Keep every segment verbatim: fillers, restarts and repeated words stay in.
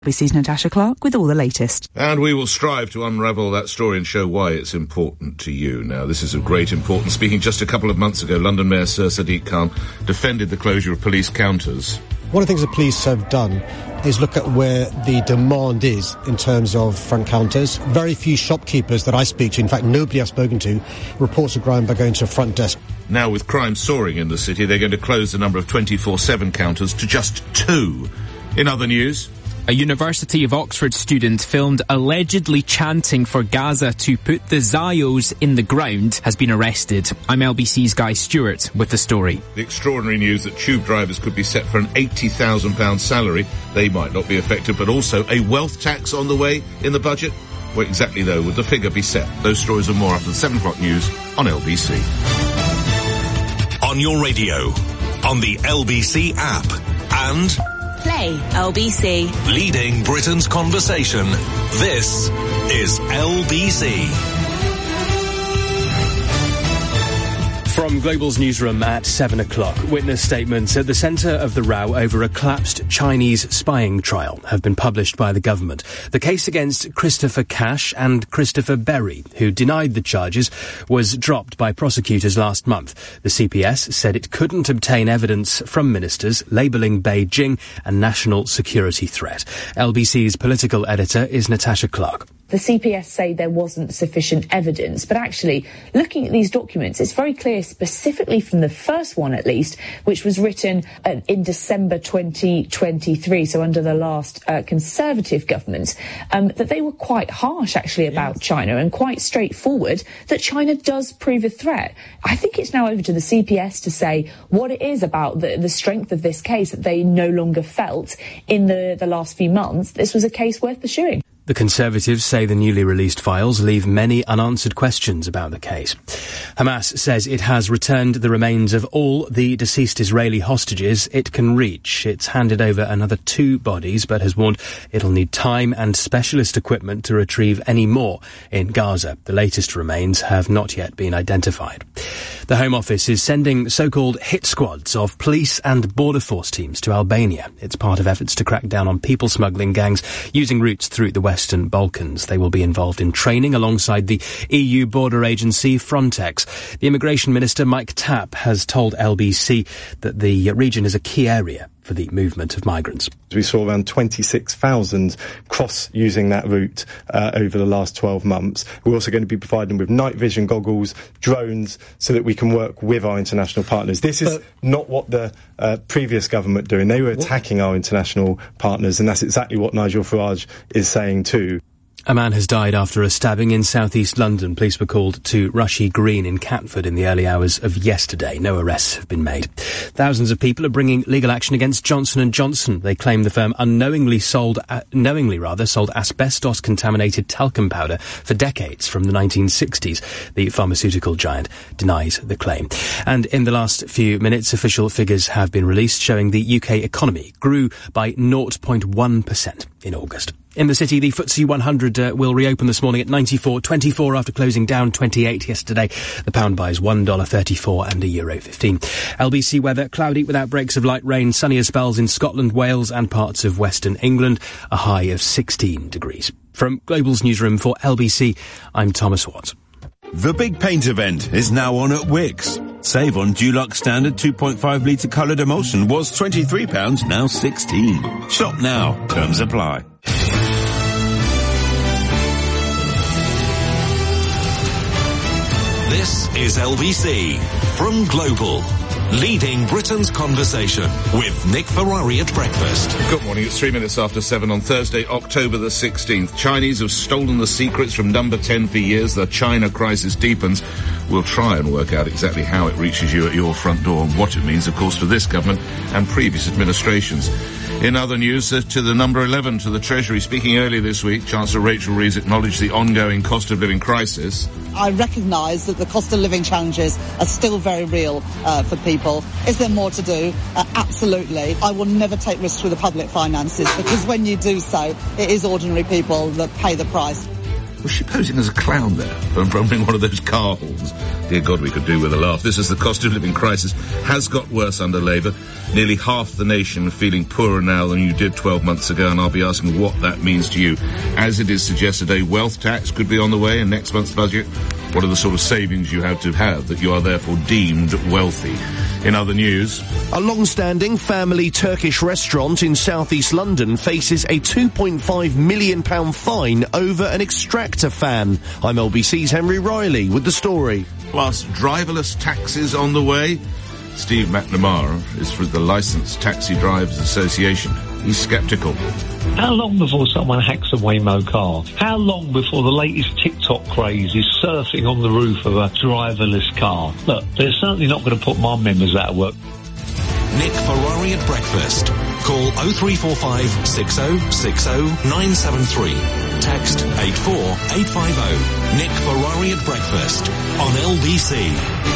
B B C's Natasha Clark with all the latest. And we will strive to unravel that story and show why it's important to you. Now, this is of great importance. Speaking just a couple of months ago, London Mayor Sir Sadiq Khan defended the closure of police counters. One of the things the police have done is look at where the demand is in terms of front counters. Very few shopkeepers that I speak to, in fact nobody I've spoken to, reports a crime by going to a front desk. Now, with crime soaring in the city, they're going to close the number of twenty-four seven counters to just two. In other news, a University of Oxford student filmed allegedly chanting for Gaza to put the Zayos in the ground has been arrested. I'm L B C's Guy Stewart with the story. The extraordinary news that tube drivers could be set for an eighty thousand pounds salary. They might not be affected, but also a wealth tax on the way in the budget. Where exactly, though, would the figure be set? Those stories and more after the seven o'clock news on L B C. On your radio, on the L B C app, and Play L B C. Leading Britain's conversation. This is L B C. From Global's newsroom at seven o'clock, witness statements at the centre of the row over a collapsed Chinese spying trial have been published by the government. The case against Christopher Cash and Christopher Berry, who denied the charges, was dropped by prosecutors last month. The C P S said it couldn't obtain evidence from ministers labelling Beijing a national security threat. L B C's political editor is Natasha Clark. The C P S say there wasn't sufficient evidence, but actually, looking at these documents, it's very clear, specifically from the first one at least, which was written uh, in December twenty twenty-three, so under the last uh, Conservative government, um, that they were quite harsh actually about yes. China and quite straightforward that China does prove a threat. I think it's now over to the C P S to say what it is about the, the strength of this case that they no longer felt in the, the last few months. This was a case worth pursuing. The Conservatives say the newly released files leave many unanswered questions about the case. Hamas says it has returned the remains of all the deceased Israeli hostages it can reach. It's handed over another two bodies, but has warned it'll need time and specialist equipment to retrieve any more in Gaza. The latest remains have not yet been identified. The Home Office is sending so-called hit squads of police and border force teams to Albania. It's part of efforts to crack down on people smuggling gangs using routes through the Western Balkans. They will be involved in training alongside the E U border agency Frontex. The Immigration Minister Mike Tapp has told L B C that the region is a key area for the movement of migrants. We saw around twenty-six thousand cross using that route uh, over the last twelve months. We're also going to be providing with night vision goggles, drones, so that we can work with our international partners. This is but, not what the uh, previous government doing. They were attacking what? our international partners, and that's exactly what Nigel Farage is saying too. A man has died after a stabbing in southeast London. Police were called to Rushy Green in Catford in the early hours of yesterday. No arrests have been made. Thousands of people are bringing legal action against Johnson and Johnson. They claim the firm unknowingly sold, uh, knowingly rather, sold asbestos-contaminated talcum powder for decades from the nineteen sixties. The pharmaceutical giant denies the claim. And in the last few minutes, official figures have been released showing the U K economy grew by zero point one percent in August. In the city, the F T S E one hundred uh, will reopen this morning at ninety-four twenty-four after closing down twenty-eight yesterday. The pound buys one dollar thirty-four and a euro fifteen. L B C weather, cloudy with outbreaks of light rain, sunnier spells in Scotland, Wales and parts of Western England, a high of sixteen degrees. From Global's newsroom for L B C, I'm Thomas Watts. The big paint event is now on at Wickes. Save on Dulux Standard two point five litre coloured emulsion was twenty-three pounds, now sixteen. Shop now. Terms apply. This is L B C from Global. Leading Britain's conversation with Nick Ferrari at breakfast. Good morning. It's three minutes after seven on Thursday, October the sixteenth. Chinese have stolen the secrets from number ten for years. The China crisis deepens. We'll try and work out exactly how it reaches you at your front door and what it means, of course, for this government and previous administrations. In other news, uh, to the number eleven, to the Treasury. Speaking earlier this week, Chancellor Rachel Reeves acknowledged the ongoing cost of living crisis. I recognise that the cost of living challenges are still very real uh, for people. Is there more to do? Uh, absolutely. I will never take risks with the public finances because when you do so, it is ordinary people that pay the price. Was she posing as a clown there, rumbling one of those car horns? Dear God, we could do with a laugh. This is the cost of living crisis has got worse under Labour. Nearly half the nation feeling poorer now than you did twelve months ago, and I'll be asking what that means to you. As it is suggested, a wealth tax could be on the way in next month's budget. What are the sort of savings you have to have that you are therefore deemed wealthy? In other news, a long-standing family Turkish restaurant in southeast London faces a two point five million pounds fine over an extractor fan. I'm L B C's Henry Riley with the story. Plus, driverless taxis on the way. Steve McNamara is for the Licensed Taxi Drivers Association. He's sceptical. How long before someone hacks a Waymo car? How long before the latest TikTok craze is surfing on the roof of a driverless car? Look, they're certainly not going to put my members out of work. Nick Ferrari at breakfast. Call oh three four five, six oh six oh, nine seven three. Text eight four eight five oh. Nick Ferrari at breakfast on L B C.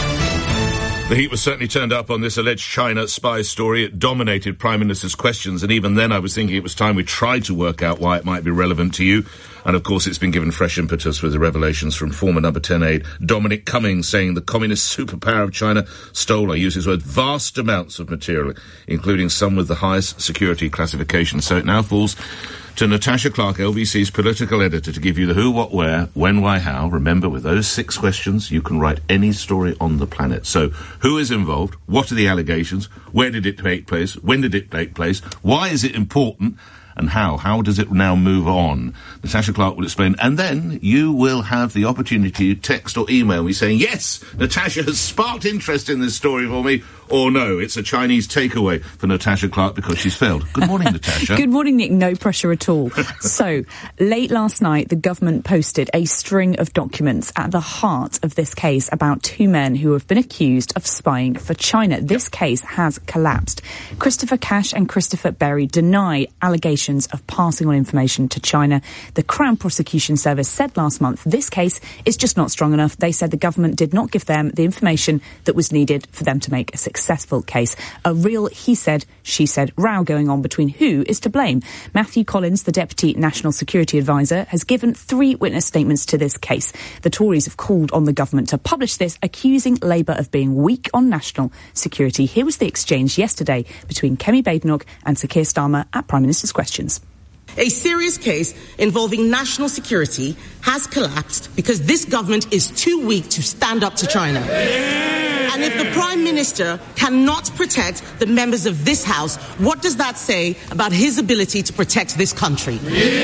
The heat was certainly turned up on this alleged China spy story. It dominated Prime Minister's questions, and even then I was thinking it was time we tried to work out why it might be relevant to you. And of course it's been given fresh impetus with the revelations from former number ten aide Dominic Cummings saying the communist superpower of China stole, I use his word, vast amounts of material, including some with the highest security classification. So it now falls to Natasha Clark, L B C's political editor, to give you the who, what, where, when, why, how. Remember, with those six questions, you can write any story on the planet. So, who is involved? What are the allegations? Where did it take place? When did it take place? Why is it important? And how? How does it now move on? Natasha Clark will explain. And then you will have the opportunity to text or email me saying, yes, Natasha has sparked interest in this story for me, or no, it's a Chinese takeaway for Natasha Clark because she's failed. Good morning, Natasha. Good morning, Nick. No pressure at all. So, late last night, the government posted a string of documents at the heart of this case about two men who have been accused of spying for China. This case has collapsed. Christopher Cash and Christopher Berry deny allegations of passing on information to China. The Crown Prosecution Service said last month this case is just not strong enough. They said the government did not give them the information that was needed for them to make a successful case. A real he said, she said row going on between who is to blame. Matthew Collins, the Deputy National Security Advisor, has given three witness statements to this case. The Tories have called on the government to publish this, accusing Labour of being weak on national security. Here was the exchange yesterday between Kemi Badenoch and Sir Keir Starmer at Prime Minister's Questions. A serious case involving national security has collapsed because this government is too weak to stand up to China. And if the Prime Minister cannot protect the members of this House, what does that say about his ability to protect this country?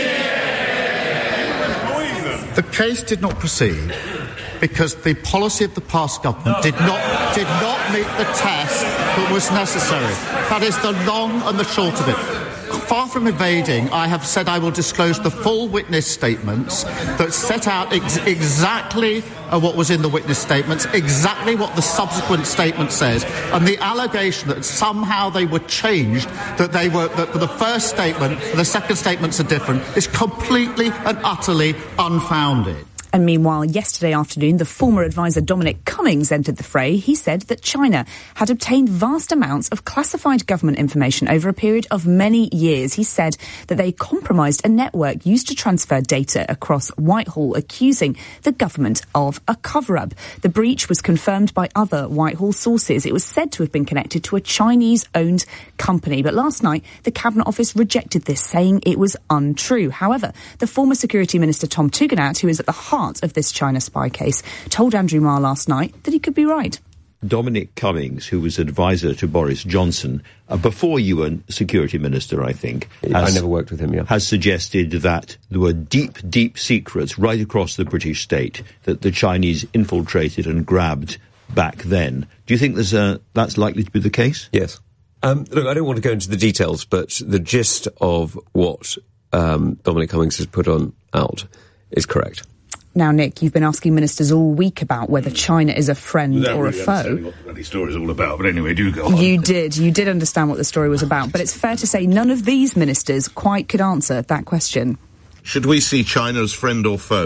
The case did not proceed because the policy of the past government did not did not meet the test that was necessary. That is the long and the short of it. Far from evading, I have said I will disclose the full witness statements that set out ex- exactly uh, what was in the witness statements, exactly what the subsequent statement says, and the allegation that somehow they were changed, that they were that the first statement and the second statements are different, is completely and utterly unfounded. And meanwhile, yesterday afternoon, the former advisor Dominic Cummings entered the fray. He said that China had obtained vast amounts of classified government information over a period of many years. He said that they compromised a network used to transfer data across Whitehall, accusing the government of a cover-up. The breach was confirmed by other Whitehall sources. It was said to have been connected to a Chinese-owned company. But last night, the Cabinet Office rejected this, saying it was untrue. However, the former Security Minister Tom Tugendhat, who is at the heart of this China spy case, told Andrew Marr last night that he could be right. Dominic Cummings, who was advisor to Boris Johnson, uh, before you were Security Minister, I think. Has, I never worked with him, yeah. Has suggested that there were deep, deep secrets right across the British state that the Chinese infiltrated and grabbed back then. Do you think there's a, that's likely to be the case? Yes. Um, look, I don't want to go into the details, but the gist of what um, Dominic Cummings has put on out is correct. Now, Nick, you've been asking ministers all week about whether China is a friend Without or really a foe. Understanding what the bloody story's all about, but anyway, do go on. You did. You did understand what the story was about, but it's fair to say none of these ministers quite could answer that question. Should we see China as friend or foe?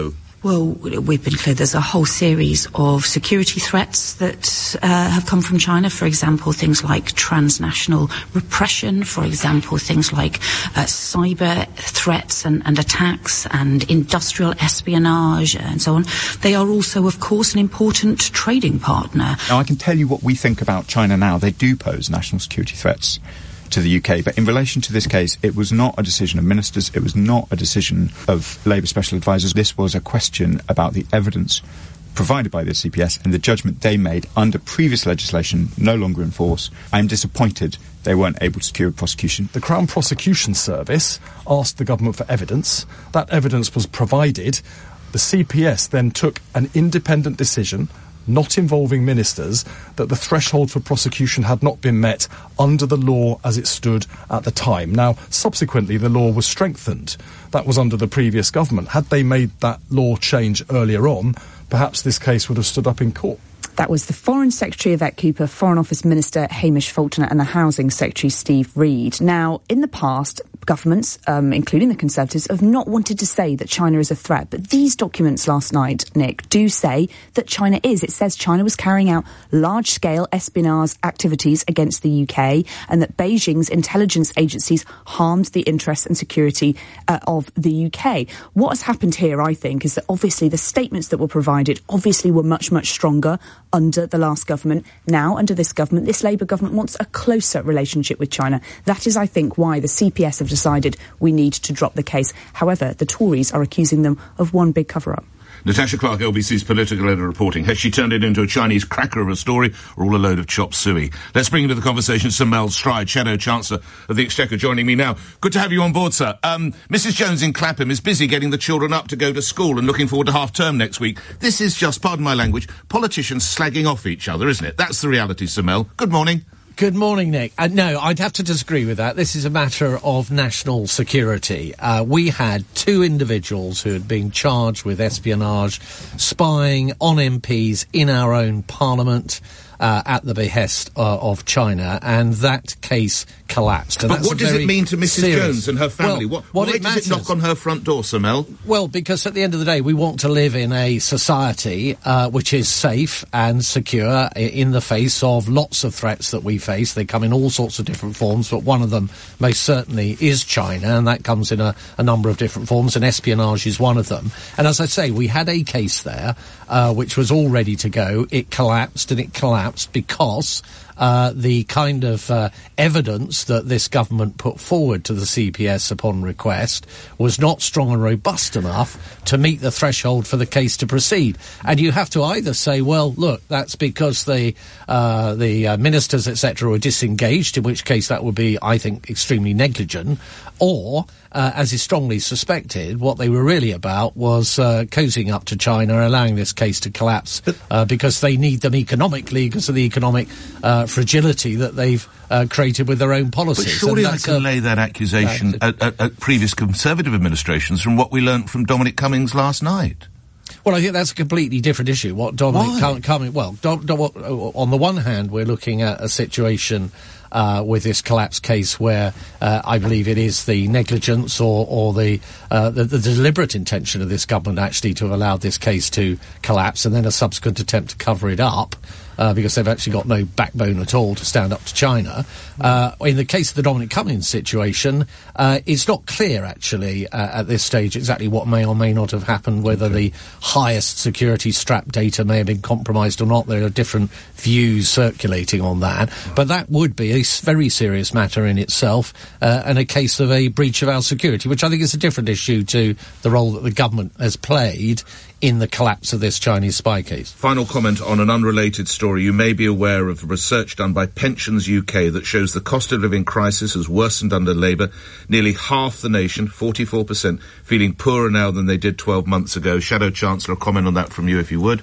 Well, we've been clear. There's a whole series of security threats that uh, have come from China. For example, things like transnational repression. For example, things like uh, cyber threats and, and attacks and industrial espionage and so on. They are also, of course, an important trading partner. Now, I can tell you what we think about China now. They do pose national security threats to the U K, but in relation to this case, it was not a decision of ministers, it was not a decision of Labour special advisers. This was a question about the evidence provided by the C P S and the judgment they made under previous legislation, no longer in force. I'm disappointed they weren't able to secure a prosecution. The Crown Prosecution Service asked the government for evidence. That evidence was provided. The C P S then took an independent decision, not involving ministers, that the threshold for prosecution had not been met under the law as it stood at the time. Now, subsequently, the law was strengthened. That was under the previous government. Had they made that law change earlier on, perhaps this case would have stood up in court. That was the Foreign Secretary Yvette Cooper, Foreign Office Minister Hamish Falconer and the Housing Secretary Steve Reed. Now, in the past, governments, um, including the Conservatives, have not wanted to say that China is a threat. But these documents last night, Nick, do say that China is. It says China was carrying out large-scale espionage activities against the U K and that Beijing's intelligence agencies harmed the interests and security uh, of the U K. What has happened here, I think, is that obviously the statements that were provided obviously were much, much stronger under the last government. Now, under this government, this Labour government wants a closer relationship with China. That is, I think, why the C P S have decided we need to drop the case. However, the Tories are accusing them of one big cover-up. Natasha Clark, L B C's political editor, reporting. Has she turned it into a Chinese cracker of a story or all a load of chop suey? Let's bring into the conversation Sir Mel Stride, Shadow Chancellor of the Exchequer, joining me now. Good to have you on board, sir. Um, Missus Jones in Clapham is busy getting the children up to go to school and looking forward to half-term next week. This is just, pardon my language, politicians slagging off each other, isn't it? That's the reality, Sir Mel. Good morning. Good morning, Nick. Uh, no, I'd have to disagree with that. This is a matter of national security. Uh, we had two individuals who had been charged with espionage, spying on M Ps in our own parliament, uh, at the behest uh, of China, and that case collapsed. And but that's what does it mean to Missus serious. Jones and her family? Well, what, what why it does matters, it knock on her front door, Sir Mel? Well, because at the end of the day, we want to live in a society uh, which is safe and secure in the face of lots of threats that we face. They come in all sorts of different forms, but one of them most certainly is China, and that comes in a, a number of different forms, and espionage is one of them. And as I say, we had a case there uh, which was all ready to go. It collapsed, and it collapsed because Uh, the kind of uh, evidence that this government put forward to the C P S upon request was not strong and robust enough to meet the threshold for the case to proceed. And you have to either say, well, look, that's because the uh, the uh, ministers, et cetera, were disengaged, in which case that would be, I think, extremely negligent, or Uh, as is strongly suspected, what they were really about was uh, cozying up to China, allowing this case to collapse uh, because they need them economically, because of the economic uh, fragility that they've uh, created with their own policies. But surely I can a, lay that accusation at, at, at previous Conservative administrations from what we learnt from Dominic Cummings last night. Well, I think that's a completely different issue. What Dominic Cummings, Com- well, Dom- Dom- on the one hand, we're looking at a situation Uh, with this collapse case where uh, I believe it is the negligence or, or the, uh, the the deliberate intention of this government actually to have allowed this case to collapse, and then a subsequent attempt to cover it up uh, because they've actually got no backbone at all to stand up to China. Uh, in the case of the Dominic Cummings situation, uh, it's not clear actually uh, at this stage exactly what may or may not have happened, whether the highest security strap data may have been compromised or not. There are different views circulating on that, but that would be a very serious matter in itself, uh, and a case of a breach of our security, which I think is a different issue to the role that the government has played in the collapse of this Chinese spy case. Final comment on an unrelated story. You may be aware of research done by Pensions U K that shows the cost of living crisis has worsened under Labour. Nearly half the nation, forty-four percent, feeling poorer now than they did twelve months ago. Shadow Chancellor, a comment on that from you, if you would.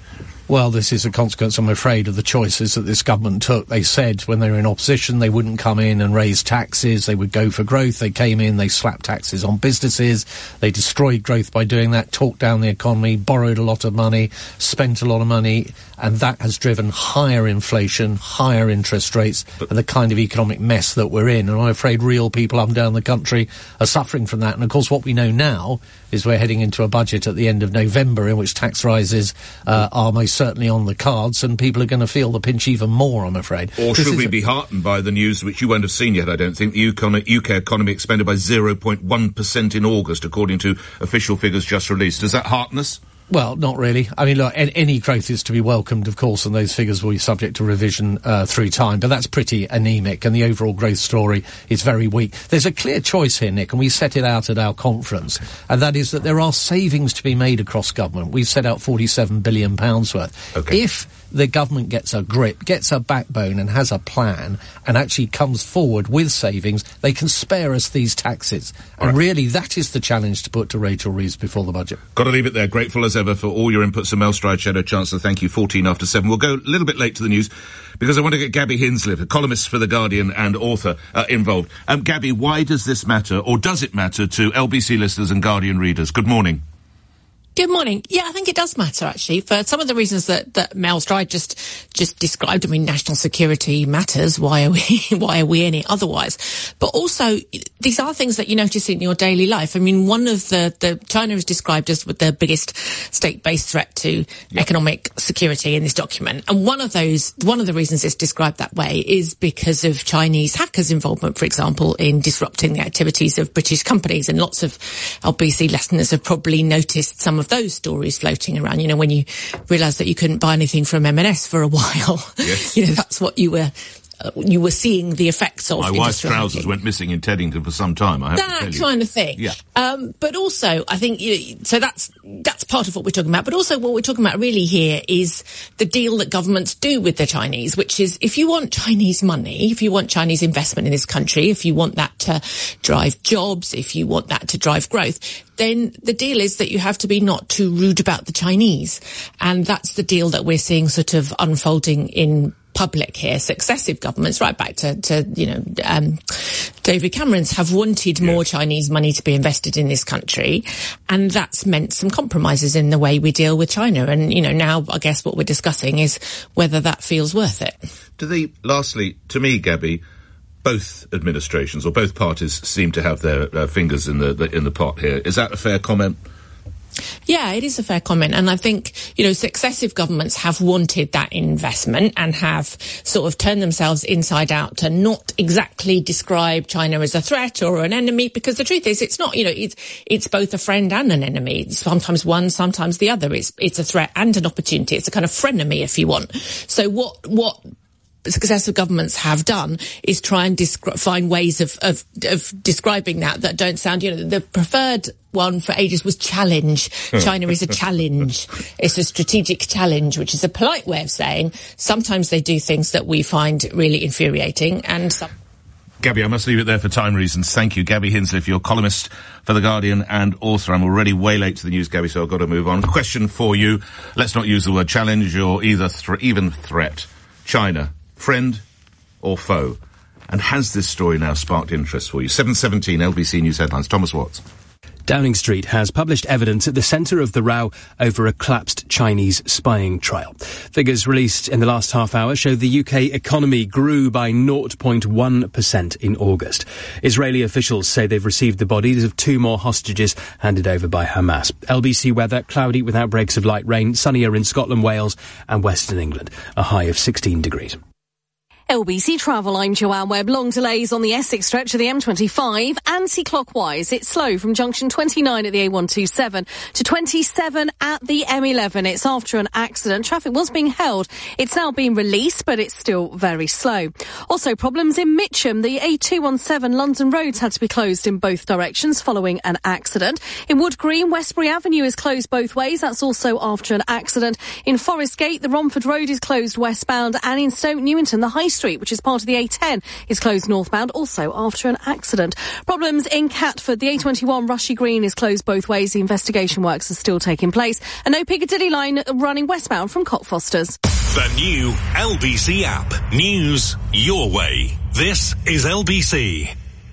Well, this is a consequence, I'm afraid, of the choices that this government took. They said when they were in opposition they wouldn't come in and raise taxes, they would go for growth. They came in, they slapped taxes on businesses, they destroyed growth by doing that, talked down the economy, borrowed a lot of money, spent a lot of money, and that has driven higher inflation, higher interest rates, but and the kind of economic mess that we're in. And I'm afraid real people up and down the country are suffering from that. And of course what we know now is we're heading into a budget at the end of November in which tax rises uh, are most certainly on the cards, and people are going to feel the pinch even more, I'm afraid. Or should we be heartened by the news, which you won't have seen yet, I don't think, the U K economy expanded by zero point one percent in August, according to official figures just released. Does that hearten us? Well, not really. I mean, look, any growth is to be welcomed, of course, and those figures will be subject to revision uh, through time, but that's pretty anemic, and the overall growth story is very weak. There's a clear choice here, Nick, and we set it out at our conference, and that is that there are savings to be made across government. We've set out forty-seven billion pounds worth. Okay. If the government gets a grip, gets a backbone and has a plan and actually comes forward with savings, they can spare us these taxes. And right. really, that is the challenge to put to Rachel Reeves before the budget. Got to leave it there. Grateful as ever for all your inputs. And Mel Stride, Shadow Chancellor, thank you. fourteen after seven. We'll go a little bit late to the news because I want to get Gabby Hinsliff, a columnist for The Guardian and author, uh, involved. Um, Gabby, why does this matter, or does it matter to L B C listeners and Guardian readers? Good morning. Good morning. Yeah, I think it does matter, actually, for some of the reasons that, that Mel Stride just, just described. I mean, national security matters. Why are we, why are we any otherwise? But also, these are things that you notice in your daily life. I mean, one of the, the, China is described as the biggest state-based threat to yep. economic security in this document. And one of those, one of the reasons it's described that way is because of Chinese hackers' involvement, for example, in disrupting the activities of British companies. And lots of L B C listeners have probably noticed some of those stories floating around, you know, when you realise that you couldn't buy anything from M and S for a while. Yes. You know, that's what you were uh, you were seeing the effects of. My wife's trousers went missing in Teddington for some time, I have that to tell you. Kind of thing. Yeah. Um, but also, I think, you know, so that's that's part of what we're talking about. But also what we're talking about really here is the deal that governments do with the Chinese, which is if you want Chinese money, if you want Chinese investment in this country, if you want that to drive jobs, if you want that to drive growth, then the deal is that you have to be not too rude about the Chinese. And that's the deal that we're seeing sort of unfolding in public here. Successive governments, right back to, to you know, um, David Cameron's, have wanted more yes. Chinese money to be invested in this country. And that's meant some compromises in the way we deal with China. And, you know, now I guess what we're discussing is whether that feels worth it. Do they, lastly, to me, Gabby, both administrations or both parties seem to have their uh, fingers in the, the in the pot here. Is that a fair comment? Yeah, it is a fair comment. And I think, you know, successive governments have wanted that investment and have sort of turned themselves inside out to not exactly describe China as a threat or an enemy, because the truth is it's not, you know, it's, it's both a friend and an enemy. It's sometimes one, sometimes the other. It's, it's a threat and an opportunity. It's a kind of frenemy, if you want. So what, what, successive governments have done is try and descri- find ways of, of, of describing that that don't sound, you know, the preferred one for ages was challenge. China is a challenge. It's a strategic challenge, which is a polite way of saying sometimes they do things that we find really infuriating and some. Gabby, I must leave it there for time reasons. Thank you. Gabby Hinsliff, you're columnist for The Guardian and author. I'm already way late to the news, Gabby, so I've got to move on. Question for you. Let's not use the word challenge or either th- even threat. China. Friend or foe? And has this story now sparked interest for you? seven seventeen L B C News headlines. Thomas Watts. Downing Street has published evidence at the centre of the row over a collapsed Chinese spying trial. Figures released in the last half hour show the U K economy grew by zero point one percent in August. Israeli officials say they've received the bodies of two more hostages handed over by Hamas. L B C weather, cloudy with outbreaks of light rain, sunnier in Scotland, Wales and Western England. A high of sixteen degrees. L B C Travel, I'm Joanne Webb. Long delays on the Essex stretch of the M twenty-five. Anti-clockwise, it's slow from junction twenty-nine at the A one twenty-seven to twenty-seven at the M eleven. It's after an accident. Traffic was being held. It's now been released, but it's still very slow. Also, problems in Mitcham. The A two seventeen London roads had to be closed in both directions following an accident. In Wood Green, Westbury Avenue is closed both ways. That's also after an accident. In Forest Gate, the Romford Road is closed westbound. And in Stoke Newington, the High Street, which is part of the A ten, is closed northbound, also after an accident. Problems in Catford. The A twenty-one Rushy Green is closed both ways. The investigation works are still taking place. And no Piccadilly line running westbound from Cockfosters. The new L B C app. News your way. This is L B C.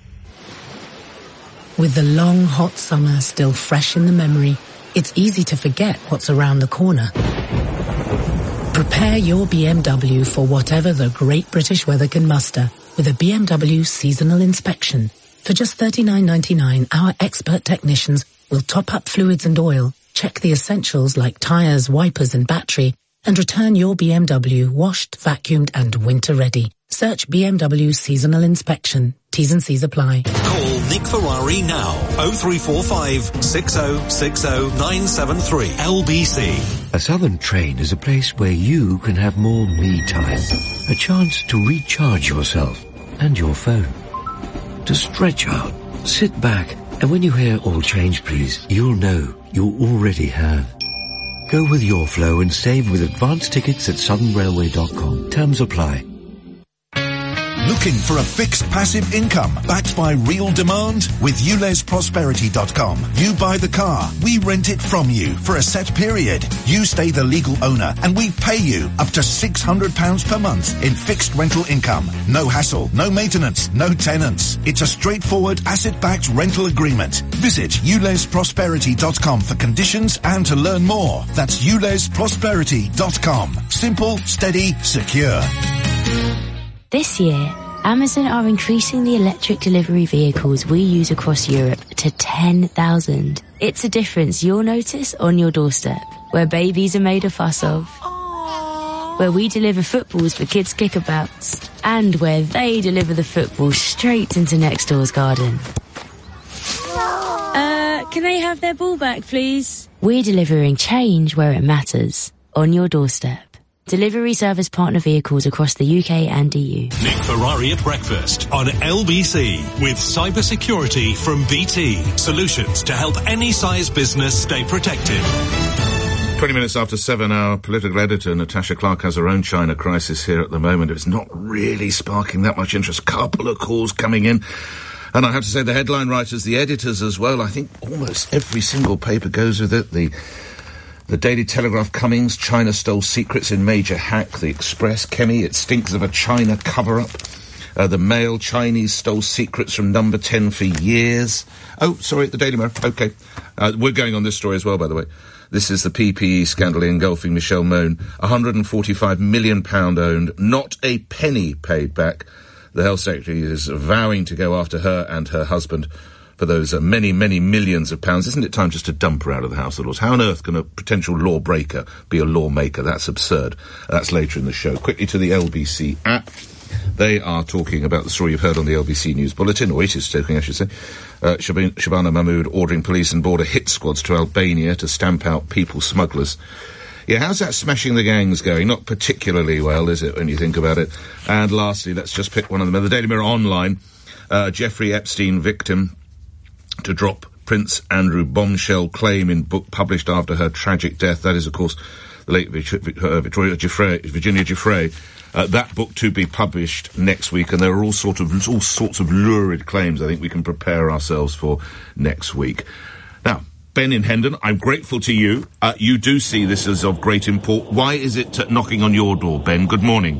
With the long, hot summer still fresh in the memory, it's easy to forget what's around the corner. Prepare your B M W for whatever the great British weather can muster with a B M W seasonal inspection. For just thirty-nine ninety-nine, our expert technicians will top up fluids and oil, check the essentials like tyres, wipers and battery, and return your B M W washed, vacuumed and winter ready. Search B M W seasonal inspection. T's and C's apply. Call Nick Ferrari now. oh three four five, six oh six oh, nine seven three. L B C. A Southern train is a place where you can have more me time. A chance to recharge yourself and your phone. To stretch out, sit back, and when you hear all change please, you'll know you already have. Go with your flow and save with advance tickets at southern railway dot com. Terms apply. Looking for a fixed passive income backed by real demand? With U Les Prosperity dot com, you buy the car, we rent it from you for a set period. You stay the legal owner and we pay you up to six hundred pounds per month in fixed rental income. No hassle, no maintenance, no tenants. It's a straightforward asset-backed rental agreement. Visit U Les Prosperity dot com for conditions and to learn more. That's U Les Prosperity dot com. Simple, steady, secure. This year, Amazon are increasing the electric delivery vehicles we use across Europe to ten thousand. It's a difference you'll notice on your doorstep, where babies are made a fuss of, where we deliver footballs for kids' kickabouts, and where they deliver the football straight into next door's garden. Uh, can they have their ball back, please? We're delivering change where it matters, on your doorstep. Delivery service partner vehicles across the U K and E U. Nick Ferrari at breakfast on L B C with cybersecurity from B T. Solutions to help any size business stay protected. twenty minutes after seven, our political editor, Natasha Clark, has her own China crisis here at the moment. It's not really sparking that much interest. Couple of calls coming in. And I have to say the headline writers, the editors as well, I think almost every single paper goes with it. The The Daily Telegraph, Cummings, China stole secrets in major hack. The Express, Kemi, it stinks of a China cover-up. Uh, the Mail, Chinese stole secrets from Number ten for years. Oh, sorry, the Daily Mirror, OK. Uh, we're going on this story as well, by the way. This is the P P E scandal engulfing Michelle Mone. one hundred forty-five million pounds owned, not a penny paid back. The Health Secretary is vowing to go after her and her husband for those uh, many, many millions of pounds. Isn't it time just to dump her out of the House of Lords? How on earth can a potential lawbreaker be a lawmaker? That's absurd. That's later in the show. Quickly to the L B C app. They are talking about the story you've heard on the L B C News Bulletin, or it is talking, I should say. Uh, Shabana, Shabana Mahmood ordering police and border hit squads to Albania to stamp out people smugglers. Yeah, how's that smashing the gangs going? Not particularly well, is it, when you think about it? And lastly, let's just pick one of them. The Daily Mirror Online, uh, Jeffrey Epstein victim to drop Prince Andrew bombshell claim in book published after her tragic death. That is, of course, the late uh, Victoria Giuffre, Virginia Giuffre. Uh, that book to be published next week, and there are all sort of all sorts of lurid claims I think we can prepare ourselves for next week. Now, Ben in Hendon, I'm grateful to you. Uh, you do see this as of great import. Why is it uh, knocking on your door, Ben? Good morning.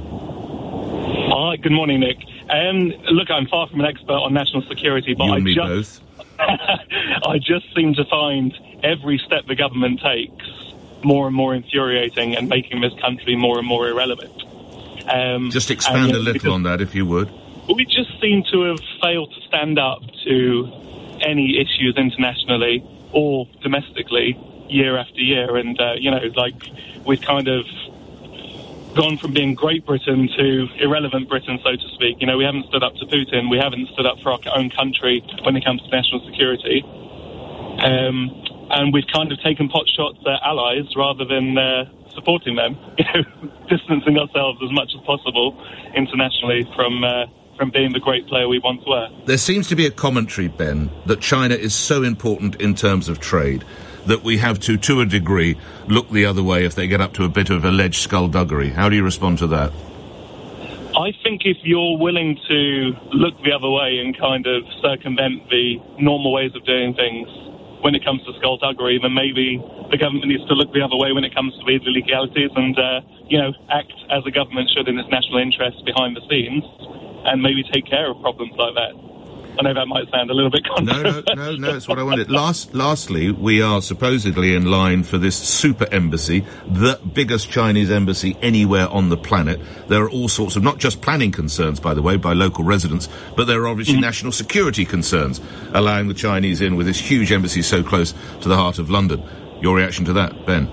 Hi, good morning, Nick. Um, look, I'm far from an expert on national security, but you I and me just, both. I just seem to find every step the government takes more and more infuriating and making this country more and more irrelevant. Um, just expand and, a little because, on that, if you would. We just seem to have failed to stand up to any issues internationally or domestically year after year. And, uh, you know, like, we've kind of gone from being Great Britain to irrelevant Britain, so to speak. You know, we haven't stood up to Putin. We haven't stood up for our own country when it comes to national security. Um, and we've kind of taken pot shots at allies rather than uh, supporting them, you know, distancing ourselves as much as possible internationally from uh, from being the great player we once were. There seems to be a commentary, Ben, that China is so important in terms of trade that we have to, to a degree, look the other way if they get up to a bit of alleged skullduggery. How do you respond to that? I think if you're willing to look the other way and kind of circumvent the normal ways of doing things when it comes to skullduggery, then maybe the government needs to look the other way when it comes to these illegalities and, uh, you know, act as the government should in its national interests behind the scenes and maybe take care of problems like that. I know that might sound a little bit controversial. No, no, no, no, it's what I wanted. Last, lastly, we are supposedly in line for this super embassy, the biggest Chinese embassy anywhere on the planet. There are all sorts of, not just planning concerns, by the way, by local residents, but there are obviously mm-hmm. national security concerns, allowing the Chinese in with this huge embassy so close to the heart of London. Your reaction to that, Ben?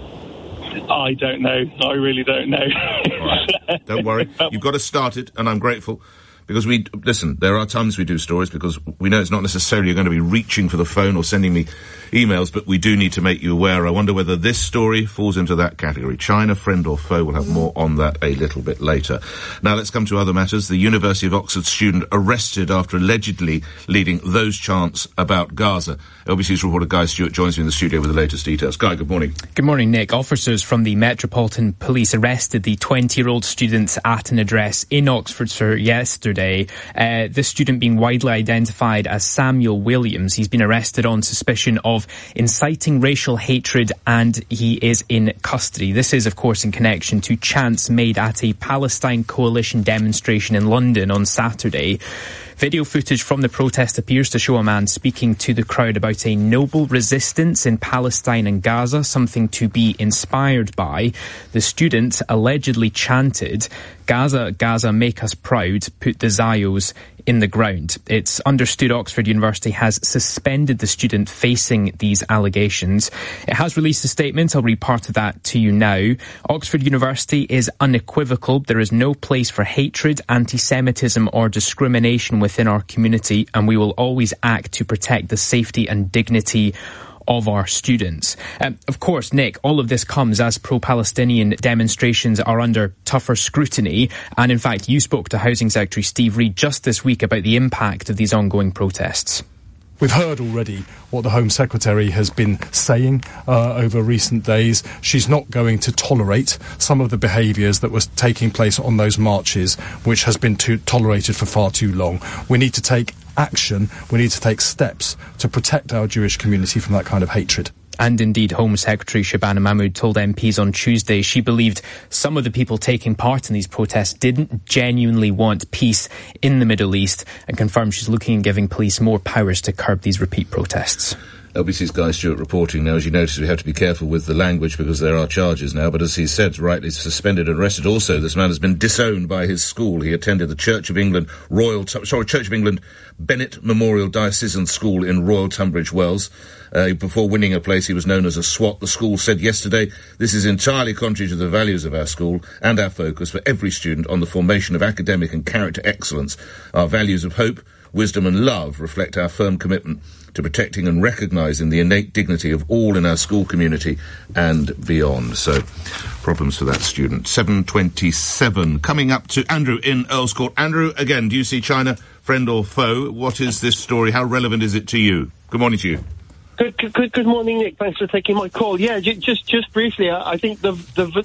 I don't know. I really don't know. All right. Don't worry. You've got to start it, and I'm grateful. Because we, listen, there are times we do stories because we know it's not necessarily you're going to be reaching for the phone or sending me emails, but we do need to make you aware. I wonder whether this story falls into that category. China, friend or foe, we'll have more on that a little bit later. Now let's come to other matters. The University of Oxford student arrested after allegedly leading those chants about Gaza. L B C's reporter Guy Stewart joins me in the studio with the latest details. Guy, good morning. Good morning, Nick. Officers from the Metropolitan Police arrested the twenty-year-old student at an address in Oxfordshire yesterday. Uh, this student being widely identified as Samuel Williams. He's been arrested on suspicion of inciting racial hatred and he is in custody. This is, of course, in connection to chants made at a Palestine Coalition demonstration in London on Saturday. Video footage from the protest appears to show a man speaking to the crowd about a noble resistance in Palestine and Gaza, something to be inspired by. The student allegedly chanted, "Gaza, Gaza, make us proud, put the Zios in the ground." It's understood Oxford University has suspended the student facing these allegations. It has released a statement. I'll read part of that to you now. Oxford University is unequivocal. There is no place for hatred, anti-Semitism or discrimination within our community, and we will always act to protect the safety and dignity of our students. Um, of course, Nick, all of this comes as pro-Palestinian demonstrations are under tougher scrutiny. And in fact, you spoke to Housing Secretary Steve Reid just this week about the impact of these ongoing protests. We've heard already what the Home Secretary has been saying uh, over recent days. She's not going to tolerate some of the behaviours that was taking place on those marches, which has been too tolerated for far too long. We need to take action. We need to take steps to protect our Jewish community from that kind of hatred. And indeed, Home Secretary Shabana Mahmood told M Ps on Tuesday she believed some of the people taking part in these protests didn't genuinely want peace in the Middle East and confirmed she's looking at giving police more powers to curb these repeat protests. L B C's Guy Stewart reporting now. As you notice, we have to be careful with the language because there are charges now, but as he said, rightly suspended and arrested. Also, this man has been disowned by his school. He attended the Church of England Royal, sorry, Church of England Bennett Memorial Diocesan School in Royal Tunbridge Wells. Uh, before winning a place, he was known as a SWAT. The school said yesterday, this is entirely contrary to the values of our school and our focus for every student on the formation of academic and character excellence. Our values of hope, wisdom and love reflect our firm commitment to protecting and recognising the innate dignity of all in our school community and beyond. So, problems for that student. seven twenty-seven. Coming up to Andrew in Earl's Court. Andrew, again, do you see China, friend or foe? What is this story? How relevant is it to you? Good morning to you. Good, good, good, good morning, Nick. Thanks for taking my call. Yeah, j- just, just briefly, I, I think the the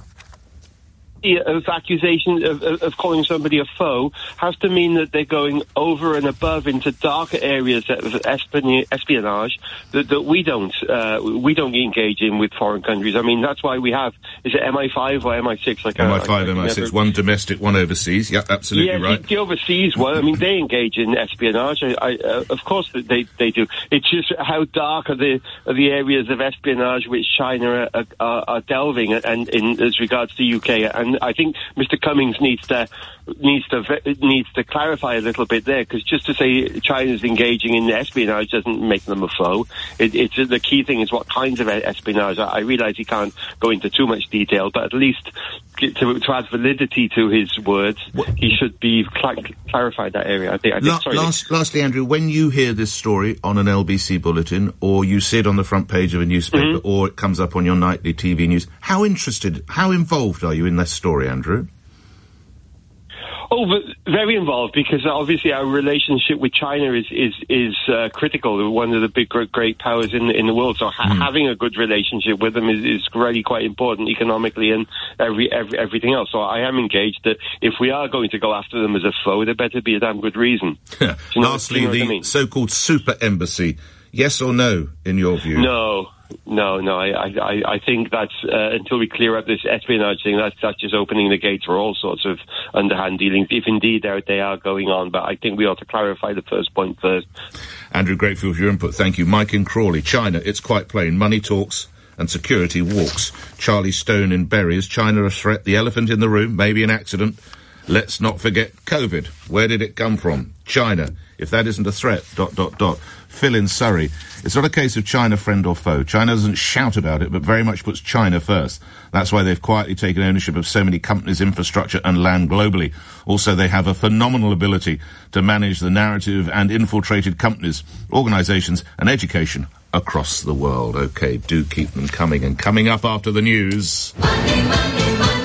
of accusation of, of, of calling somebody a foe has to mean that they're going over and above into darker areas of espionage, espionage that, that we don't uh, we don't engage in with foreign countries. I mean, that's why we have, is it M I five or M I six? Like M I five, M I six, one domestic, one overseas. Yeah, absolutely yeah, right. The, the overseas one, I mean, they engage in espionage. I, I, uh, of course they they do. It's just how dark are the are the areas of espionage which China are, are, are delving and in as regards to U K. And I think Mister Cummings needs to needs to needs to clarify a little bit there, because just to say China's engaging in espionage doesn't make them a foe. It, it's the key thing is what kinds of espionage. I, I realise he can't go into too much detail, but at least to, to add validity to his words, what? he should be cl- clarified that area. I think. I think La- sorry, last, lastly, Andrew, when you hear this story on an L B C bulletin, or you see it on the front page of a newspaper, mm-hmm. or it comes up on your nightly T V news, how interested, how involved are you in this story, Andrew? Oh, but very involved, because obviously our relationship with China is is is uh, critical. One of the big great powers in the, in the world. So ha- mm. having a good relationship with them is, is really quite important economically and every, every everything else. So I am engaged that if we are going to go after them as a foe, there better be a damn good reason. You know, Lastly, you know the I mean? so-called super embassy. Yes or no, in your view? No. No, no, I, I, I think that's, uh, until we clear up this espionage thing, that's, that's just opening the gates for all sorts of underhand dealings, if indeed they are going on. But I think we ought to clarify the first point first. Andrew, grateful for your input. Thank you. Mike in Crawley. China, it's quite plain. Money talks and security walks. Charlie Stone in Bury. Is China a threat? The elephant in the room? Maybe an accident? Let's not forget COVID. Where did it come from? China. If that isn't a threat, dot, dot, dot. Phil in Surrey. It's not a case of China friend or foe. China doesn't shout about it, but very much puts China first. That's why they've quietly taken ownership of so many companies, infrastructure and land globally. Also, they have a phenomenal ability to manage the narrative and infiltrated companies, organisations and education across the world. OK, do keep them coming. And coming up after the news... Money, money, money.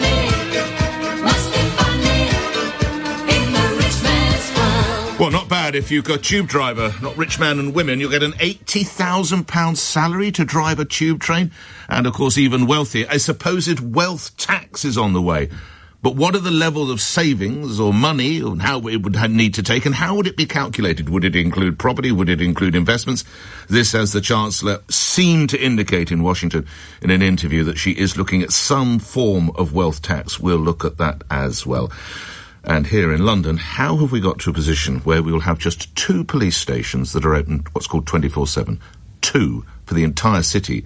Well, not bad if you've got a tube driver, not rich man and women. You'll get an eighty thousand pounds salary to drive a tube train. And, of course, even wealthier, a supposed wealth tax is on the way. But what are the levels of savings or money and how it would need to take, and how would it be calculated? Would it include property? Would it include investments? This, as the Chancellor seemed to indicate in Washington in an interview, that she is looking at some form of wealth tax. We'll look at that as well. And here in London, how have we got to a position where we will have just two police stations that are open, what's called twenty-four seven? Two for the entire city,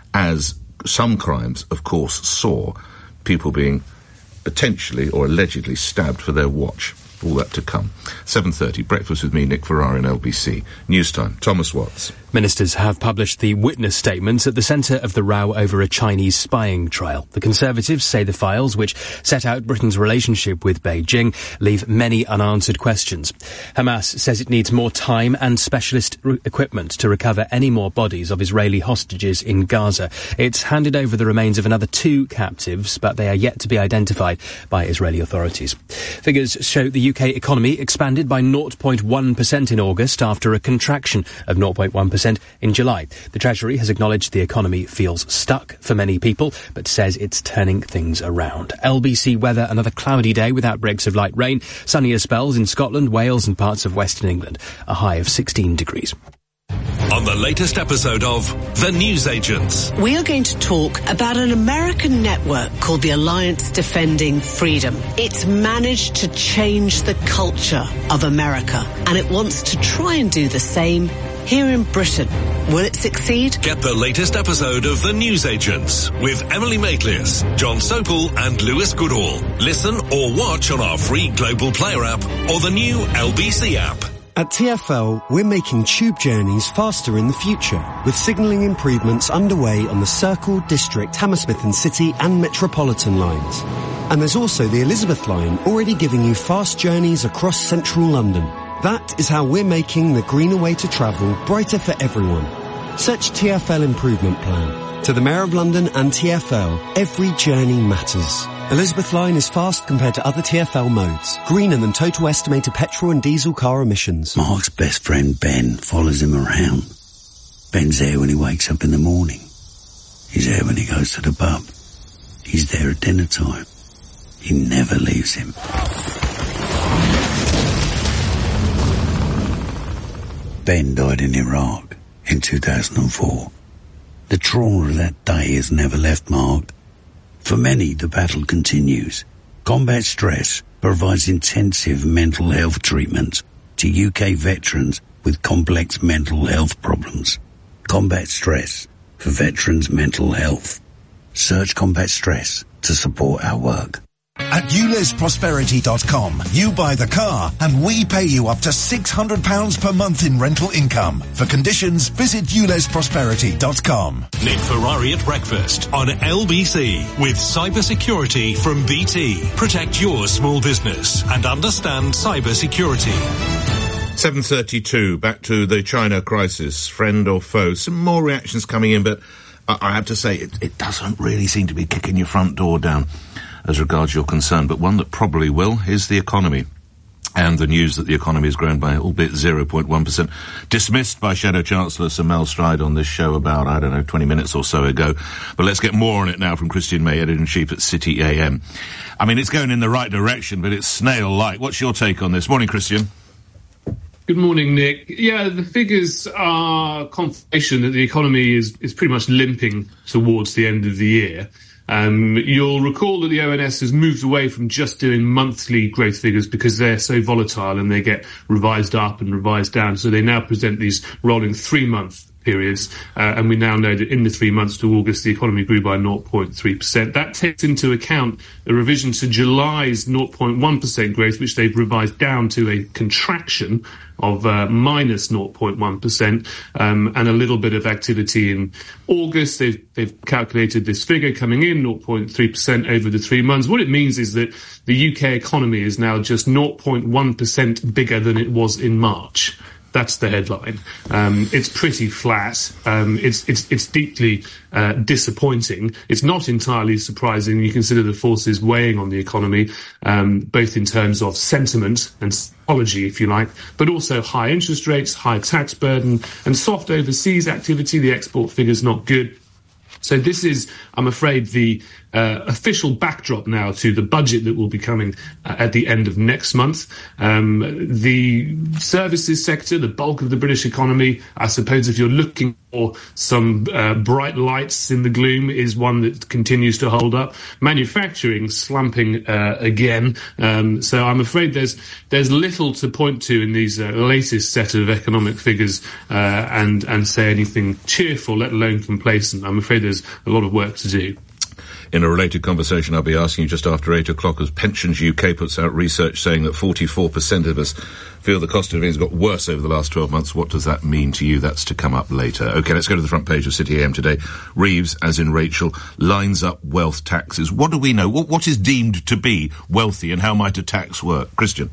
as some crimes, of course, saw people being potentially or allegedly stabbed for their watch. All that to come. seven thirty, breakfast with me, Nick Ferrari in L B C. News time, Thomas Watts. Ministers have published the witness statements at the centre of the row over a Chinese spying trial. The Conservatives say the files, which set out Britain's relationship with Beijing, leave many unanswered questions. Hamas says it needs more time and specialist re- equipment to recover any more bodies of Israeli hostages in Gaza. It's handed over the remains of another two captives, but they are yet to be identified by Israeli authorities. Figures show the U K economy expanded by zero point one percent in August after a contraction of zero point one percent in July. The Treasury has acknowledged the economy feels stuck for many people, but says it's turning things around. L B C weather, another cloudy day with outbreaks of light rain. Sunnier spells in Scotland, Wales and parts of Western England. A high of sixteen degrees. On the latest episode of The Newsagents. We are going to talk about an American network called the Alliance Defending Freedom. It's managed to change the culture of America, and it wants to try and do the same here in Britain. Will it succeed? Get the latest episode of The Newsagents with Emily Maitlis, John Sopel and Lewis Goodall. Listen or watch on our free Global Player app or the new L B C app. At T F L, we're making tube journeys faster in the future, with signalling improvements underway on the Circle, District, Hammersmith and City and Metropolitan lines. And there's also the Elizabeth line, already giving you fast journeys across central London. That is how we're making the greener way to travel brighter for everyone. Search T F L Improvement Plan. To the Mayor of London and T F L, every journey matters. Elizabeth line is fast compared to other T F L modes. Greener than total estimated petrol and diesel car emissions. Mark's best friend Ben follows him around. Ben's there when he wakes up in the morning. He's there when he goes to the pub. He's there at dinner time. He never leaves him. Ben died in Iraq in two thousand four. The trauma of that day has never left Mark. For many, the battle continues. Combat Stress provides intensive mental health treatment to U K veterans with complex mental health problems. Combat Stress for veterans' mental health. Search Combat Stress to support our work. At ules prosperity dot com, you buy the car and we pay you up to six hundred pounds per month in rental income. For conditions, visit ules prosperity dot com. Nick Ferrari at breakfast on L B C with cybersecurity from B T. Protect your small business and understand cybersecurity. seven thirty-two, back to the China crisis, friend or foe. Some more reactions coming in, but I, I have to say, it, it doesn't really seem to be kicking your front door down. as regards your concern, but one that probably will is the economy. And the news that the economy has grown by, albeit zero point one percent, dismissed by Shadow Chancellor Sir Mel Stride on this show about, I don't know, twenty minutes or so ago. But let's get more on it now from Christian May, Editor-in-Chief at City A M. I mean, it's going in the right direction, but it's snail-like. What's your take on this? Morning, Christian. Good morning, Nick. Yeah, the figures are confirmation that the economy is, is pretty much limping towards the end of the year. Um, you'll recall that the O N S has moved away from just doing monthly growth figures because they're so volatile and they get revised up and revised down. So they now present these rolling three-month periods, uh, and we now know that in the three months to August, the economy grew by zero point three percent. That takes into account a revision to July's zero point one percent growth, which they've revised down to a contraction of uh, minus zero point one percent, um, and a little bit of activity in August. They've, they've calculated this figure coming in zero point three percent over the three months. What it means is that the U K economy is now just zero point one percent bigger than it was in March. That's the headline. Um, it's pretty flat. Um, it's, it's, it's deeply uh, disappointing. It's not entirely surprising. You consider the forces weighing on the economy, um, both in terms of sentiment and psychology, if you like, but also high interest rates, high tax burden, and soft overseas activity. The export figure's not good. So this is, I'm afraid, the uh, official backdrop now to the budget that will be coming uh, at the end of next month. Um, the services sector, the bulk of the British economy, I suppose if you're looking for some uh, bright lights in the gloom, is one that continues to hold up. Manufacturing slumping uh, again. Um, so I'm afraid there's there's little to point to in these uh, latest set of economic figures uh, and, and say anything cheerful, let alone complacent. I'm afraid there's a lot of work to do. In a related conversation, I'll be asking you just after eight o'clock as Pensions U K puts out research saying that forty-four percent of us feel the cost of living has got worse over the last twelve months. What does that mean to you? That's to come up later. OK, let's go to the front page of City A M today. Reeves, as in Rachel, lines up wealth taxes. What do we know? What, what is deemed to be wealthy and how might a tax work? Christian?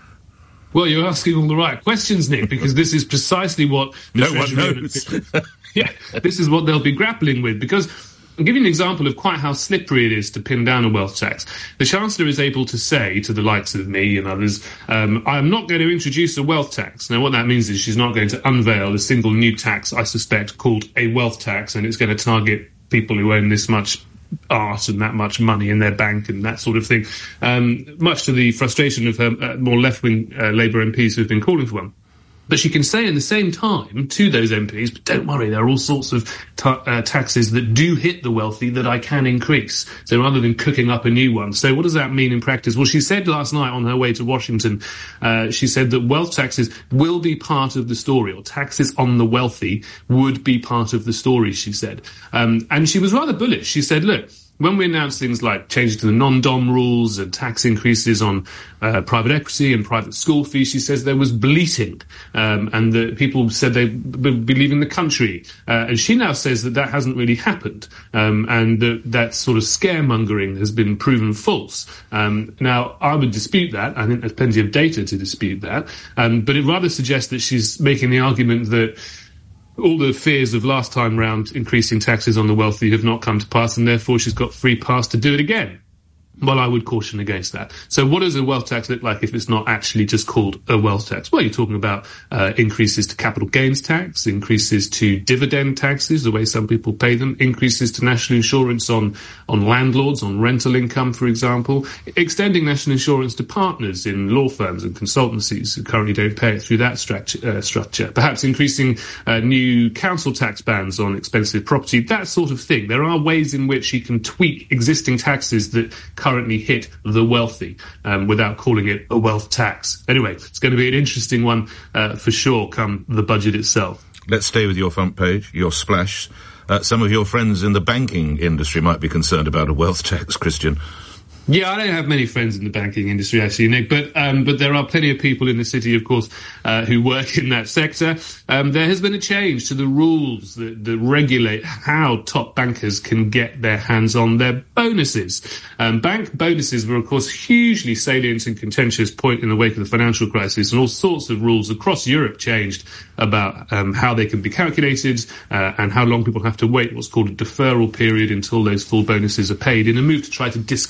Well, you're asking all the right questions, Nick, because this is precisely what the no one knows. Yeah, this is what they'll be grappling with, because I'll give you an example of quite how slippery it is to pin down a wealth tax. The Chancellor is able to say to the likes of me and others, um, I'm not going to introduce a wealth tax. Now, what that means is she's not going to unveil a single new tax, I suspect, called a wealth tax, and it's going to target people who own this much art and that much money in their bank and that sort of thing, um, much to the frustration of her uh, more left-wing uh, Labour M Ps who've been calling for one. But she can say in the same time to those M Ps, but don't worry, there are all sorts of ta- uh, taxes that do hit the wealthy that I can increase. So rather than cooking up a new one. So what does that mean in practice? Well, she said last night on her way to Washington, uh, she said that wealth taxes will be part of the story, or taxes on the wealthy would be part of the story, she said. Um, and she was rather bullish. She said, look, when we announced things like changes to the non-dom rules and tax increases on uh, private equity and private school fees, she says there was bleating, um, and that people said they would be leaving the country. Uh, and she now says that that hasn't really happened, um, and that that sort of scaremongering has been proven false. Um, now, I would dispute that. I think there's plenty of data to dispute that. Um, but it rather suggests that she's making the argument that all the fears of last time round increasing taxes on the wealthy have not come to pass, and therefore she's got free pass to do it again. Well, I would caution against that. So what does a wealth tax look like if it's not actually just called a wealth tax? Well, you're talking about uh, increases to capital gains tax, increases to dividend taxes, the way some people pay them, increases to national insurance on, on landlords, on rental income, for example, extending national insurance to partners in law firms and consultancies who currently don't pay it through that structure, uh, structure. Perhaps increasing uh, new council tax bans on expensive property, that sort of thing. There are ways in which you can tweak existing taxes that currently hit the wealthy um, without calling it a wealth tax. Anyway, it's going to be an interesting one uh, for sure come the budget itself. Let's stay with your front page, your splash. Uh, some of your friends in the banking industry might be concerned about a wealth tax, Christian. Yeah, I don't have many friends in the banking industry, actually, Nick, but um, but there are plenty of people in the city, of course, uh, who work in that sector. Um, there has been a change to the rules that, that regulate how top bankers can get their hands on their bonuses. Um, bank bonuses were, of course, hugely salient and contentious point in the wake of the financial crisis, and all sorts of rules across Europe changed about um, how they can be calculated uh, and how long people have to wait what's called a deferral period until those full bonuses are paid, in a move to try to discourage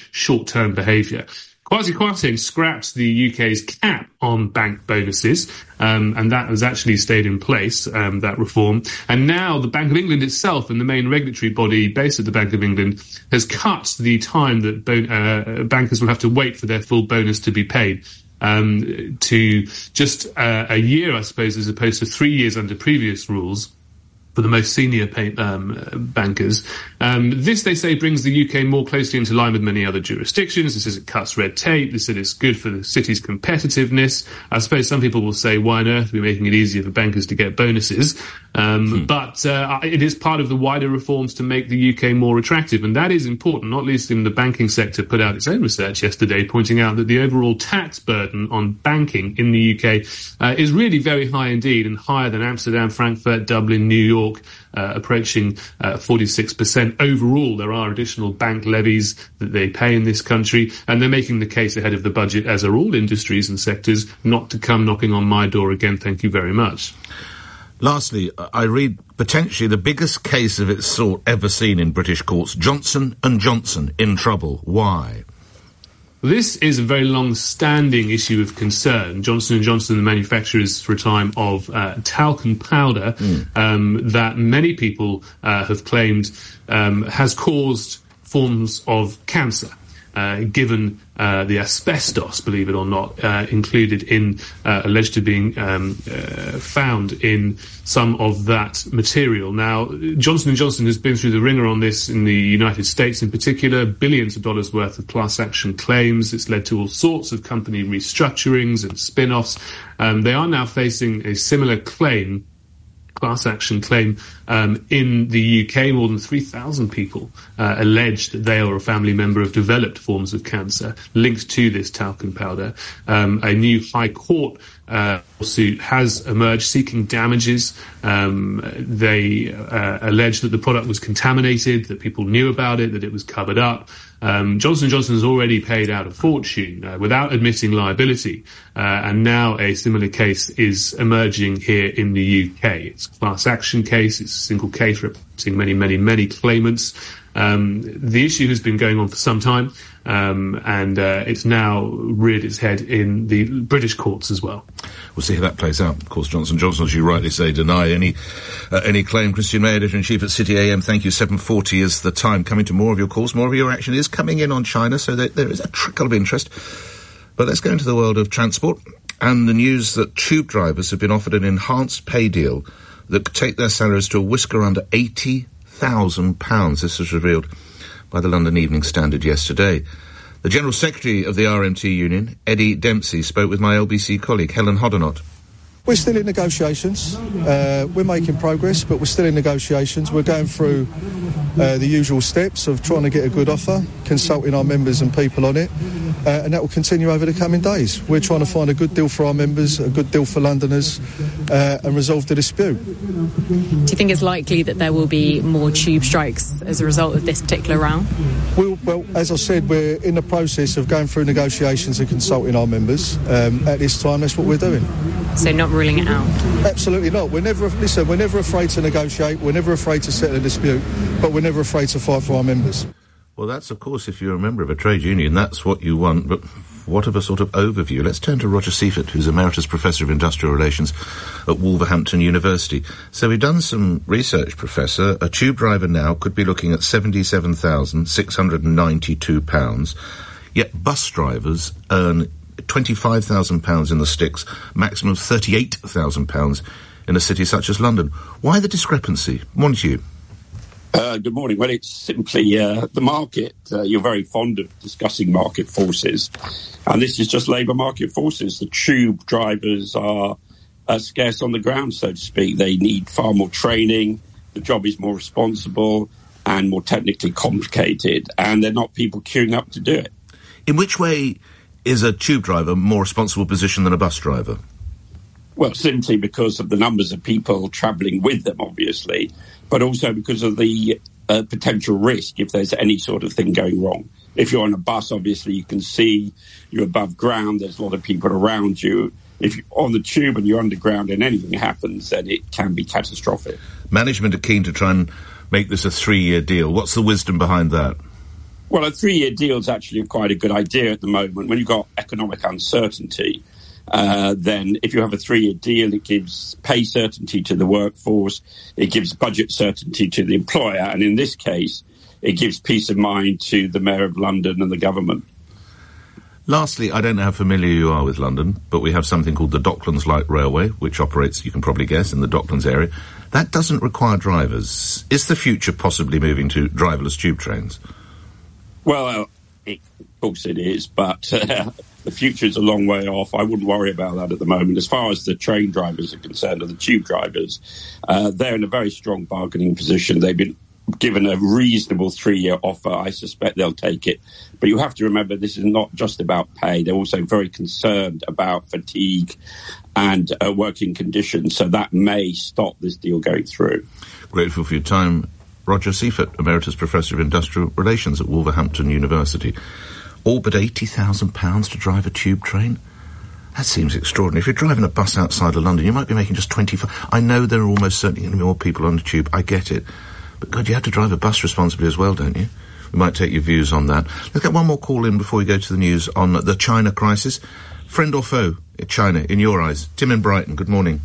such short-term behaviour. Kwasi Kwarteng scrapped the U K's cap on bank bonuses, um, and that has actually stayed in place, um, that reform. And now the Bank of England itself, and the main regulatory body based at the Bank of England, has cut the time that bon- uh, bankers will have to wait for their full bonus to be paid, um, to just uh, a year, I suppose, as opposed to three years under previous rules for the most senior pay, um, bankers. Um, this, they say, brings the U K more closely into line with many other jurisdictions. This says it cuts red tape. This says it's good for the city's competitiveness. I suppose some people will say, why on earth are we making it easier for bankers to get bonuses? Um, hmm. But uh, it is part of the wider reforms to make the U K more attractive. And that is important, not least in the banking sector put out its own research yesterday, pointing out that the overall tax burden on banking in the U K uh, is really very high indeed, and higher than Amsterdam, Frankfurt, Dublin, New York, Uh, approaching uh, forty-six percent. Overall, there are additional bank levies that they pay in this country, and they're making the case ahead of the budget, as are all industries and sectors, not to come knocking on my door again. Thank you very much. Lastly, I read potentially the biggest case of its sort ever seen in British courts. Johnson and Johnson in trouble. Why? This is a very long-standing issue of concern. Johnson and Johnson, the manufacturers for a time of uh, talcum powder, mm. um, that many people uh, have claimed um, has caused forms of cancer, uh, given uh, the asbestos, believe it or not, uh, included in, uh, alleged to being um, uh, found in some of that material. Now, Johnson and Johnson has been through the ringer on this in the United States in particular, billions of dollars worth of class action claims. It's led to all sorts of company restructurings and spin-offs. Um, they are now facing a similar claim, class action claim, um, in the U K. More than three thousand people uh, allege that they or a family member have developed forms of cancer linked to this talcum powder. Um, a new High Court uh, lawsuit has emerged seeking damages. Um, they uh, allege that the product was contaminated, that people knew about it, that it was covered up. Um, Johnson and Johnson has already paid out a fortune uh, without admitting liability, uh, and now a similar case is emerging here in the U K. It's a class action case. It's a single case representing many, many, many claimants. Um, the issue has been going on for some time, um, and uh, it's now reared its head in the British courts as well. We'll see how that plays out. Of course, Johnson and Johnson, as you rightly say, deny any uh, any claim. Christian May, Editor-in-Chief at City A M, thank you. seven forty is the time. Coming to more of your calls. More of your action is coming in on China, so there, there is a trickle of interest. But let's go into the world of transport and the news that tube drivers have been offered an enhanced pay deal that could take their salaries to a whisker under eighty thousand pounds. This was revealed by the London Evening Standard yesterday. The General Secretary of the R M T Union, Eddie Dempsey, spoke with my L B C colleague, Helen Hoddenott. We're still in negotiations. Uh, we're making progress, but we're still in negotiations. We're going through uh, the usual steps of trying to get a good offer, consulting our members and people on it, uh, and that will continue over the coming days. We're trying to find a good deal for our members, a good deal for Londoners, uh, and resolve the dispute. Do you think it's likely that there will be more tube strikes as a result of this particular round? We'll, well, as I said, we're in the process of going through negotiations and consulting our members. Um, at this time, that's what we're doing. So not ruling it out? Absolutely not. We're never, listen, we're never afraid to negotiate, we're never afraid to settle a dispute, but we're never afraid to fight for our members. Well, that's, of course, if you're a member of a trade union, that's what you want, but what of a sort of overview? Let's turn to Roger Seifert, who's Emeritus Professor of Industrial Relations at Wolverhampton University. So we've done some research, Professor. A tube driver now could be looking at seventy-seven thousand six hundred ninety-two pounds, yet bus drivers earn twenty-five thousand pounds in the sticks, maximum of thirty-eight thousand pounds in a city such as London. Why the discrepancy? Montague. Uh, good morning. Well, it's simply uh, the market. Uh, you're very fond of discussing market forces, and this is just labour market forces. The tube drivers are uh, scarce on the ground, so to speak. They need far more training. The job is more responsible and more technically complicated, and they're not people queuing up to do it. In which way is a tube driver more responsible position than a bus driver? Well, simply because of the numbers of people travelling with them, obviously, but also because of the uh, potential risk if there's any sort of thing going wrong. If you're on a bus, obviously, you can see you're above ground, there's a lot of people around you. If you're on the tube and you're underground and anything happens, then it can be catastrophic. Management are keen to try and make this a three-year deal. What's the wisdom behind that? Well, a three-year deal is actually quite a good idea at the moment. When you've got economic uncertainty, uh, then if you have a three-year deal, it gives pay certainty to the workforce, it gives budget certainty to the employer, and in this case, it gives peace of mind to the Mayor of London and the government. Lastly, I don't know how familiar you are with London, but we have something called the Docklands Light Railway, which operates, you can probably guess, in the Docklands area. That doesn't require drivers. Is the future possibly moving to driverless tube trains? Well, it, of course it is, but uh, the future is a long way off. I wouldn't worry about that at the moment. As far as the train drivers are concerned, or the tube drivers, uh, they're in a very strong bargaining position. They've been given a reasonable three-year offer. I suspect they'll take it. But you have to remember, this is not just about pay. They're also very concerned about fatigue and uh, working conditions, so that may stop this deal going through. Grateful for your time. Roger Seifert, Emeritus Professor of Industrial Relations at Wolverhampton University. All but eighty thousand pounds to drive a tube train? That seems extraordinary. If you're driving a bus outside of London, you might be making just twenty-five... I know there are almost certainly going to be more people on the tube. I get it. But, God, you have to drive a bus responsibly as well, don't you? We might take your views on that. Let's get one more call in before we go to the news on the China crisis. Friend or foe, China, in your eyes? Tim in Brighton, good morning.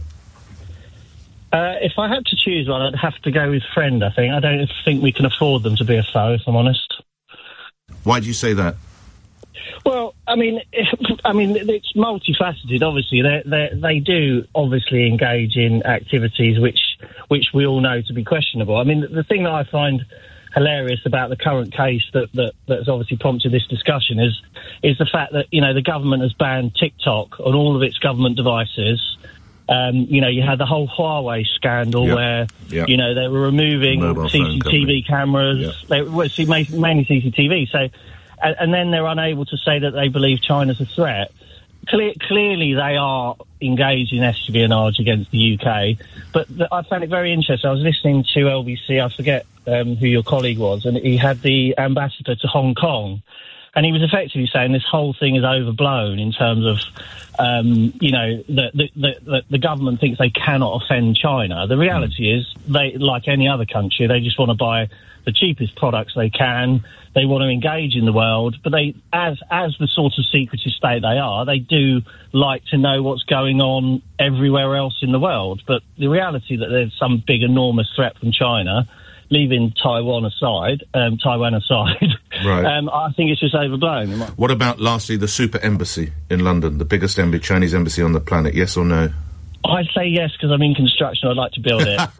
Uh, if I had to choose one, I'd have to go with friend, I think. I don't think we can afford them to be a foe, if I'm honest. Why do you say that? Well, I mean, I mean, it's multifaceted. Obviously, they they they do obviously engage in activities which which we all know to be questionable. I mean, the thing that I find hilarious about the current case that, that that's obviously prompted this discussion is is the fact that, you know, the government has banned TikTok on all of its government devices. Um, you know, you had the whole Huawei scandal yep. where, yep. you know, they were removing Mobile C C T V cameras. Yep. They well, mainly C C T V. So, and, and then they're unable to say that they believe China's a threat. Cle- clearly, they are engaged in espionage against the U K. But the, I found it very interesting. I was listening to L B C. I forget um, who your colleague was, and he had the ambassador to Hong Kong. And he was effectively saying this whole thing is overblown in terms of, um, you know, the, the, the, the government thinks they cannot offend China. The reality mm. is, they, like any other country, they just want to buy the cheapest products they can. They want to engage in the world, but they, as as the sort of secretive state they are, they do like to know what's going on everywhere else in the world. But the reality that there's some big, enormous threat from China, leaving Taiwan aside, um, Taiwan aside, right. um, I think it's just overblown. What about, lastly, the super embassy in London, the biggest embassy, Chinese embassy on the planet, yes or no? I say yes because I'm in construction. I'd like to build it.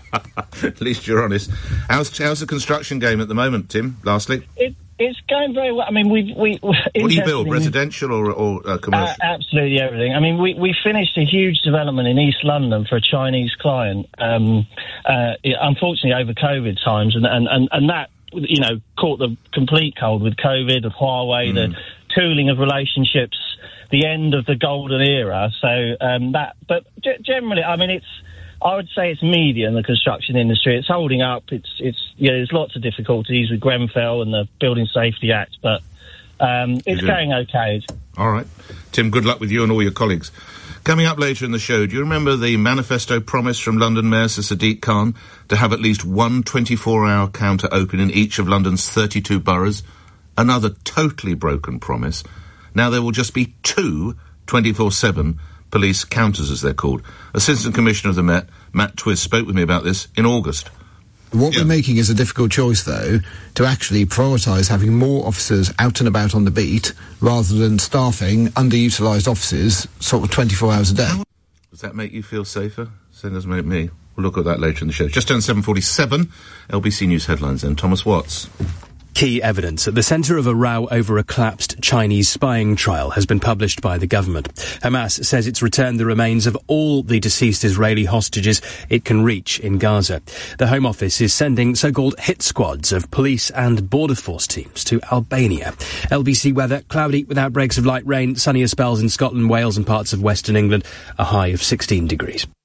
At least you're honest. How's, how's the construction game at the moment, Tim, lastly? It, it's going very well. I mean, we... we what do you build, residential or, or uh, commercial? Uh, absolutely everything. I mean, we, we finished a huge development in East London for a Chinese client, um, uh, it, unfortunately over COVID times, and, and, and, and that, you know, caught the complete cold with COVID, of Huawei, mm. the tooling of relationships, the end of the golden era. So um, that, but g- generally, I mean, it's, I would say it's medium, the construction industry. It's holding up. It's, it's, yeah, there's lots of difficulties with Grenfell and the Building Safety Act, but um, it's going okay. All right. Tim, good luck with you and all your colleagues. Coming up later in the show, do you remember the manifesto promise from London Mayor Sir Sadiq Khan to have at least one twenty-four hour counter open in each of London's thirty-two boroughs? Another totally broken promise. Now there will just be two twenty-four seven police counters, as they're called. Assistant Commissioner of the Met, Matt Twist, spoke with me about this in August. What yeah. we're making is a difficult choice, though, to actually prioritise having more officers out and about on the beat rather than staffing underutilised offices sort of twenty-four hours a day. Does that make you feel safer? So it doesn't make me. We'll look at that later in the show. Just turned seven forty-seven. L B C News headlines then. Thomas Watts. Key evidence at the centre of a row over a collapsed Chinese spying trial has been published by the government. Hamas says it's returned the remains of all the deceased Israeli hostages it can reach in Gaza. The Home Office is sending so-called hit squads of police and border force teams to Albania. L B C weather, cloudy with outbreaks of light rain, sunnier spells in Scotland, Wales and parts of western England, a high of sixteen degrees.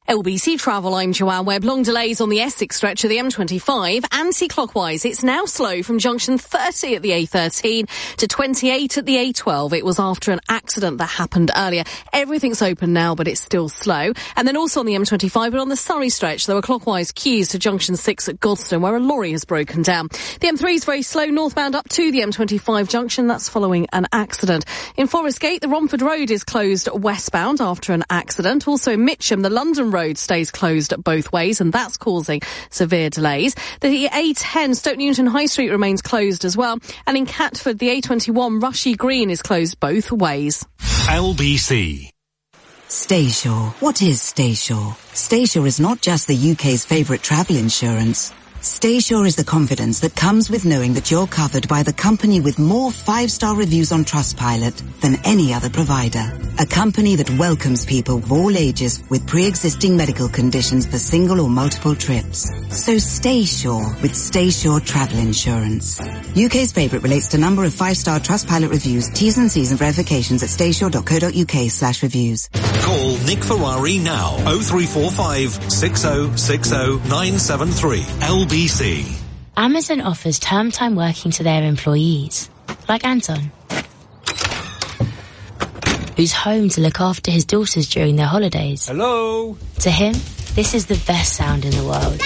L B C Travel, I'm Joanne Webb. Long delays on the Essex stretch of the M twenty-five. Anti-clockwise, it's now slow from junction thirty at the A thirteen to twenty-eight at the A twelve. It was after an accident that happened earlier. Everything's open now, but it's still slow. And then also on the M twenty-five, but on the Surrey stretch, there were clockwise queues to junction six at Godstone, where a lorry has broken down. The M three is very slow northbound up to the M twenty-five junction. That's following an accident. In Forest Gate, the Romford Road is closed westbound after an accident. Also in Mitcham, the London Road stays closed both ways, and that's causing severe delays. The A ten Stoke Newington High Street remains closed as well. And in Catford, the A twenty-one Rushy Green is closed both ways. L B C. Staysure. What is Staysure? Staysure is not just the U K's favourite travel insurance. Staysure is the confidence that comes with knowing that you're covered by the company with more five-star reviews on Trustpilot than any other provider. A company that welcomes people of all ages with pre-existing medical conditions for single or multiple trips. So stay sure with Staysure Travel Insurance. U K's favourite relates to number of five-star Trustpilot reviews, T's and C's and verifications at staysure.co.uk slash reviews. Call Nick Ferrari now. oh three four five, six oh six oh, nine seven three. L B C. Amazon offers term time working to their employees, like Anton, who's home to look after his daughters during their holidays. Hello? To him, this is the best sound in the world.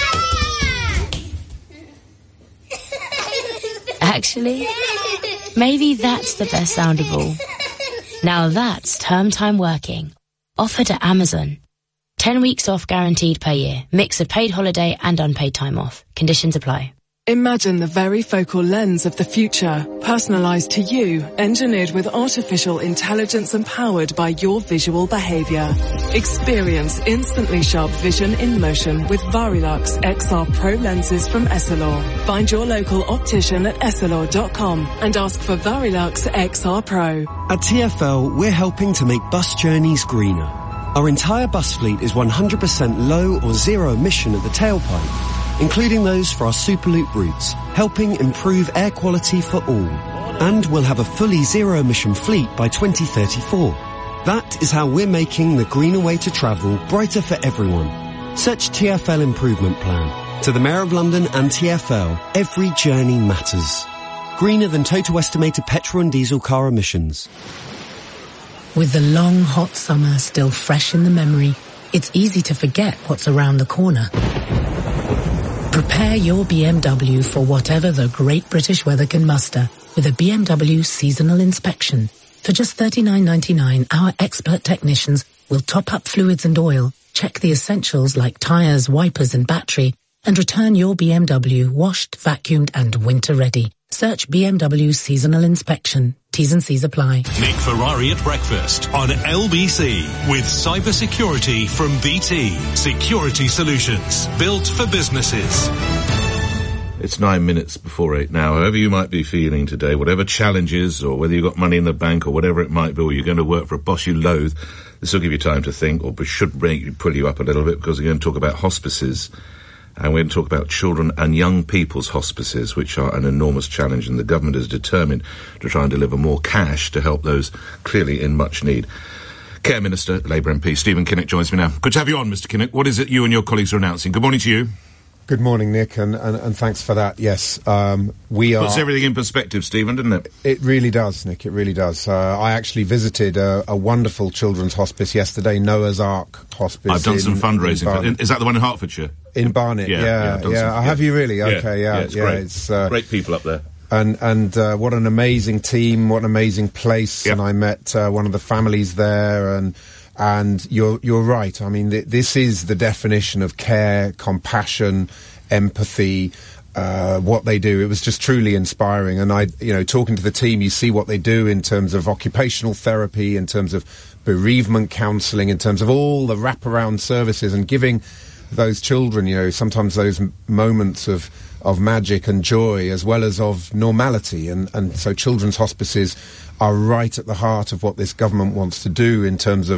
Actually, maybe that's the best sound of all. Now that's term time working. Offered at Amazon. Ten weeks off guaranteed per year. Mix of paid holiday and unpaid time off. Conditions apply. Imagine the varifocal lens of the future, personalised to you, engineered with artificial intelligence and powered by your visual behaviour. Experience instantly sharp vision in motion with Varilux X R Pro lenses from Essilor. Find your local optician at essilor dot com and ask for Varilux X R Pro. At T F L, we're helping to make bus journeys greener. Our entire bus fleet is one hundred percent low or zero emission at the tailpipe, including those for our Superloop routes, helping improve air quality for all. And we'll have a fully zero emission fleet by twenty thirty-four. That is how we're making the greener way to travel brighter for everyone. Search T F L Improvement Plan. To the Mayor of London and T F L, every journey matters. Greener than total estimated petrol and diesel car emissions. With the long, hot summer still fresh in the memory, it's easy to forget what's around the corner. Prepare your B M W for whatever the great British weather can muster with a B M W seasonal inspection. For just thirty-nine ninety-nine, our expert technicians will top up fluids and oil, check the essentials like tyres, wipers and battery, and return your B M W washed, vacuumed and winter ready. Search B M W seasonal inspection. T's and C's apply. Nick Ferrari at breakfast on L B C with cybersecurity from B T. Security solutions built for businesses. It's nine minutes before eight now. However you might be feeling today, whatever challenges or whether you've got money in the bank or whatever it might be, or you're going to work for a boss you loathe, this will give you time to think, or should make you pull you up a little bit, because we're going to talk about hospices. And we're going to talk about children and young people's hospices, which are an enormous challenge, and the government is determined to try and deliver more cash to help those clearly in much need. Care Minister, Labour M P Stephen Kinnock joins me now. Good to have you on, Mister Kinnock. What is it you and your colleagues are announcing? Good morning to you. Good morning, Nick, and, and, and thanks for that. Yes, um, we are... Puts everything in perspective, Stephen, doesn't it? It really does, Nick, it really does. Uh, I actually visited a, a wonderful children's hospice yesterday, Noah's Ark Hospice. I've done in, some fundraising. For, is that the one in Hertfordshire? In Barnet, yeah. Yeah, yeah, yeah. Some, have you really? Okay, yeah. Yeah, it's yeah, great. It's, uh, great people up there. And and uh, what an amazing team, what an amazing place. Yep. And I met uh, one of the families there, and... And you're you're right. I mean, th- this is the definition of care, compassion, empathy, uh, what they do. It was just truly inspiring. And I, you know, talking to the team, you see what they do in terms of occupational therapy, in terms of bereavement counselling, in terms of all the wraparound services, and giving those children, you know, sometimes those m- moments of of magic and joy as well as of normality. And, and so children's hospices are right at the heart of what this government wants to do in terms of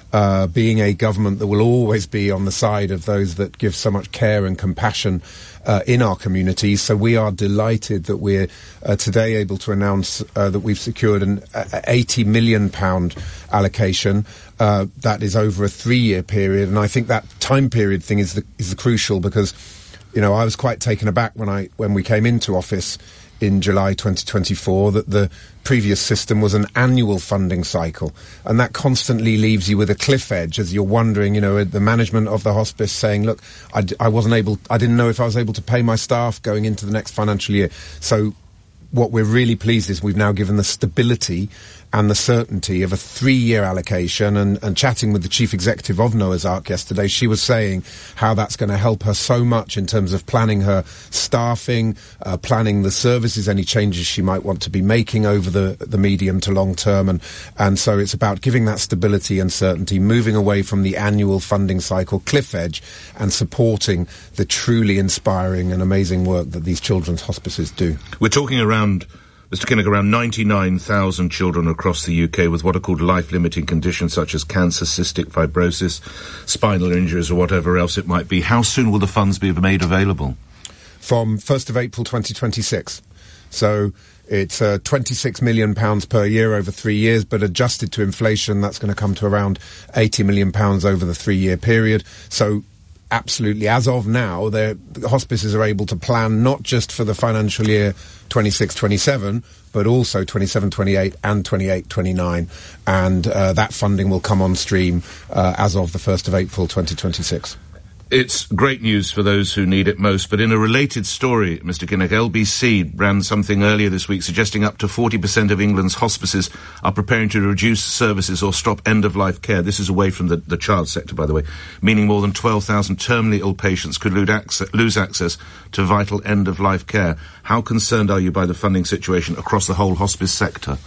uh, being a government that will always be on the side of those that give so much care and compassion uh, in our communities. So we are delighted that we're uh, today able to announce uh, that we've secured an uh, eighty million pound allocation. Uh, that is over a three-year period, and I think that time period thing is the, is the crucial, because, you know, I was quite taken aback when I when we came into office in July twenty twenty-four that the previous system was an annual funding cycle, and that constantly leaves you with a cliff edge as you're wondering, you know, the management of the hospice saying, look, I, d- I wasn't able, I didn't know if I was able to pay my staff going into the next financial year. So what we're really pleased is we've now given the stability and the certainty of a three-year allocation, and, and chatting with the chief executive of Noah's Ark yesterday, she was saying how that's going to help her so much in terms of planning her staffing, uh, planning the services, any changes she might want to be making over the, the medium to long term, and, and so it's about giving that stability and certainty, moving away from the annual funding cycle cliff edge, and supporting the truly inspiring and amazing work that these children's hospices do. We're talking around, Mister Kinnock, around ninety-nine thousand children across the U K with what are called life-limiting conditions such as cancer, cystic fibrosis, spinal injuries or whatever else it might be. How soon will the funds be made available? From first of April twenty twenty-six. So it's uh, twenty-six million pounds per year over three years, but adjusted to inflation, that's going to come to around eighty million pounds over the three-year period. So absolutely, as of now, the hospices are able to plan not just for the financial year twenty-six twenty-seven, but also twenty-seven twenty-eight and twenty-eight twenty-nine, and uh, that funding will come on stream uh, as of the first of April twenty twenty-six. It's great news for those who need it most, but in a related story, Mister Kinnock, L B C ran something earlier this week suggesting up to forty percent of England's hospices are preparing to reduce services or stop end-of-life care. This is away from the, the child sector, by the way, meaning more than twelve thousand terminally ill patients could lose access, lose access to vital end-of-life care. How concerned are you by the funding situation across the whole hospice sector?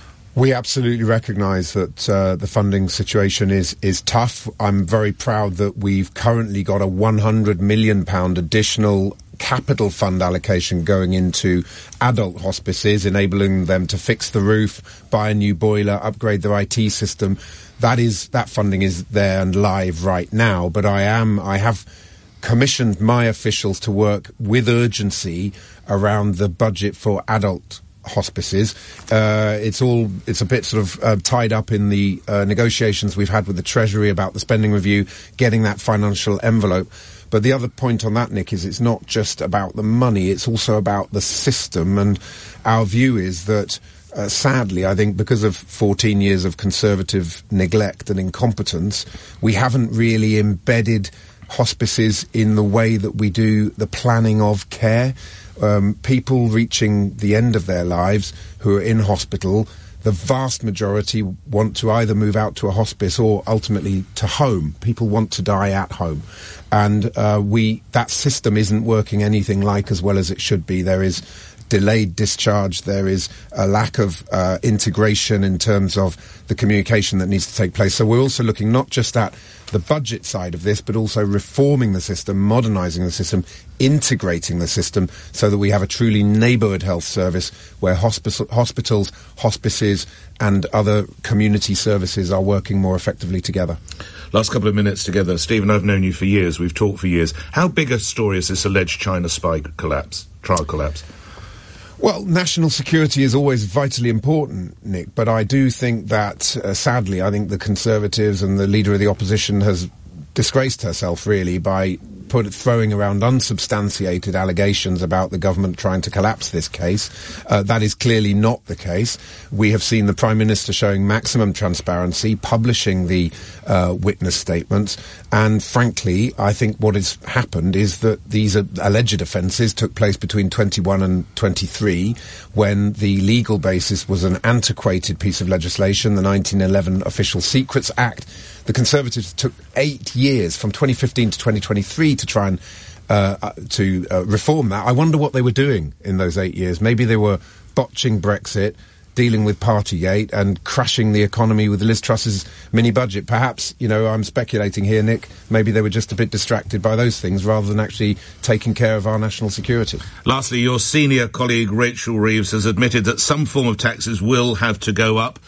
We absolutely recognise that uh, the funding situation is, is tough. I'm very proud that we've currently got a one hundred million pounds additional capital fund allocation going into adult hospices, enabling them to fix the roof, buy a new boiler, upgrade their I T system. That is, that funding is there and live right now, but I am, I have commissioned my officials to work with urgency around the budget for adult hospices. Uh, it's all, it's a bit sort of uh, tied up in the uh, negotiations we've had with the Treasury about the spending review, getting that financial envelope. But the other point on that, Nick, is it's not just about the money, it's also about the system. And our view is that, uh, sadly, I think because of fourteen years of Conservative neglect and incompetence, we haven't really embedded hospices in the way that we do the planning of care. Um, people reaching the end of their lives who are in hospital, the vast majority want to either move out to a hospice or ultimately to home. People want to die at home. And uh, we that system isn't working anything like as well as it should be. There is delayed discharge, there is a lack of uh, integration in terms of the communication that needs to take place. So we're also looking not just at the budget side of this, but also reforming the system, modernising the system, integrating the system so that we have a truly neighbourhood health service where hospice- hospitals, hospices and other community services are working more effectively together. Last couple of minutes together. Stephen, I've known you for years. We've talked for years. How big a story is this alleged China spy collapse, trial collapse? Well, national security is always vitally important, Nick, but I do think that, uh, sadly, I think the Conservatives and the Leader of the Opposition has disgraced herself, really, by put throwing around unsubstantiated allegations about the government trying to collapse this case. Uh, that is clearly not the case. We have seen the Prime Minister showing maximum transparency, publishing the uh, witness statements, and frankly, I think what has happened is that these uh, alleged offences took place between twenty-one and twenty-three, when the legal basis was an antiquated piece of legislation, the nineteen eleven Official Secrets Act. The Conservatives took eight years, from twenty fifteen to twenty twenty-three, to try and uh, uh, to uh, reform that. I wonder what they were doing in those eight years. Maybe they were botching Brexit, dealing with Partygate, and crashing the economy with Liz Truss's mini-budget. Perhaps, you know, I'm speculating here, Nick, maybe they were just a bit distracted by those things rather than actually taking care of our national security. Lastly, your senior colleague Rachel Reeves has admitted that some form of taxes will have to go up.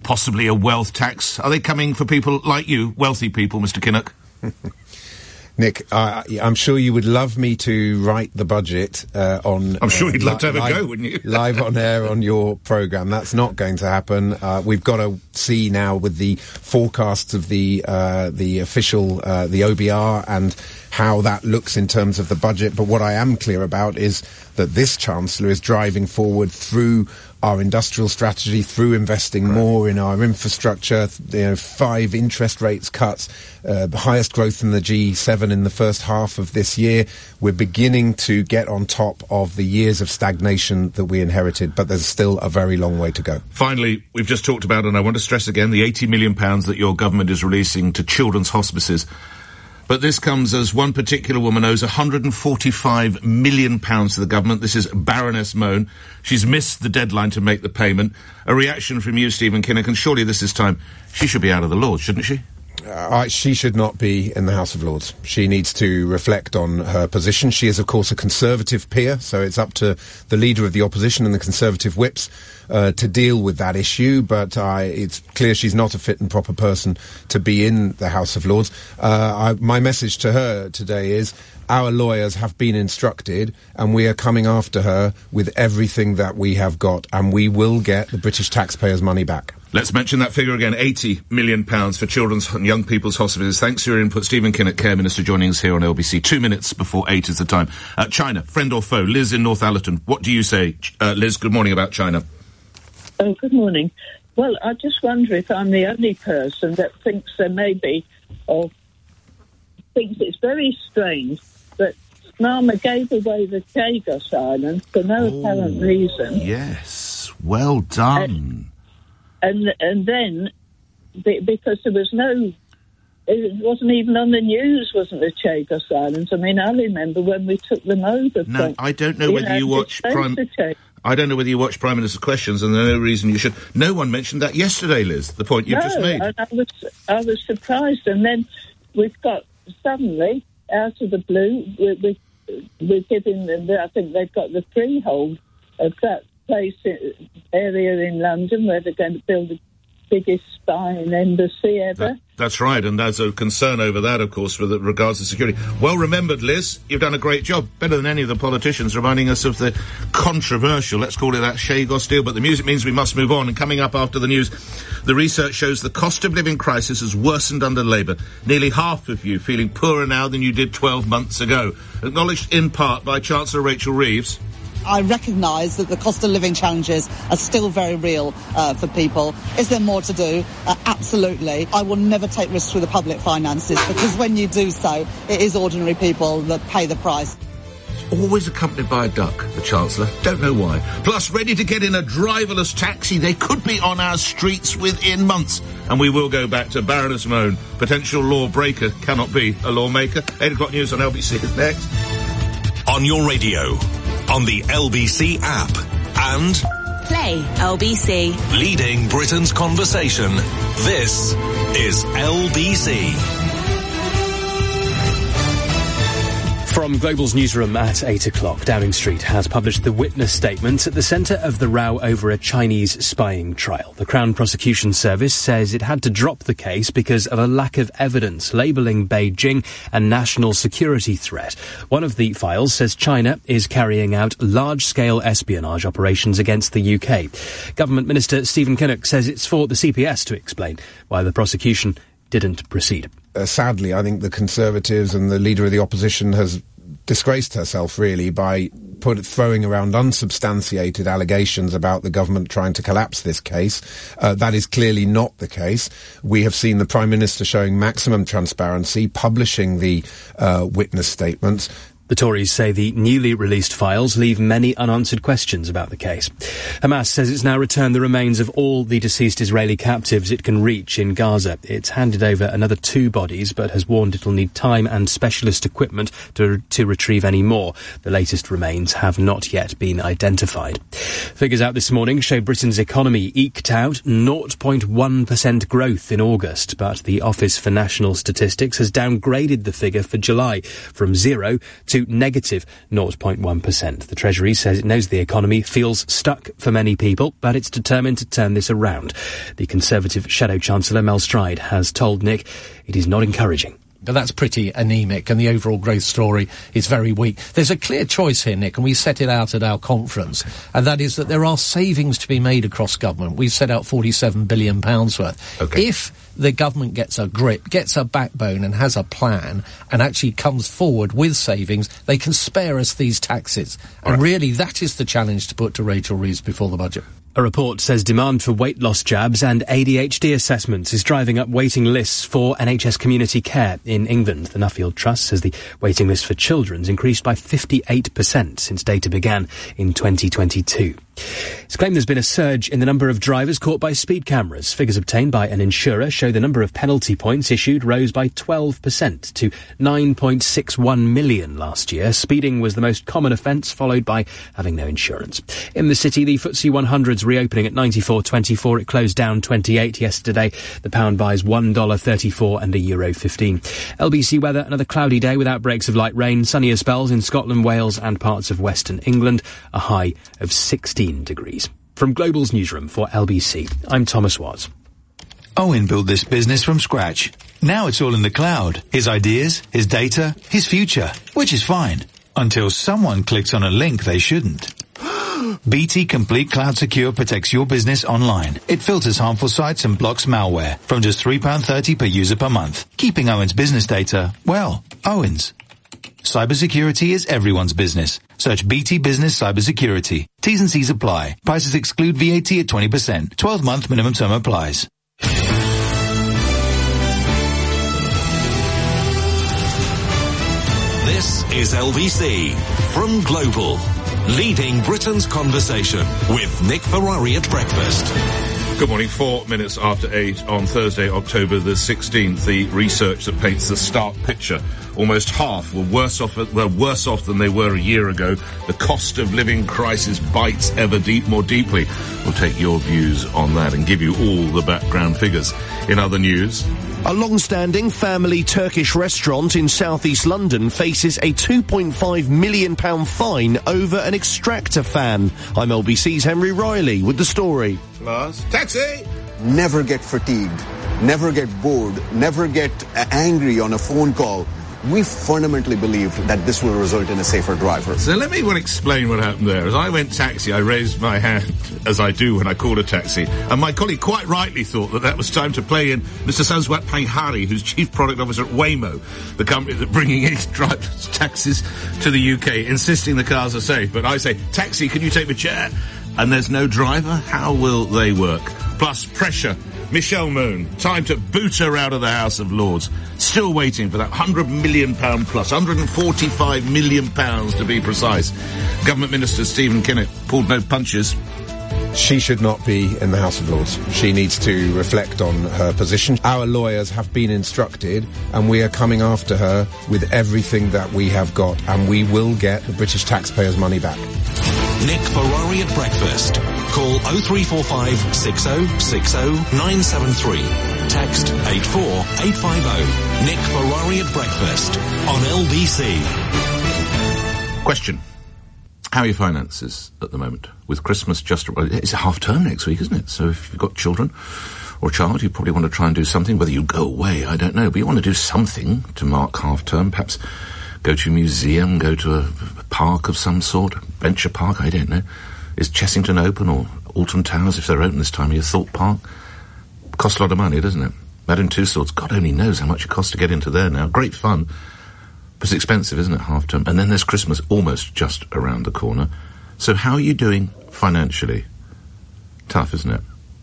possibly a wealth tax. Are they coming for people like you, wealthy people, Mister Kinnock? Nick, uh, I'm sure you would love me to write the budget uh, on... I'm sure uh, you'd love to have live, a go, wouldn't you? live on air on your programme. That's not going to happen. Uh, we've got to see now with the forecasts of the uh, the official, uh, the O B R, and how that looks in terms of the budget. But what I am clear about is that this Chancellor is driving forward through our industrial strategy, through investing right. more in our infrastructure, you know, five interest rates cuts, uh, the highest growth in the G seven in the first half of this year. We're beginning to get on top of the years of stagnation that we inherited, but there's still a very long way to go. Finally, we've just talked about, and I want to stress again, the eighty million pounds that your government is releasing to children's hospices. But this comes as one particular woman owes one hundred forty-five million pounds to the government. This is Baroness Mohn. She's missed the deadline to make the payment. A reaction from you, Stephen Kinnock, and surely this is time she should be out of the Lords, shouldn't she? Uh, she should not be in the House of Lords. She needs to reflect on her position. She is, of course, a Conservative peer, so it's up to the Leader of the Opposition and the Conservative whips uh, to deal with that issue, but uh, it's clear she's not a fit and proper person to be in the House of Lords. Uh, I, my message to her today is our lawyers have been instructed, and we are coming after her with everything that we have got, and we will get the British taxpayers' money back. Let's mention that figure again, eighty million pounds for children's and young people's hospitals. Thanks for your input. Stephen Kinnock, Care Minister, joining us here on L B C. Two minutes before eight is the time. Uh, China, friend or foe? Liz in Northallerton. What do you say? Uh, Liz, good morning about China. Oh, good morning. Well, I just wonder if I'm the only person that thinks there may be, or thinks it's very strange that Mama gave away the Chagos Islands for no oh, apparent reason. Yes, well done. And, and and then, because there was no, it wasn't even on the news, wasn't the Chagos Islands? I mean, I remember when we took them over. No, from, I don't know whether you, know, you watch Prime... I don't know whether you watch Prime Minister's Questions, and there's no reason you should. No one mentioned that yesterday, Liz, the point you've no, just made. And I was, I was surprised. And then we've got, suddenly, out of the blue, we're, we're, we're giving them, the, I think they've got the freehold of that place, area in London where they're going to build the biggest spying embassy ever. That, that's right, and there's a concern over that, of course, with regards to security. Well remembered, Liz. You've done a great job, better than any of the politicians, reminding us of the controversial, let's call it that, Chagos deal. But the music means we must move on, and coming up after the news, the research shows the cost of living crisis has worsened under Labour. Nearly half of you feeling poorer now than you did twelve months ago. Acknowledged in part by Chancellor Rachel Reeves. I recognise that the cost of living challenges are still very real uh, for people. Is there more to do? Uh, absolutely. I will never take risks with the public finances, because when you do so, it is ordinary people that pay the price. Always accompanied by a duck, the Chancellor. Don't know why. Plus, ready to get in a driverless taxi. They could be on our streets within months. And we will go back to Baroness Mohn. Potential lawbreaker cannot be a lawmaker. eight o'clock news on L B C is next. On your radio, on the L B C app, and Play L B C. Leading Britain's conversation. This is L B C. From Global's newsroom at eight o'clock, Downing Street has published the witness statement at the centre of the row over a Chinese spying trial. The Crown Prosecution Service says it had to drop the case because of a lack of evidence labelling Beijing a national security threat. One of the files says China is carrying out large-scale espionage operations against the U K. Government Minister Stephen Kinnock says it's for the C P S to explain why the prosecution didn't proceed. Uh, sadly, I think the Conservatives and the Leader of the Opposition has disgraced herself, really, by put, throwing around unsubstantiated allegations about the government trying to collapse this case. Uh, that is clearly not the case. We have seen the Prime Minister showing maximum transparency, publishing the uh, witness statements. The Tories say the newly released files leave many unanswered questions about the case. Hamas says it's now returned the remains of all the deceased Israeli captives it can reach in Gaza. It's handed over another two bodies, but has warned it'll need time and specialist equipment to, to retrieve any more. The latest remains have not yet been identified. Figures out this morning show Britain's economy eked out zero point one percent growth in August, but the Office for National Statistics has downgraded the figure for July from zero to to negative zero point one percent. The Treasury says it knows the economy feels stuck for many people, but it's determined to turn this around. The Conservative Shadow Chancellor Mel Stride has told Nick it is not encouraging. But that's pretty anemic, and the overall growth story is very weak. There's a clear choice here, Nick, and we set it out at our conference, and that is that there are savings to be made across government. We've set out forty-seven billion pounds worth. Okay. If the government gets a grip, gets a backbone and has a plan, and actually comes forward with savings, they can spare us these taxes. All and right. Really, that is the challenge to put to Rachel Reeves before the budget. A report says demand for weight loss jabs and A D H D assessments is driving up waiting lists for N H S community care in England. The Nuffield Trust says the waiting list for children's increased by fifty-eight percent since data began in twenty twenty-two. It's claimed there's been a surge in the number of drivers caught by speed cameras. Figures obtained by an insurer show the number of penalty points issued rose by twelve percent to nine point six one million last year. Speeding was the most common offence, followed by having no insurance. In the city, the F T S E one hundred's reopening at ninety-four twenty-four. It closed down twenty-eight yesterday. The pound buys one dollar thirty-four and a euro fifteen. L B C weather, another cloudy day with outbreaks of light rain. Sunnier spells in Scotland, Wales and parts of western England. A high of sixteen degrees. From Global's newsroom for L B C, I'm Thomas Watts. Owen built this business from scratch. Now it's all in the cloud. His ideas, his data, his future, which is fine. Until someone clicks on a link they shouldn't. B T Complete Cloud Secure protects your business online. It filters harmful sites and blocks malware from just three pounds thirty per user per month. Keeping Owen's business data, well, Owen's. Cybersecurity is everyone's business. Search B T Business Cybersecurity. T's and C's apply. Prices exclude V A T at twenty percent. twelve month minimum term applies. This is L B C from Global, leading Britain's conversation with Nick Ferrari at breakfast. Good morning. Four minutes after eight on Thursday, October the sixteenth. The research that paints the stark picture. Almost half were worse off, were worse off than they were a year ago. The cost of living crisis bites ever deep, more deeply. We'll take your views on that and give you all the background figures. In other news, a long-standing family Turkish restaurant in southeast London faces a two point five million pounds fine over an Extractor fan. I'm L B C's Henry Riley with the story. Last taxi! Never get fatigued, never get bored, never get uh, angry on a phone call. We fundamentally believe that this will result in a safer driver. So let me well explain what happened there. As I went taxi, I raised my hand, as I do when I call a taxi, and my colleague quite rightly thought that that was time to play in Mister Sazwat Panghari, who's Chief Product Officer at Waymo, the company that's bringing in driverless taxis to the U K, insisting the cars are safe. But I say, taxi, can you take the chair? And there's no driver? How will they work? Plus pressure. Michelle Moon, time to boot her out of the House of Lords. Still waiting for that one hundred million pounds plus, one hundred forty-five million pounds to be precise. Government Minister Stephen Kinnock pulled no punches. She should not be in the House of Lords. She needs to reflect on her position. Our lawyers have been instructed, and we are coming after her with everything that we have got, and we will get the British taxpayers' money back. Nick Ferrari at breakfast. Call oh three four five, six oh six oh, nine seven three. Text eight four eight five oh. Nick Ferrari at breakfast on L B C. Question. How are your finances at the moment? With Christmas just... It's a half term next week, isn't it? So if you've got children or a child, you probably want to try and do something. Whether you go away, I don't know. But you want to do something to mark half term. Perhaps go to a museum, go to a park of some sort. Venture Park, I don't know. Is Chessington open, or Alton Towers, if they're open this time of year, Thorpe Park? Costs a lot of money, doesn't it? Madame Tussauds, God only knows how much it costs to get into there now. Great fun. But it's expensive, isn't it, half term? And then there's Christmas almost just around the corner. So how are you doing financially? Tough, isn't it?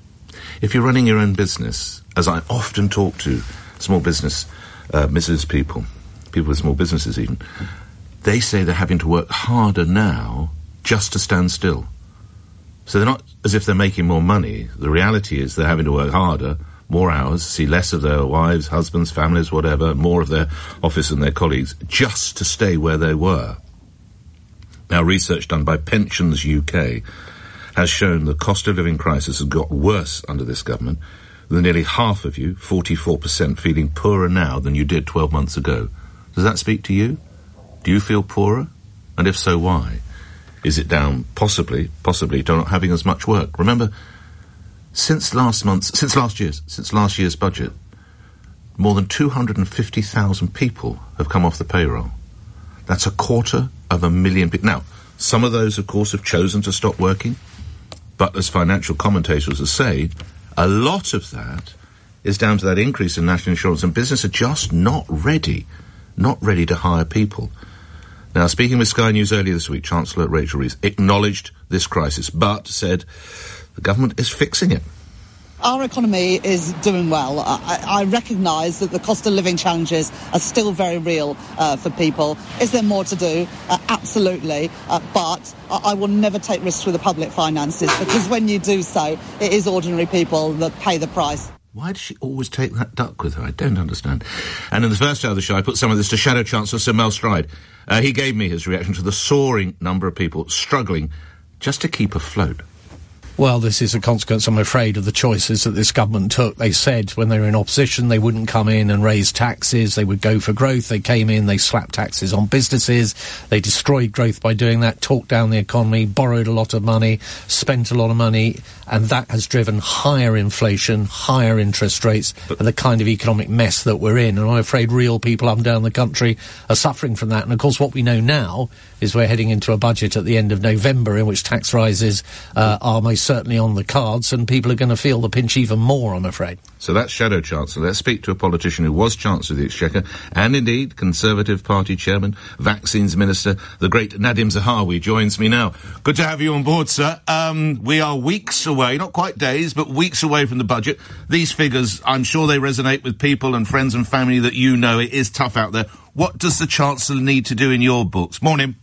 If you're running your own business, as I often talk to small business, uh, Missus people, people with small businesses even, they say they're having to work harder now just to stand still. So they're not as if they're making more money. The reality is they're having to work harder, more hours, see less of their wives, husbands, families, whatever, more of their office and their colleagues, just to stay where they were. Now, research done by Pensions U K has shown the cost of living crisis has got worse under this government, with nearly half of you, forty-four percent, feeling poorer now than you did twelve months ago. Does that speak to you? Do you feel poorer? And if so, why? Is it down, possibly, possibly, to not having as much work? Remember, since last month's, since last year's, since last year's budget, more than two hundred fifty thousand people have come off the payroll. That's a quarter of a million people. Now, some of those, of course, have chosen to stop working, but as financial commentators will say, a lot of that is down to that increase in national insurance, and business are just not ready, not ready to hire people. Now, speaking with Sky News earlier this week, Chancellor Rachel Reeves acknowledged this crisis, but said the government is fixing it. Our economy is doing well. I, I recognise that the cost of living challenges are still very real uh, for people. Is there more to do? Uh, absolutely. Uh, but I, I will never take risks with the public finances, because when you do so, it is ordinary people that pay the price. Why does she always take that duck with her? I don't understand. And in the first hour of the show, I put some of this to Shadow Chancellor Sir Mel Stride. Uh, he gave me his reaction to the soaring number of people struggling just to keep afloat. Well, this is a consequence, I'm afraid, of the choices that this government took. They said when they were in opposition they wouldn't come in and raise taxes, they would go for growth. They came in, they slapped taxes on businesses, they destroyed growth by doing that, talked down the economy, borrowed a lot of money, spent a lot of money, and that has driven higher inflation, higher interest rates, but and the kind of economic mess that we're in. And I'm afraid real people up and down the country are suffering from that. And of course what we know now is we're heading into a budget at the end of November in which tax rises uh, are most certainly on the cards, and people are going to feel the pinch even more, I'm afraid. So that's Shadow Chancellor. Let's speak to a politician who was Chancellor of the Exchequer, and indeed Conservative Party Chairman, Vaccines Minister, the great Nadim Zahawi joins me now. Good to have you on board, sir. Um, we are weeks away, not quite days, but weeks away from the budget. These figures, I'm sure they resonate with people and friends and family that you know. It is tough out there. What does the Chancellor need to do in your books? Morning.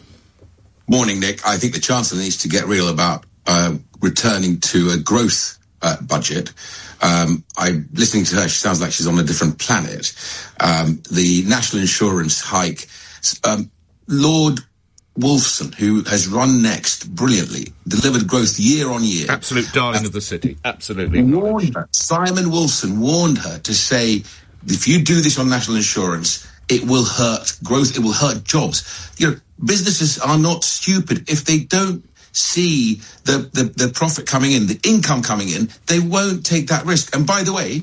Morning, Nick. I think the Chancellor needs to get real about uh, returning to a growth uh, budget. Um, I'm listening to her. She sounds like she's on a different planet. Um, the national insurance hike. Um, Lord Wolfson, who has run Next brilliantly, delivered growth year on year. Absolute darling uh, of the city. Absolutely. Warned her. Simon Wolfson warned her to say, if you do this on national insurance, it will hurt growth, it will hurt jobs. You know, businesses are not stupid. If they don't see the, the, the profit coming in, the income coming in, they won't take that risk. And by the way,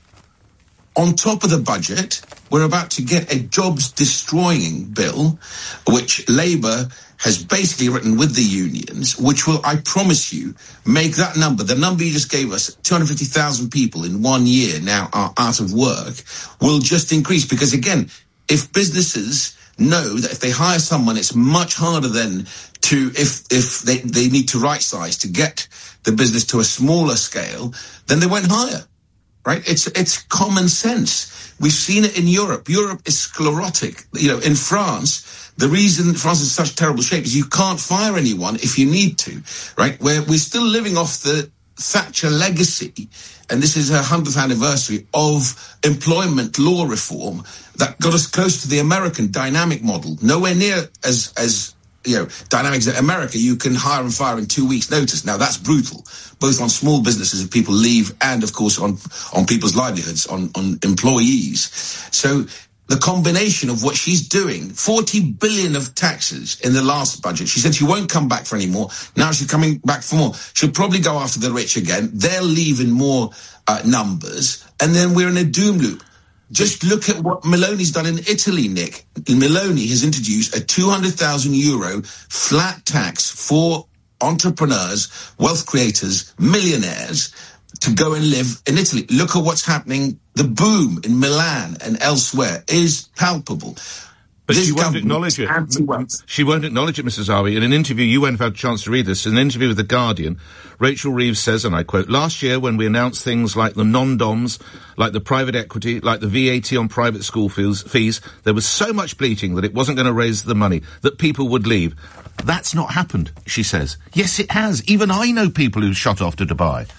on top of the budget, we're about to get a jobs-destroying bill, which Labour has basically written with the unions, which will, I promise you, make that number, the number you just gave us, two hundred fifty thousand people in one year now are out of work, will just increase. Because again, if businesses know that if they hire someone, it's much harder then to, if if they, they need to right size to get the business to a smaller scale, then they won't hire, right? It's it's common sense. We've seen it in Europe. Europe is sclerotic. You know, in France, the reason France is in such terrible shape is you can't fire anyone if you need to, right? We're, we're still living off the Thatcher legacy, and this is her hundredth anniversary of employment law reform that got us close to the American dynamic model. Nowhere near as, as you know, dynamic as America. You can hire and fire in two weeks' notice. Now, that's brutal, both on small businesses if people leave and, of course, on, on people's livelihoods, on, on employees. So the combination of what she's doing, forty billion of taxes in the last budget. She said she won't come back for any more. Now she's coming back for more. She'll probably go after the rich again. They'll leave in more uh, numbers. And then we're in a doom loop. Just look at what Meloni's done in Italy, Nick. Meloni has introduced a two hundred thousand euro flat tax for entrepreneurs, wealth creators, millionaires to go and live in Italy. Look at what's happening. The boom in Milan and elsewhere is palpable. But this she won't acknowledge it. She won't acknowledge it, Missus Zahawi. In an interview, you won't have had a chance to read this, in an interview with The Guardian, Rachel Reeves says, and I quote, "Last year when we announced things like the non-doms, like the private equity, like the V A T on private school fees, fees, there was so much bleating that it wasn't going to raise the money, that people would leave. That's not happened," she says. Yes, it has. Even I know people who've shot off to Dubai.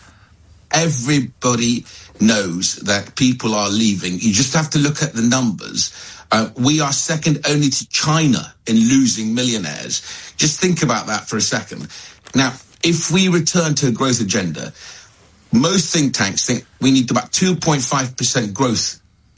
Everybody knows that people are leaving. You just have to look at the numbers. Uh, we are second only to China in losing millionaires. Just think about that for a second. Now, if we return to a growth agenda, most think tanks think we need about two point five percent growth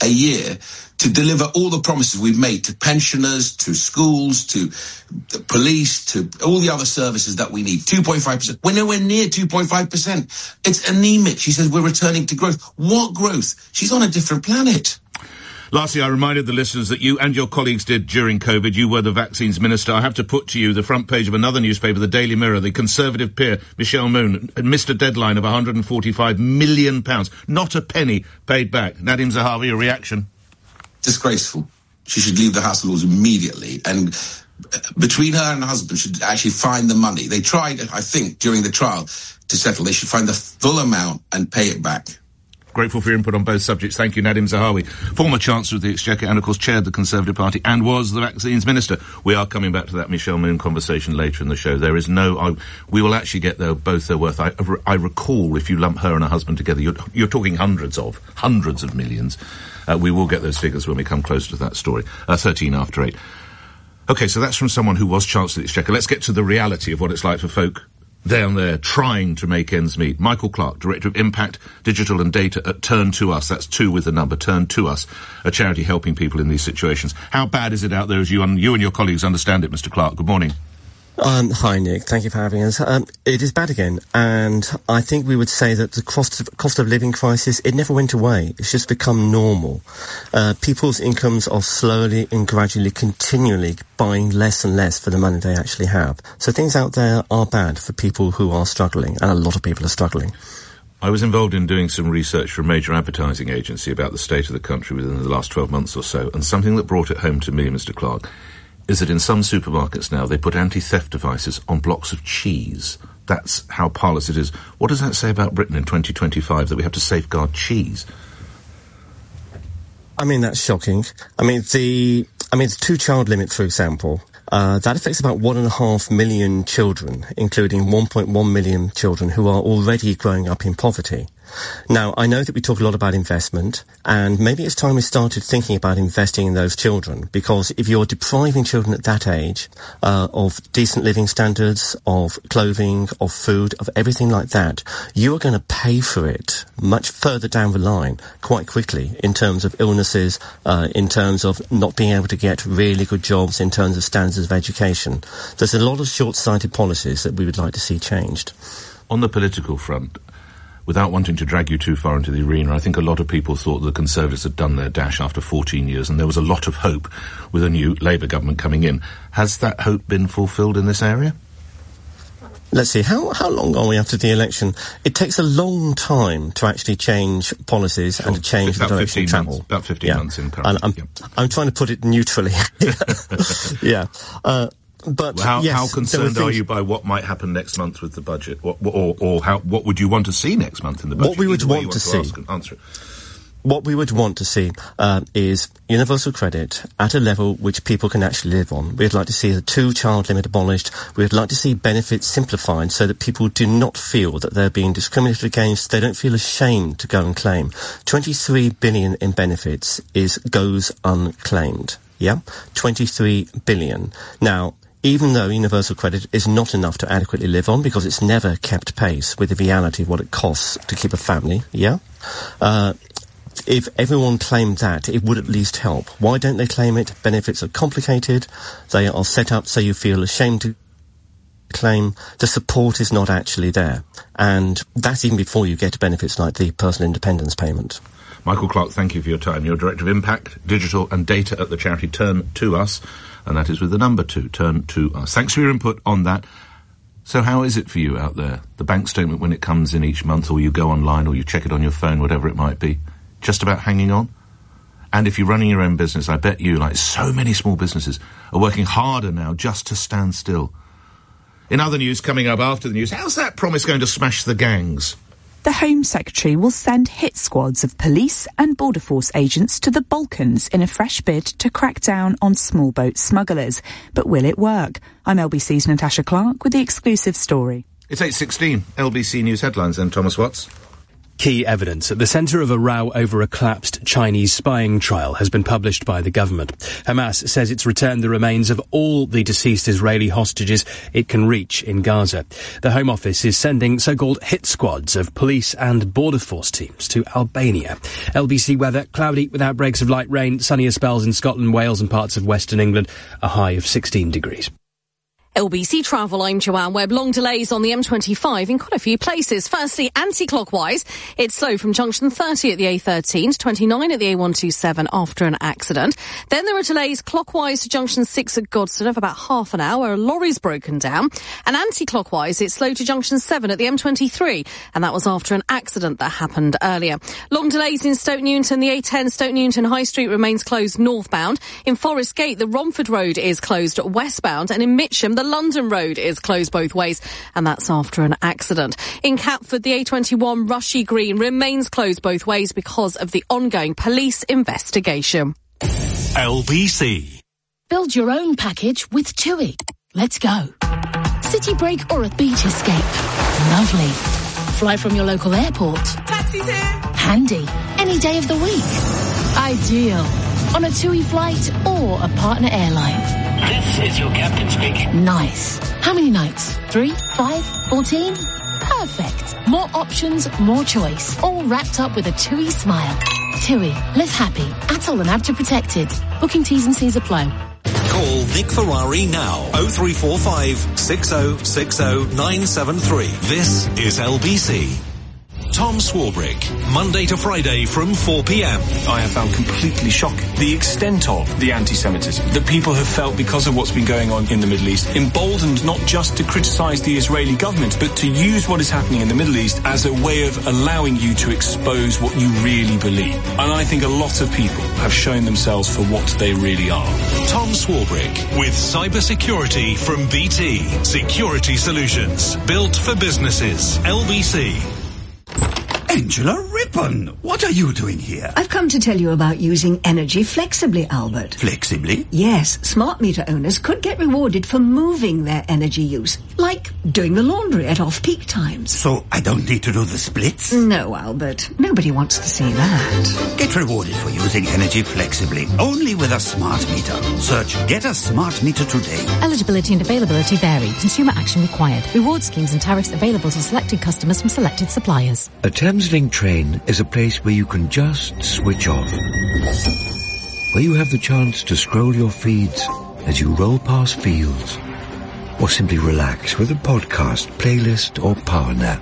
a year to deliver all the promises we've made to pensioners, to schools, to the police, to all the other services that we need. two point five percent. We're nowhere near two point five percent. It's anemic. She says we're returning to growth. What growth? She's on a different planet. Lastly, I reminded the listeners that you and your colleagues did during COVID. You were the vaccines minister. I have to put to you the front page of another newspaper, the Daily Mirror. The Conservative peer, Michelle Moon, missed a deadline of one hundred forty-five million pounds. Not a penny paid back. Nadim Zahawi, a reaction? Disgraceful. She should leave the House of Lords immediately. And between her and her husband should actually find the money. They tried, I think, during the trial to settle. They should find the full amount and pay it back. Grateful for your input on both subjects. Thank you, Nadim Zahawi, former Chancellor of the Exchequer and, of course, chaired the Conservative Party and was the vaccines minister. We are coming back to that Michelle Moon conversation later in the show. There is no... I, we will actually get their, both their worth. I, I recall, if you lump her and her husband together, you're, you're talking hundreds of, hundreds of millions. Uh, we will get those figures when we come closer to that story. Uh, thirteen after eight. OK, so that's from someone who was Chancellor of the Exchequer. Let's get to the reality of what it's like for folk down there trying to make ends meet. Michael Clark, Director of Impact, Digital and Data at Turn To Us. That's two with the number, Turn To Us, a charity helping people in these situations. How bad is it out there as you and, you and your colleagues understand it, Mister Clark? Good morning. Um, hi, Nick. Thank you for having us. Um, it is bad again, and I think we would say that the cost of, cost of living crisis, it never went away. It's just become normal. Uh, people's incomes are slowly and gradually, continually buying less and less for the money they actually have. So things out there are bad for people who are struggling, and a lot of people are struggling. I was involved in doing some research for a major advertising agency about the state of the country within the last twelve months or so, and something that brought it home to me, Mister Clark, is that in some supermarkets now they put anti-theft devices on blocks of cheese. That's how parlous it is. What does that say about Britain in twenty twenty-five, that we have to safeguard cheese? I mean, that's shocking. I mean, the I mean, the two-child limit, for example, uh, that affects about one and a half million children, including one point one million children who are already growing up in poverty. Now, I know that we talk a lot about investment, and maybe it's time we started thinking about investing in those children, because if you're depriving children at that age uh, of decent living standards, of clothing, of food, of everything like that, you are going to pay for it much further down the line quite quickly in terms of illnesses, uh, in terms of not being able to get really good jobs, in terms of standards of education. There's a lot of short-sighted policies that we would like to see changed. On the political front, without wanting to drag you too far into the arena, I think a lot of people thought the Conservatives had done their dash after fourteen years, and there was a lot of hope with a new Labour government coming in. Has that hope been fulfilled in this area? Let's see, how how long are we after the election? It takes a long time to actually change policies sure. and to change about the direction of travel. Months, about fifteen yeah. months in current. I'm, yeah. I'm trying to put it neutrally. yeah. Uh, But well, how, yes, how concerned are you by what might happen next month with the budget? What, or or how, what would you want to see next month in the budget? What we would want, want to, to see. Ask and answer it. What we would want to see uh, is universal credit at a level which people can actually live on. We'd like to see the two-child limit abolished. We'd like to see benefits simplified so that people do not feel that they're being discriminated against. They don't feel ashamed to go and claim. twenty-three billion in benefits is goes unclaimed. Yeah? twenty-three billion. Now, even though universal credit is not enough to adequately live on because it's never kept pace with the reality of what it costs to keep a family, yeah? Uh, if everyone claimed that, it would at least help. Why don't they claim it? Benefits are complicated. They are set up so you feel ashamed to claim. The support is not actually there. And that's even before you get to benefits like the personal independence payment. Michael Clark, thank you for your time. You're Director of Impact, Digital and Data at the charity Turn To Us, and that is with the number two, Turn To Us. Thanks for your input on that. So how is it for you out there? The bank statement when it comes in each month, or you go online, or you check it on your phone, whatever it might be. Just about hanging on? And if you're running your own business, I bet you, like so many small businesses, are working harder now just to stand still. In other news, coming up after the news, how's that promise going to smash the gangs? The Home Secretary will send hit squads of police and Border Force agents to the Balkans in a fresh bid to crack down on small boat smugglers. But will it work? I'm L B C's Natasha Clark with the exclusive story. It's eight sixteen. L B C News headlines then, Thomas Watts. Key evidence at the centre of a row over a collapsed Chinese spying trial has been published by the government. Hamas says it's returned the remains of all the deceased Israeli hostages it can reach in Gaza. The Home Office is sending so-called hit squads of police and border force teams to Albania. L B C weather, cloudy with outbreaks of light rain, sunnier spells in Scotland, Wales and parts of western England, a high of sixteen degrees. L B C Travel, I'm Joanne Webb. Long delays on the M twenty-five in quite a few places. Firstly, anti-clockwise, it's slow from junction thirty at the A thirteen to twenty-nine at the A one twenty-seven after an accident. Then there are delays clockwise to junction six at Godstone of about half an hour. A lorry's broken down. And anti-clockwise, it's slow to junction seven at the M twenty-three. And that was after an accident that happened earlier. Long delays in Stoke Newington. The A ten Stoke Newington High Street remains closed northbound. In Forest Gate, the Romford Road is closed westbound. And in Mitcham, the The London Road is closed both ways, and that's after an accident. In Catford, the A twenty-one Rushy Green remains closed both ways because of the ongoing police investigation. L B C. Build your own package with TUI. Let's go. City break or a beach escape. Lovely. Fly from your local airport. Taxi's here. Handy. Any day of the week. Ideal. On a TUI flight or a partner airline. This is your captain speaking. Nice. How many nights? Three? Five? Fourteen? Perfect. More options, more choice. All wrapped up with a TUI smile. TUI. Live happy. Atoll and A B T A protected. Booking T's and C's apply. Call Nick Ferrari now. oh three four five, six oh six oh, nine seven three. This is L B C. Tom Swarbrick, Monday to Friday from four p.m. I have found completely shocking the extent of the anti-Semitism that people have felt because of what's been going on in the Middle East, emboldened not just to criticise the Israeli government, but to use what is happening in the Middle East as a way of allowing you to expose what you really believe. And I think a lot of people have shown themselves for what they really are. Tom Swarbrick with cybersecurity from B T. Security solutions built for businesses. L B C. Angela Rippon, what are you doing here? I've come to tell you about using energy flexibly, Albert. Flexibly? Yes, smart meter owners could get rewarded for moving their energy use, like doing the laundry at off-peak times. So I don't need to do the splits? No, Albert. Nobody wants to see that. Get rewarded for using energy flexibly, only with a smart meter. Search Get a Smart Meter today. Eligibility and availability vary. Consumer action required. Reward schemes and tariffs available to selected customers from selected suppliers. A Thameslink train is a place where you can just switch off. Where you have the chance to scroll your feeds as you roll past fields. Or simply relax with a podcast, playlist or power nap.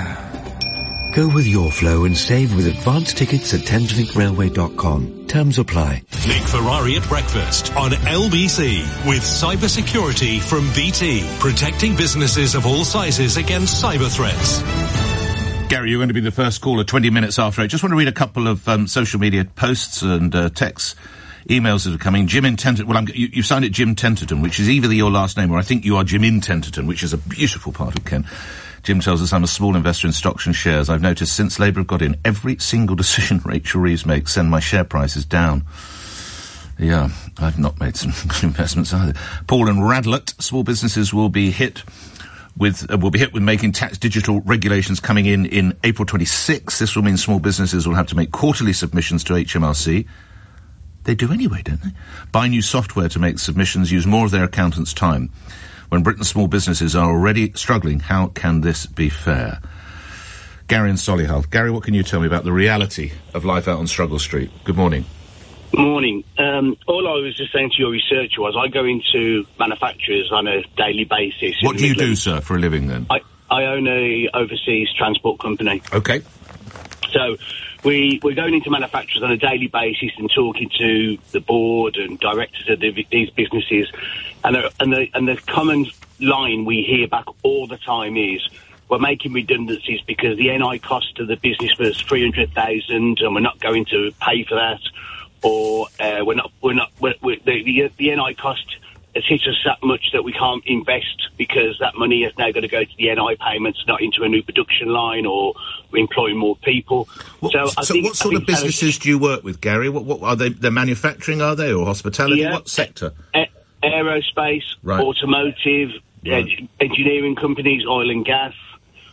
Go with your flow and save with advance tickets at Thameslink Railway dot com. Terms apply. Nick Ferrari at breakfast on L B C with cybersecurity from B T. Protecting businesses of all sizes against cyber threats. Gary, you're going to be the first caller twenty minutes after. I just want to read a couple of um, social media posts and uh, texts, emails that are coming. Jim in Tenterton. Well, I'm, you, you've signed it Jim Tenterton, which is either your last name or I think you are Jim in Tenterton, which is a beautiful part of Kent. Jim tells us, I'm a small investor in stocks and shares. I've noticed since Labour have got in, every single decision Rachel Reeves makes send my share prices down. Yeah, I've not made some good investments either. Paul and Radlett, small businesses will be hit with uh, will be hit with making tax digital regulations coming in in April twenty-sixth. This will mean small businesses will have to make quarterly submissions to H M R C. They do anyway, don't they? Buy new software to make submissions, use more of their accountants' time. When Britain's small businesses are already struggling, how can this be fair? Gary in Solihull. Gary, what can you tell me about the reality of life out on Struggle Street? Good morning. Morning. Um, all I was just saying to your researcher was I go into manufacturers on a daily basis. What do you do, sir, for a living then? I, I own a overseas transport company. Okay. So we, we're going into manufacturers on a daily basis and talking to the board and directors of the, these businesses. And the, and, the, and the common line we hear back all the time is we're making redundancies because the N I cost of the business was three hundred thousand and we're not going to pay for that. Or uh, we're not, we're not, we're, we're, the, the, the N I cost has hit us that much that we can't invest because that money is now going to go to the N I payments, not into a new production line or employing more people. What, so I so think, what sort of businesses do you work with, Gary? What, what are they? They're manufacturing, are they, or hospitality? Yeah, what sector? A- aerospace, right. automotive, right. Uh, engineering companies, oil and gas.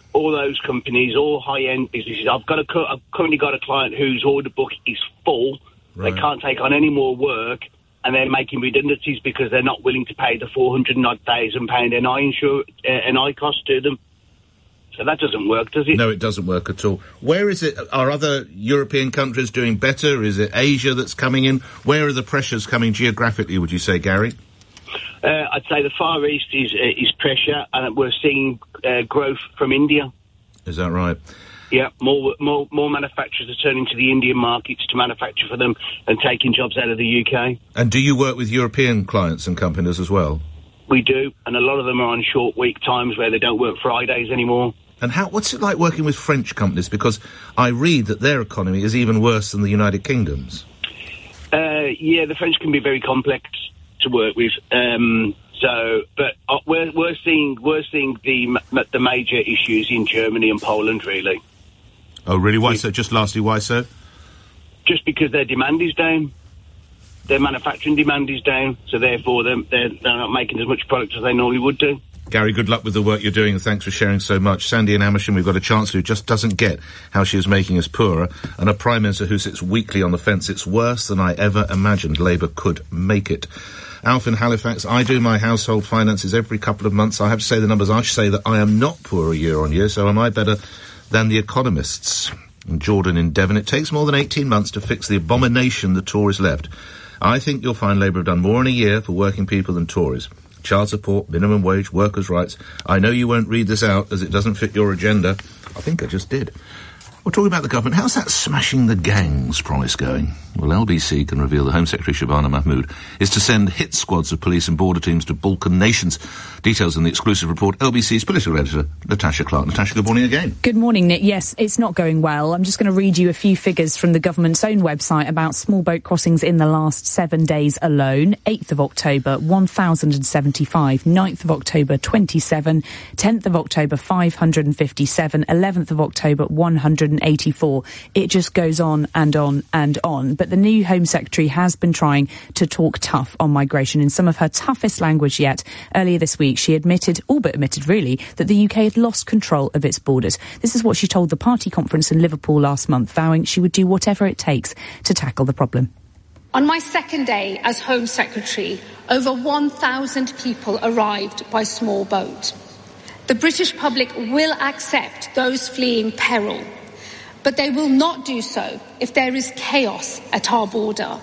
all those companies, all high-end businesses. I've got a, cu- I've currently got a client whose order book is full. Right. They can't take on any more work, and they're making redundancies because they're not willing to pay the four hundred and odd thousand pound N I insur- uh, N I cost to them. So that doesn't work, does it? No, it doesn't work at all. Where is it? Are other European countries doing better? Is it Asia that's coming in? Where are the pressures coming geographically, would you say, Gary? Uh, I'd say the Far East is uh, is pressure, and we're seeing uh, growth from India. Is that right? Yeah, more more more manufacturers are turning to the Indian markets to manufacture for them and taking jobs out of the U K. And do you work with European clients and companies as well? We do, and a lot of them are on short week times where they don't work Fridays anymore. And how? What's it like working with French companies? Because I read that their economy is even worse than the United Kingdom's. Uh, yeah, the French can be very complex to work with. Um, so, but uh, we're we're seeing we're seeing the ma- the major issues in Germany and Poland, really. Oh, really? Why so? Just lastly, why so? Just because their demand is down. Their manufacturing demand is down, so therefore they're, they're, they're not making as much product as they normally would do. Gary, good luck with the work you're doing, and thanks for sharing so much. Sandy in Amersham, we've got a Chancellor who just doesn't get how she is making us poorer, and a Prime Minister who sits weakly on the fence. It's worse than I ever imagined Labour could make it. Alf in Halifax, I do my household finances every couple of months. I have to say the numbers I say that I am not poorer year on year, so am I better than the economists? And Jordan in Devon, it takes more than eighteen months to fix the abomination the Tories left. I think you'll find Labour have done more in a year for working people than Tories. Child support, minimum wage, workers' rights. I know you won't read this out as it doesn't fit your agenda. I think I just did. We're talking about the government. How's that smashing the gangs promise going? Well, L B C can reveal the Home Secretary Shabana Mahmood is to send hit squads of police and border teams to Balkan nations. Details in the exclusive report. L B C's political editor, Natasha Clark. Natasha, good morning again. Good morning, Nick. Yes, it's not going well. I'm just going to read you a few figures from the government's own website about small boat crossings in the last seven days alone. eighth of October, one thousand seventy-five. ninth of October, twenty-seven. tenth of October, five hundred fifty-seven. eleventh of October, one hundred eighty-four. It just goes on and on and on. But the new Home Secretary has been trying to talk tough on migration in some of her toughest language yet. Earlier this week, she admitted, all but admitted really, that the U K had lost control of its borders. This is what she told the party conference in Liverpool last month, vowing she would do whatever it takes to tackle the problem. On my second day as Home Secretary, over one thousand people arrived by small boat. The British public will accept those fleeing peril, but they will not do so if there is chaos at our border.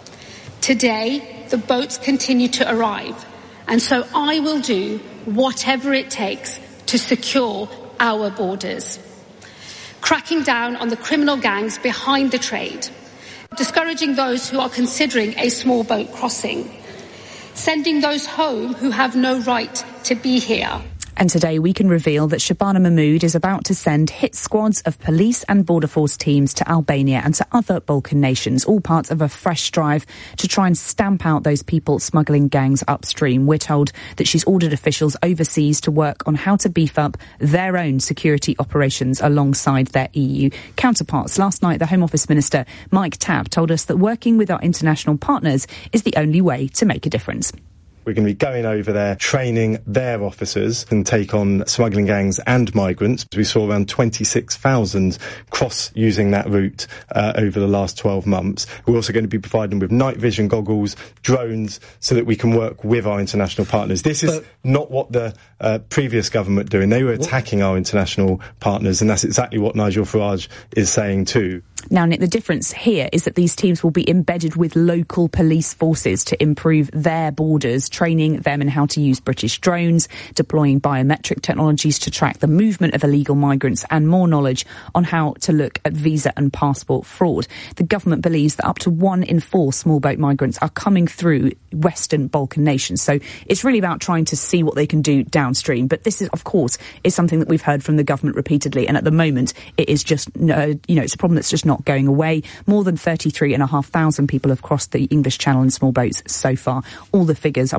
Today, the boats continue to arrive, and so I will do whatever it takes to secure our borders. Cracking down on the criminal gangs behind the trade, discouraging those who are considering a small boat crossing, sending those home who have no right to be here. And today we can reveal that Shabana Mahmood is about to send hit squads of police and border force teams to Albania and to other Balkan nations, all parts of a fresh drive to try and stamp out those people smuggling gangs upstream. We're told that she's ordered officials overseas to work on how to beef up their own security operations alongside their E U counterparts. Last night, the Home Office Minister, Mike Tabb, told us that working with our international partners is the only way to make a difference. We're going to be going over there, training their officers and take on smuggling gangs and migrants. We saw around twenty-six thousand cross using that route uh, over the last twelve months. We're also going to be providing with night vision goggles, drones, so that we can work with our international partners. This is but, not what the uh, previous government doing. They were attacking what? our international partners, and that's exactly what Nigel Farage is saying too. Now, Nick, the difference here is that these teams will be embedded with local police forces to improve their borders, training them in how to use British drones, deploying biometric technologies to track the movement of illegal migrants, and more knowledge on how to look at visa and passport fraud. The government believes that up to one in four small boat migrants are coming through Western Balkan nations. So it's really about trying to see what they can do downstream. But this is, of course, is something that we've heard from the government repeatedly. And at the moment, it is just, uh, you know, it's a problem that's just not not going away. More than thirty-three and a half thousand people have crossed the English Channel in small boats so far. All the figures are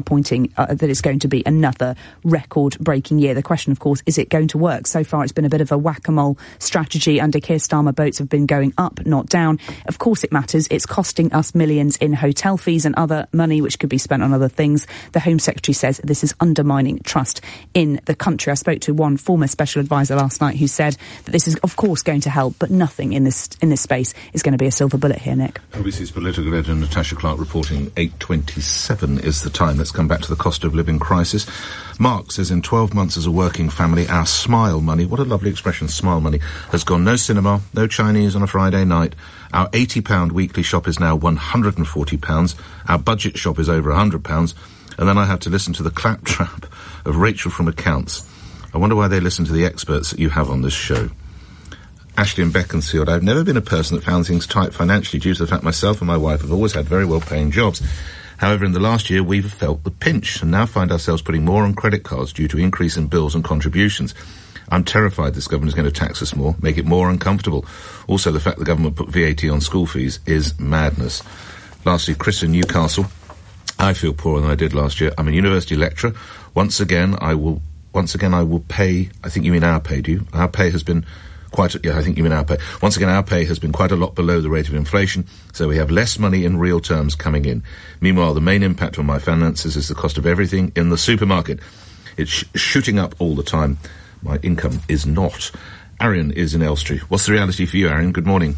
pointing uh, that it's going to be another record-breaking year. The question, of course, is it going to work? So far, it's been a bit of a whack-a-mole strategy. Under Keir Starmer, boats have been going up, not down. Of course it matters. It's costing us millions in hotel fees and other money which could be spent on other things. The Home Secretary says this is undermining trust in the country. I spoke to one former special advisor last night who said that this is, of course, going to help, but nothing in this in this space is going to be a silver bullet here, Nick. O B C's political editor Natasha Clark reporting eight twenty-seven is the time. Let's come back to the cost of living crisis. Mark says in twelve months as a working family, our smile money, what a lovely expression, smile money, has gone no cinema, no Chinese on a Friday night. Our eighty pound weekly shop is now one hundred forty pounds. Our budget shop is over one hundred pounds. And then I have to listen to the claptrap of Rachel from accounts. I wonder why they listen to the experts that you have on this show. Ashley in Beaconsfield, I've never been a person that found things tight financially due to the fact myself and my wife have always had very well-paying jobs. However, in the last year, we've felt the pinch and now find ourselves putting more on credit cards due to increase in bills and contributions. I'm terrified this government is going to tax us more, make it more uncomfortable. Also, the fact the government put V A T on school fees is madness. Lastly, Chris in Newcastle. I feel poorer than I did last year. I'm a university lecturer. Once again, I will, once again, I will pay, I think you mean our pay, do you? Our pay has been quite, a, yeah, I think you mean our pay. Once again, our pay has been quite a lot below the rate of inflation, so we have less money in real terms coming in. Meanwhile, the main impact on my finances is the cost of everything in the supermarket. It's sh- shooting up all the time. My income is not. Arian is in Elstree. What's the reality for you, Arian? Good morning.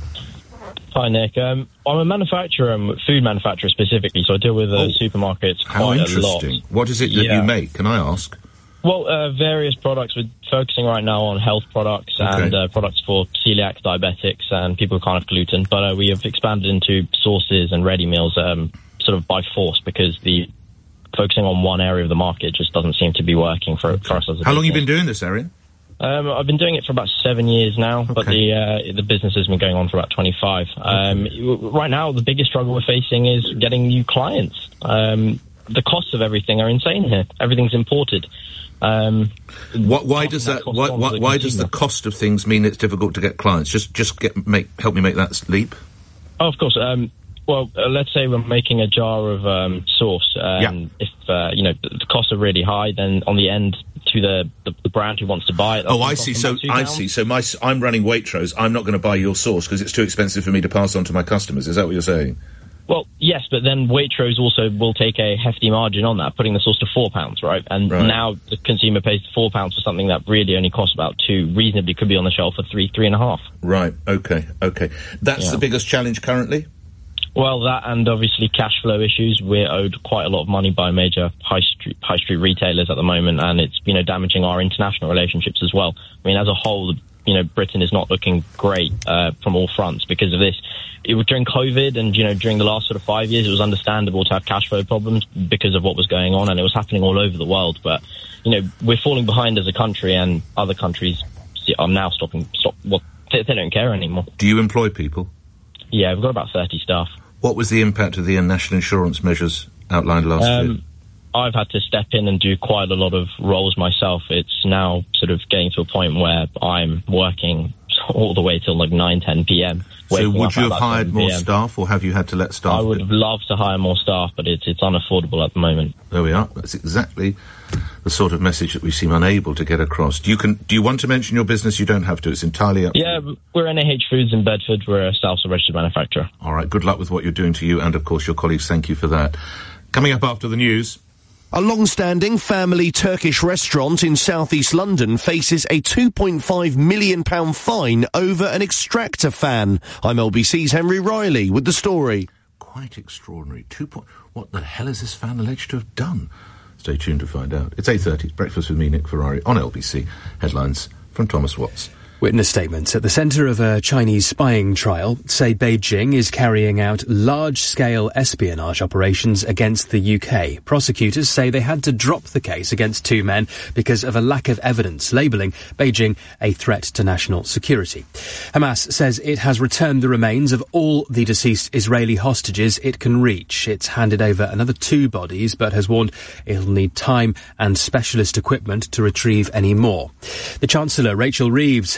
Hi, Nick. Um, I'm a manufacturer, um, food manufacturer specifically, so I deal with uh, oh, supermarkets quite a lot. How interesting. What is it that yeah. you make? Can I ask? Well, uh, various products. We're focusing right now on health products okay. and uh, products for celiac, diabetics, and people who can't have gluten. But uh, we have expanded into sauces and ready meals um, sort of by force because the focusing on one area of the market just doesn't seem to be working for, for us as a How business. long have you been doing this, Arian? Um, I've been doing it for about seven years now, okay. but the uh, the business has been going on for about twenty-five. Um, okay. Right now, the biggest struggle we're facing is getting new clients. Um, the costs of everything are insane here. Everything's imported. Um, what, why does that? Why, why, why does the cost of things mean it's difficult to get clients? Just just get make help me make that leap. Oh, of course. Um, well, uh, let's say we're making a jar of um, sauce, and yeah. if uh, you know the costs are really high, then on the end to the, the, the brand who wants to buy it. Oh, I see. So I see. So my I'm running Waitrose. I'm not going to buy your sauce because it's too expensive for me to pass on to my customers. Is that what you're saying? Well, yes, but then Waitrose also will take a hefty margin on that, putting the sauce to four pounds, right? And right. now the consumer pays four pounds for something that really only costs about two. Reasonably, could be on the shelf for three, three and a half. Right. Okay. Okay. That's yeah. the biggest challenge currently. Well, that and obviously cash flow issues. We're owed quite a lot of money by major high street high street retailers at the moment, and it's you know damaging our international relationships as well. I mean, as a whole, you know, Britain is not looking great uh, from all fronts because of this. It was during COVID and, you know, during the last sort of five years, it was understandable to have cash flow problems because of what was going on, and it was happening all over the world. But, you know, we're falling behind as a country, and other countries are now stopping, stop, well, they, they don't care anymore. Do you employ people? Yeah, we've got about thirty staff. What was the impact of the national insurance measures outlined last um, year? I've had to step in and do quite a lot of roles myself. It's now sort of getting to a point where I'm working all the way till like nine, ten p.m. So would you have hired more staff, or have you had to let staff... I would have loved to hire more staff, but it's it's unaffordable at the moment. There we are. That's exactly the sort of message that we seem unable to get across. Do you can, do you want to mention your business? You don't have to. It's entirely up to Yeah, you. We're N A H Foods in Bedford. We're a self-registered manufacturer. All right. Good luck with what you're doing to you and, of course, your colleagues. Thank you for that. Coming up after the news... A long-standing family Turkish restaurant in southeast London faces a two point five million pounds fine over an Extractor fan. I'm L B C's Henry Riley with the story. Quite extraordinary. Two point... What the hell is this fan alleged to have done? Stay tuned to find out. It's eight thirty. Breakfast with me, Nick Ferrari, on L B C. Headlines from Thomas Watts. Witness statements at the centre of a Chinese spying trial say Beijing is carrying out large-scale espionage operations against the U K. Prosecutors say they had to drop the case against two men because of a lack of evidence, labelling Beijing a threat to national security. Hamas says it has returned the remains of all the deceased Israeli hostages it can reach. It's handed over another two bodies, but has warned it'll need time and specialist equipment to retrieve any more. The Chancellor, Rachel Reeves,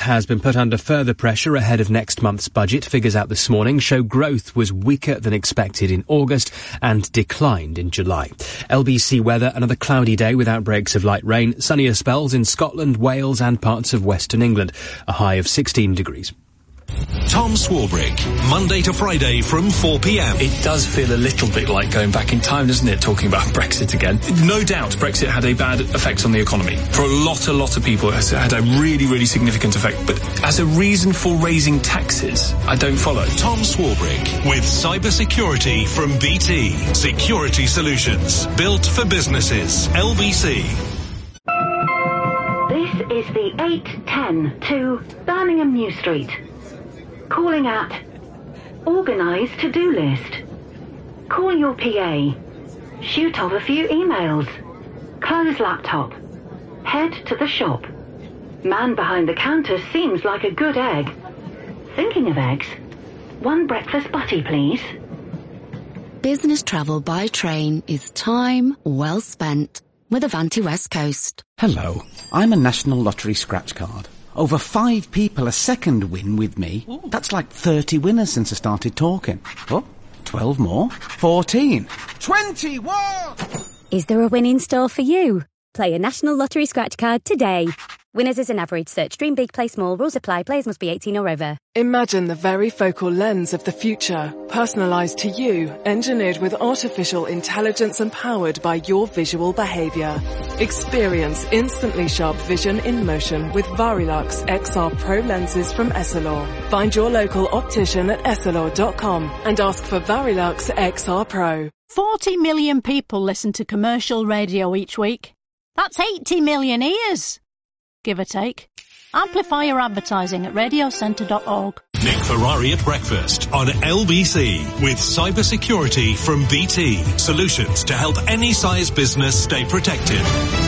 has been put under further pressure ahead of next month's budget. Figures out this morning show growth was weaker than expected in August and declined in July. L B C weather, another cloudy day with outbreaks of light rain, sunnier spells in Scotland, Wales and parts of western England. A high of sixteen degrees. Tom Swarbrick, Monday to Friday from four p.m. It does feel a little bit like going back in time, doesn't it, talking about Brexit again? No doubt Brexit had a bad effect on the economy. For a lot, a lot of people, it had a really, really significant effect. But as a reason for raising taxes, I don't follow. Tom Swarbrick with cybersecurity from B T. Security solutions built for businesses. L B C. This is the eight ten to Birmingham New Street. Calling at Organise to-do list. Call your P A. Shoot off a few emails. Close laptop. Head to the shop. Man behind the counter seems like a good egg. Thinking of eggs? One breakfast butty, please. Business travel by train is time well spent with Avanti West Coast. Hello, I'm a National Lottery scratch card. Over five people a second win with me. Ooh. That's like thirty winners since I started talking. Oh, twelve more. fourteen. twenty-one! Is there a win in store for you? Play a National Lottery scratch card today. Winners is an average. Search Dream Big, Play Small. Rules apply. Players must be eighteen or over. Imagine the very focal lens of the future, personalised to you, engineered with artificial intelligence and powered by your visual behaviour. Experience instantly sharp vision in motion with Varilux X R Pro lenses from Essilor. Find your local optician at essilor dot com and ask for Varilux X R Pro. forty million people listen to commercial radio each week. That's eighty million ears, give or take. Amplify your advertising at radio centre dot org. Nick Ferrari at breakfast on L B C with cybersecurity from B T. Solutions to help any size business stay protected.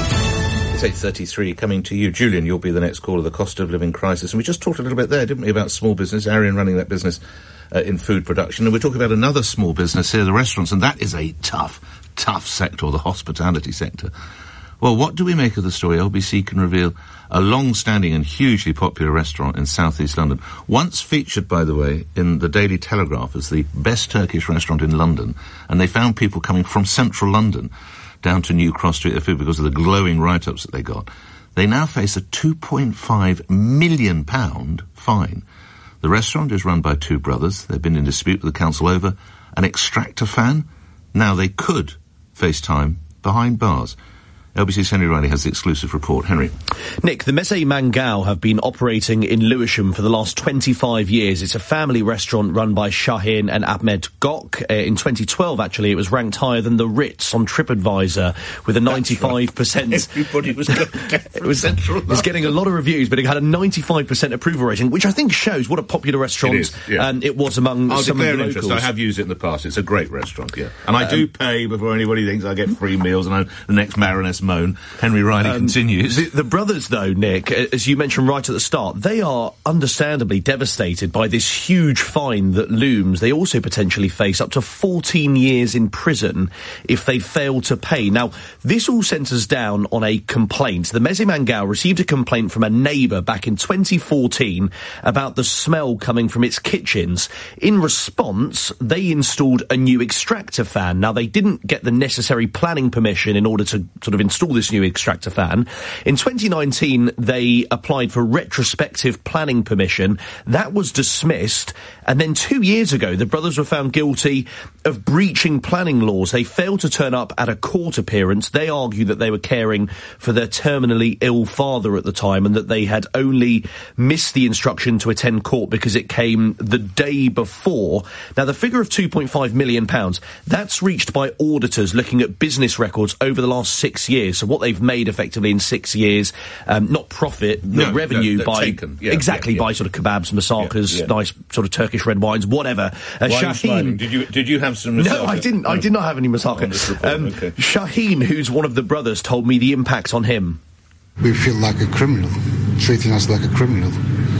It's eight thirty-three coming to you. Julian, you'll be the next caller, the cost of living crisis. And we just talked a little bit there, didn't we, about small business, Arian running that business uh, in food production. And we're talking about another small business here, the restaurants, and that is a tough, tough sector, the hospitality sector. Well, what do we make of the story? L B C can reveal a long-standing and hugely popular restaurant in southeast London, once featured, by the way, in the Daily Telegraph as the best Turkish restaurant in London, and they found people coming from central London down to New Cross to eat their food because of the glowing write-ups that they got. They now face a two point five million pound fine. The restaurant is run by two brothers. They've been in dispute with the council over an extractor fan. Now they could face time behind bars. L B C's Henry Riley has the exclusive report. Henry. Nick, the Meze Mangal have been operating in Lewisham for the last twenty-five years. It's a family restaurant run by Shahin and Ahmed Gok. Uh, in twenty twelve, actually, it was ranked higher than the Ritz on TripAdvisor with a ninety-five percent... Right. Everybody was going it was, Central It was getting a lot of reviews, but it had a ninety-five percent approval rating, which I think shows what a popular restaurant it, is, yeah. um, it was among I'll some of the declare locals. interest. I have used it in the past. It's a great restaurant, yeah. And I um, do pay before anybody thinks I get free meals and I'm the next Baroness Moan. Henry Riley um, continues. The, the brothers, though, Nick, as you mentioned right at the start, they are understandably devastated by this huge fine that looms. They also potentially face up to fourteen years in prison if they fail to pay. Now, this all centres down on a complaint. The Meze Mangal received a complaint from a neighbour back in twenty fourteen about the smell coming from its kitchens. In response, they installed a new extractor fan. Now, they didn't get the necessary planning permission in order to sort of install this new extractor fan. In twenty nineteen, they applied for retrospective planning permission. That was dismissed. And then two years ago, the brothers were found guilty of breaching planning laws. They failed to turn up at a court appearance. They argue that they were caring for their terminally ill father at the time and that they had only missed the instruction to attend court because it came the day before. Now, the figure of two point five million pounds, that's reached by auditors looking at business records over the last six years. So what they've made effectively in six years, um, not profit, the no, revenue no, by, taken. Yeah, exactly, yeah, yeah. by sort of kebabs, masakas, yeah, yeah. nice sort of Turkish red wines, whatever. Uh, Shahin, did you did you have some masaka? No, I didn't. No. I did not have any masaka. Um, okay. Shahin, who's one of the brothers, told me the impact on him. We feel like a criminal, treating us like a criminal.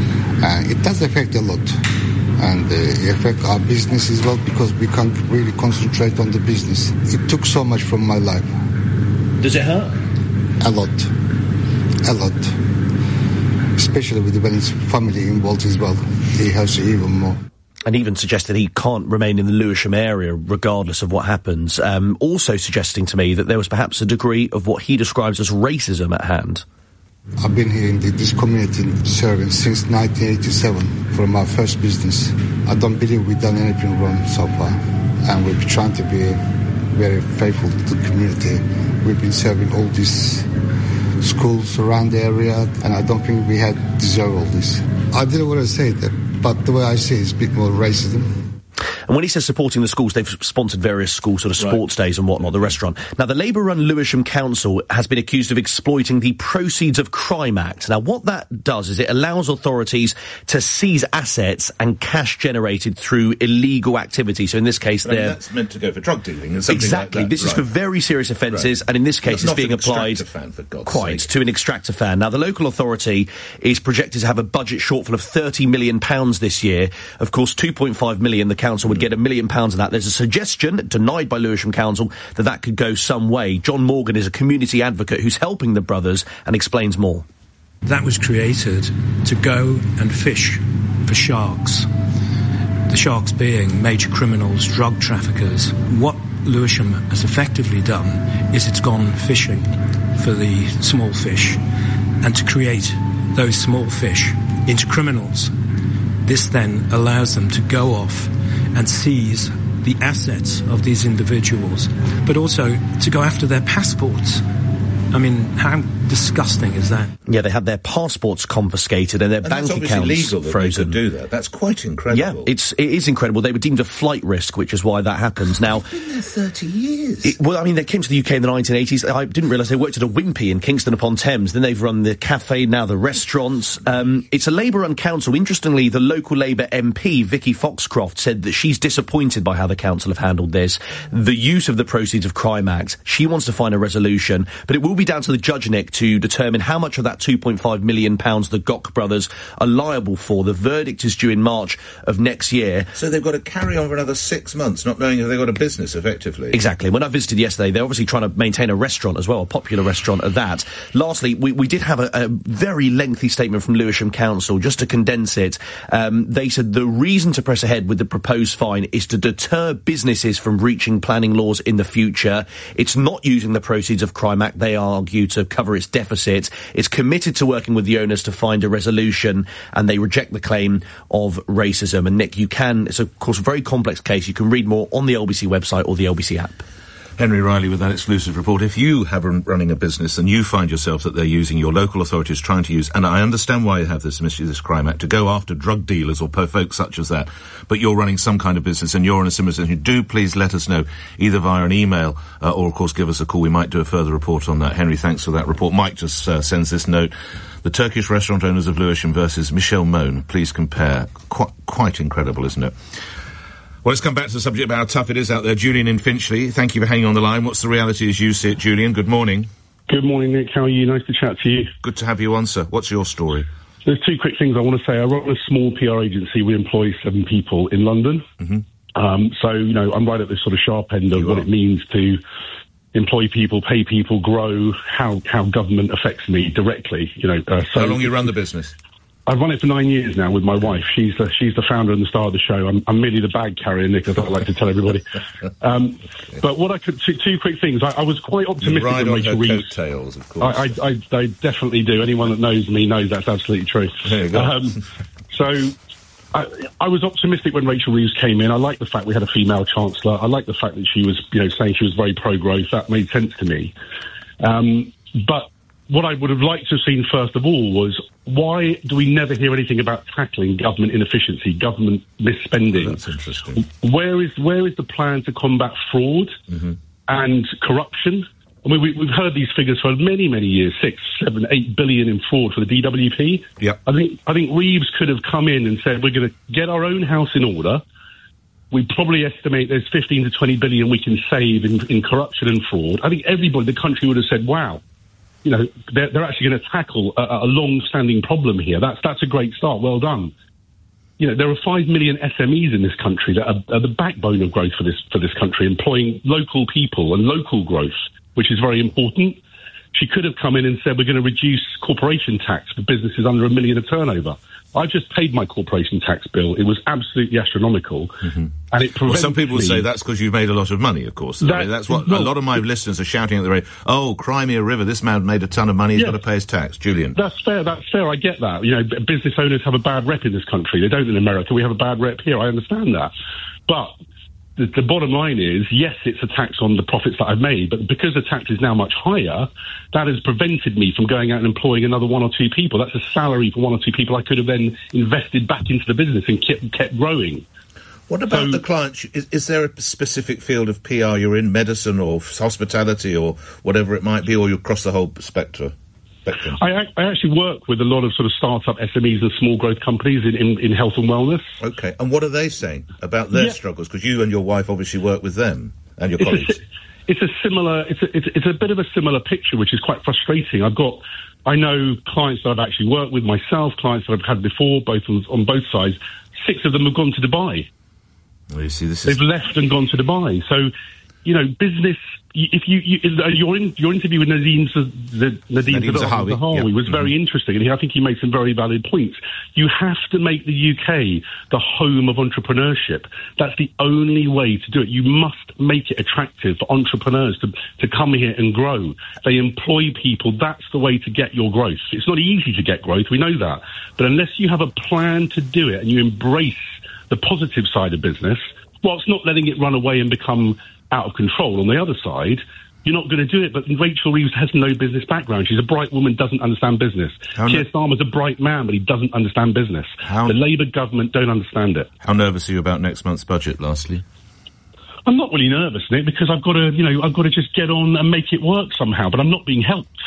Uh, it does affect a lot. And uh, it affect our business as well because we can't really concentrate on the business. It took so much from my life. Does it hurt? A lot. A lot. especially with when it's family involved as well. He has even more. And even suggested he can't remain in the Lewisham area regardless of what happens. Um, also suggesting to me that there was perhaps a degree of what he describes as racism at hand. I've been here in the, this community serving since nineteen eighty-seven from our first business. I don't believe we've done anything wrong so far, and we're trying to be very faithful to the community. We've been serving all these schools around the area, and I don't think we had deserve all this. I didn't want to say that, but the way I see it is a bit more racism. And when he says supporting the schools, they've sponsored various school sort of sports right. days and whatnot, the restaurant. Now, the Labour-run Lewisham Council has been accused of exploiting the Proceeds of Crime Act. Now, what that does is it allows authorities to seize assets and cash generated through illegal activity. So in this case, but, I mean, they're... that's meant to go for drug dealing and something Exactly. like that. This right. is for very serious offences, right. and in this case, not, it's being not an applied... fan, for God's quite, sake. to an extractor fan. Now, the local authority is projected to have a budget shortfall of thirty million pounds this year. Of course, two point five million, the council would get a million pounds of that. There's a suggestion, denied by Lewisham Council, that that could go some way. John Morgan is a community advocate who's helping the brothers and explains more. That was created to go and fish for sharks. The sharks being major criminals, drug traffickers. What Lewisham has effectively done is it's gone fishing for the small fish, and to create those small fish into criminals. This then allows them to go off and seize the assets of these individuals, but also to go after their passports. I mean, how disgusting is that? Yeah, they had their passports confiscated and their and bank that's accounts legal that frozen. They could do that. That's quite incredible. Yeah, it's it is incredible. They were deemed a flight risk, which is why that happens. Now, they've been there thirty years. It, well, I mean, they came to the U K in the nineteen eighties. I didn't realise they worked at a Wimpy in Kingston upon Thames. Then they've run the cafe, now the restaurants. Um, it's a Labour-run council. Interestingly, the local Labour M P, Vicky Foxcroft, said that she's disappointed by how the council have handled this. The use of the Proceeds of Crime Act. She wants to find a resolution, but it will be down to the judge, Nick, to determine how much of that two point five million pounds the Gok brothers are liable for. The verdict is due in March of next year. So they've got to carry on for another six months, not knowing if they've got a business, effectively. Exactly. When I visited yesterday, they're obviously trying to maintain a restaurant as well, a popular restaurant at that. Lastly, we, we did have a, a very lengthy statement from Lewisham Council. Just to condense it, um, they said the reason to press ahead with the proposed fine is to deter businesses from breaching planning laws in the future. It's not using the Proceeds of Crime Act, they argue, to cover its deficit. It's committed to working with the owners to find a resolution, and they reject the claim of racism. And Nick, you can, it's of course a very complex case, you can read more on the L B C website or the L B C app. Henry Riley with that exclusive report. If you have run, running a business and you find yourself that they're using, your local authorities trying to use, and I understand why you have this Mischievous Crime Act, to go after drug dealers or folks such as that, but you're running some kind of business and you're in a similar situation, do please let us know, either via an email uh, or, of course, give us a call. We might do a further report on that. Henry, thanks for that report. Mike just uh, sends this note. The Turkish restaurant owners of Lewisham versus Michelle Mone. Please compare. Qu- quite incredible, isn't it? Well, let's come back to the subject about how tough it is out there. Julian in Finchley, thank you for hanging on the line. What's the reality as you see it, Julian? Good morning. Good morning, Nick. How are you? Nice to chat to you. Good to have you on, sir. What's your story? There's two quick things I want to say. I run a small P R agency. We employ seven people in London. Mm-hmm. Um, so, you know, I'm right at this sort of sharp end of you what are. it means to employ people, pay people, grow, how, how government affects me directly. You know, uh, so how long you run the business? I've run it for nine years now with my wife. She's the, she's the founder and the star of the show. I'm, I'm merely the bag carrier, Nick, as I like to tell everybody. Um, but what I could, two, two quick things. I, I was quite optimistic you ride when on Rachel her Reeves. coattails, of course. I, I, I, I definitely do. Anyone that knows me knows that's absolutely true. There you go. Um, so I, I was optimistic when Rachel Reeves came in. I like the fact we had a female chancellor. I like the fact that she was, you know, saying she was very pro-growth. That made sense to me. Um, but what I would have liked to have seen first of all was, why do we never hear anything about tackling government inefficiency, government misspending? Oh, that's interesting. Where is where is the plan to combat fraud mm-hmm. and corruption? I mean, we, we've heard these figures for many, many years: six, seven, eight billion in fraud for the D W P. Yep. I think I think Reeves could have come in and said, "We're going to get our own house in order. We probably estimate there's fifteen to twenty billion we can save in, in corruption and fraud." I think everybody in the country would have said, "Wow." You know, they're, they're actually going to tackle a, a long-standing problem here. That's that's a great start. Well done. You know, there are five million S M Es in this country that are, are the backbone of growth for this for this country, employing local people and local growth, which is very important. She could have come in and said, we're going to reduce corporation tax for businesses under a million of turnover. I just paid my corporation tax bill. It was absolutely astronomical. Mm-hmm. And it well, some people would me- say that's because you've made a lot of money, of course. That- I mean, that's what no. a lot of my listeners are shouting at the radio. Oh, Crimea River, this man made a ton of money, he's Yeah. got to pay his tax. Julian. That's fair, that's fair, I get that. You know, b- business owners have a bad rep in this country. They don't in America. We have a bad rep here. I understand that. But the, the bottom line is, yes, it's a tax on the profits that I've made, but because the tax is now much higher, that has prevented me from going out and employing another one or two people. That's a salary for one or two people I could have then invested back into the business and kept, kept growing. What about the client? Is, is there a specific field of P R you're in, medicine or hospitality or whatever it might be, or you across the whole spectrum? spectrum? I, I actually work with a lot of sort of start-up S M Es and small growth companies in, in, in health and wellness. Okay, and what are they saying about their Yeah. struggles? Because you and your wife obviously work with them and your It's a colleagues. si- It's a similar, it's a, it's, it's a bit of a similar picture, which is quite frustrating. I've got, I know clients that I've actually worked with myself, clients that I've had before, both on, on both sides. Six of them have gone to Dubai. Well, you see, this is... They've left and gone to Dubai. So, you know, business. If you, you your in, your interview with Nadine Z- Nadine Nadine Zahawi, Zahawi yeah. was very Mhm. interesting, and I think he made some very valid points. You have to make the U K the home of entrepreneurship. That's the only way to do it. You must make it attractive for entrepreneurs to to come here and grow. They employ people. That's the way to get your growth. It's not easy to get growth. We know that, but unless you have a plan to do it and you embrace the positive side of business, whilst not letting it run away and become out of control on the other side, you're not going to do it. But Rachel Reeves has no business background. She's a bright woman, doesn't understand business. How Keir no- Starmer's a bright man, but he doesn't understand business. How- The Labour government don't understand it. How nervous are you about next month's budget, lastly? I'm not really nervous, Nick, because I've got to, you know, I've got to just get on and make it work somehow, but I'm not being helped.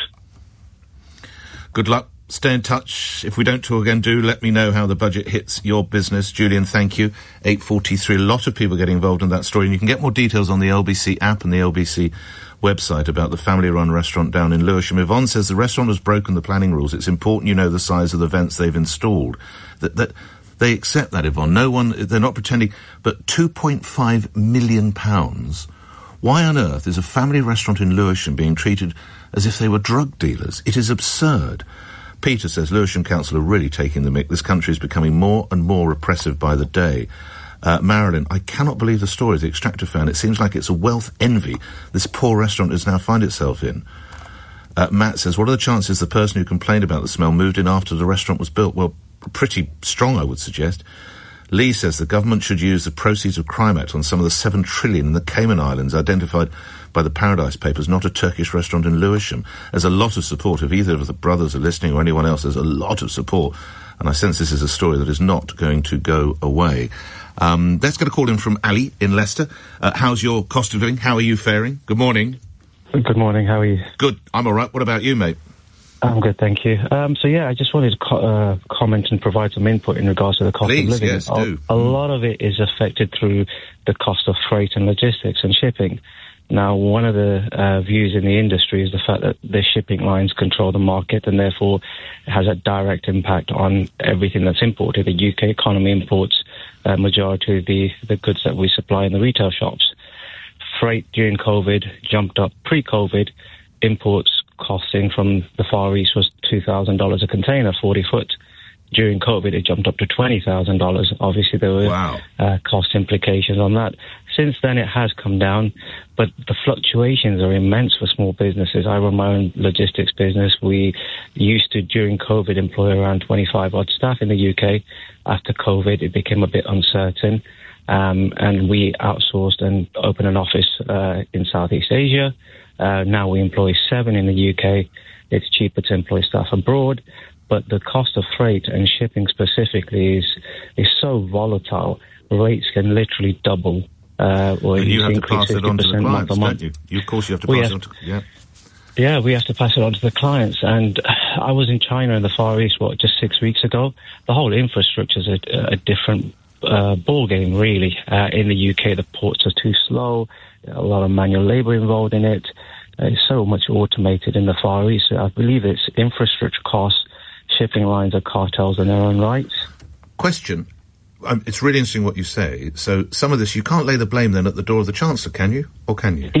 Good luck. Stay in touch. If we don't talk again, do let me know how the budget hits your business. Julian, thank you. eight forty-three. A lot of people getting involved in that story, and you can get more details on the L B C app and the L B C website about the family-run restaurant down in Lewisham. Yvonne says the restaurant has broken the planning rules. It's important you know the size of the vents they've installed. That, that they accept that, Yvonne. No one, they're not pretending. But two point five million pounds. Why on earth is a family restaurant in Lewisham being treated as if they were drug dealers? It is absurd. Peter says Lewisham Council are really taking the mick. This country is becoming more and more repressive by the day. Uh, Marilyn, I cannot believe the story of the Extractor fan. It seems like it's a wealth envy this poor restaurant has now find itself in. Uh, Matt says, what are the chances the person who complained about the smell moved in after the restaurant was built? Well, pretty strong, I would suggest. Lee says the government should use the proceeds of Crime Act on some of the seven trillion in the Cayman Islands identified by the Paradise Papers, not a Turkish restaurant in Lewisham. There's a lot of support. If either of the brothers are listening or anyone else, there's a lot of support. And I sense this is a story that is not going to go away. Um, let's get a call in from Ali in Leicester. Uh, how's your cost of living? How are you faring? Good morning. Good morning, how are you? Good. I'm all right. What about you, mate? I'm good, thank you. Um, so yeah, I just wanted to co- uh, comment and provide some input in regards to the cost Please, of living. yes, a, do. a lot of it is affected through the cost of freight and logistics and shipping. Now, one of the uh, views in the industry is the fact that the shipping lines control the market and therefore it has a direct impact on everything that's imported. The U K economy imports a majority of the, the goods that we supply in the retail shops. Freight during COVID jumped up pre-COVID. Imports costing from the Far East was two thousand dollars a container, forty foot. During COVID, it jumped up to twenty thousand dollars. Obviously, there were wow. uh, cost implications on that. Since then, it has come down, but the fluctuations are immense for small businesses. I run my own logistics business. We used to, during COVID, employ around twenty-five odd staff in the U K. After COVID, it became a bit uncertain, um, and we outsourced and opened an office uh, in Southeast Asia. Uh, now we employ seven in the U K. It's cheaper to employ staff abroad, but the cost of freight and shipping specifically is is so volatile. Rates can literally double. Uh, or And you have to increase pass it on to the fifty percent clients, month on month. don't you? You, of course, you have to We pass have- it on to... Yeah. Yeah, we have to pass it on to the clients. And I was in China in the Far East, what, just six weeks ago. The whole infrastructure is a, a different uh, ball game, really. Uh, in the U K, the ports are too slow. A lot of manual labour involved in it. Uh, it's so much automated in the Far East. I believe it's infrastructure costs. Shipping lines are cartels in their own rights. Question. Um, it's really interesting what you say. So some of this, you can't lay the blame then at the door of the Chancellor, can you? Or can you? He,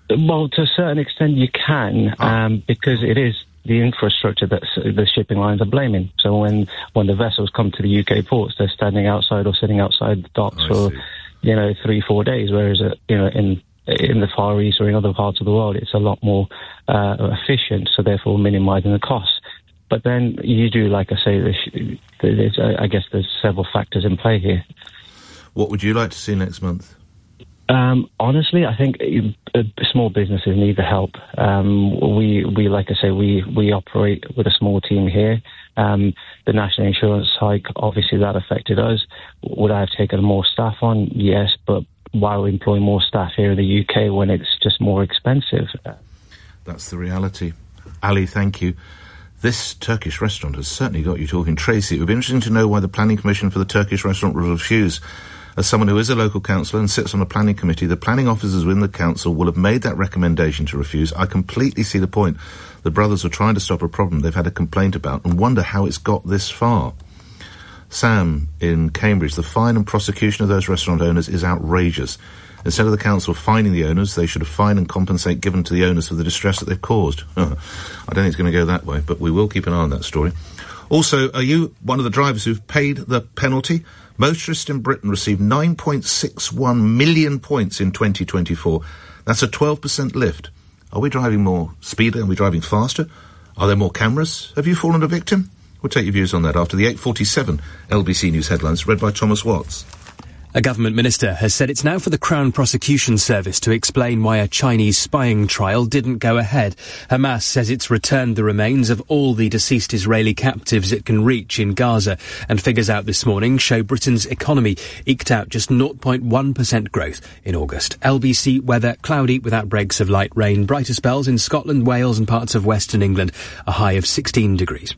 Well, to a certain extent you can, um, because it is the infrastructure that the shipping lines are blaming. So when, when the vessels come to the U K ports, they're standing outside or sitting outside the docks I for, see. you know, three, four days, whereas, uh, you know, in in the Far East or in other parts of the world, it's a lot more uh, efficient, so therefore minimising the costs. But then you do, like I say, there's, there's, uh, I guess there's several factors in play here. What would you like to see next month? Um, honestly, I think uh, small businesses need the help. Um, we, we, like I say, we, we operate with a small team here. Um, the national insurance hike, obviously that affected us. Would I have taken more staff on? Yes, but why employ more staff here in the U K when it's just more expensive? That's the reality. Ali, thank you. This Turkish restaurant has certainly got you talking. Tracy, it would be interesting to know why the Planning Commission for the Turkish restaurant will refuse. As someone who is a local councillor and sits on a planning committee, the planning officers within the council will have made that recommendation to refuse. I completely see the point. The brothers are trying to stop a problem they've had a complaint about and wonder how it's got this far. Sam in Cambridge, the fine and prosecution of those restaurant owners is outrageous. Instead of the council fining the owners, they should have fine and compensate given to the owners for the distress that they've caused. I don't think it's going to go that way, but we will keep an eye on that story. Also, are you one of the drivers who've paid the penalty? Motorists in Britain received nine point six one million points in twenty twenty-four. That's a twelve percent lift. Are we driving more speeder? Are we driving faster? Are there more cameras? Have you fallen a victim? We'll take your views on that after the eight forty-seven L B C News headlines, read by Thomas Watts. A government minister has said it's now for the Crown Prosecution Service to explain why a Chinese spying trial didn't go ahead. Hamas says it's returned the remains of all the deceased Israeli captives it can reach in Gaza, and figures out this morning show Britain's economy eked out just zero point one percent growth in August. L B C weather, cloudy with outbreaks of light rain, brighter spells in Scotland, Wales and parts of western England, a high of sixteen degrees.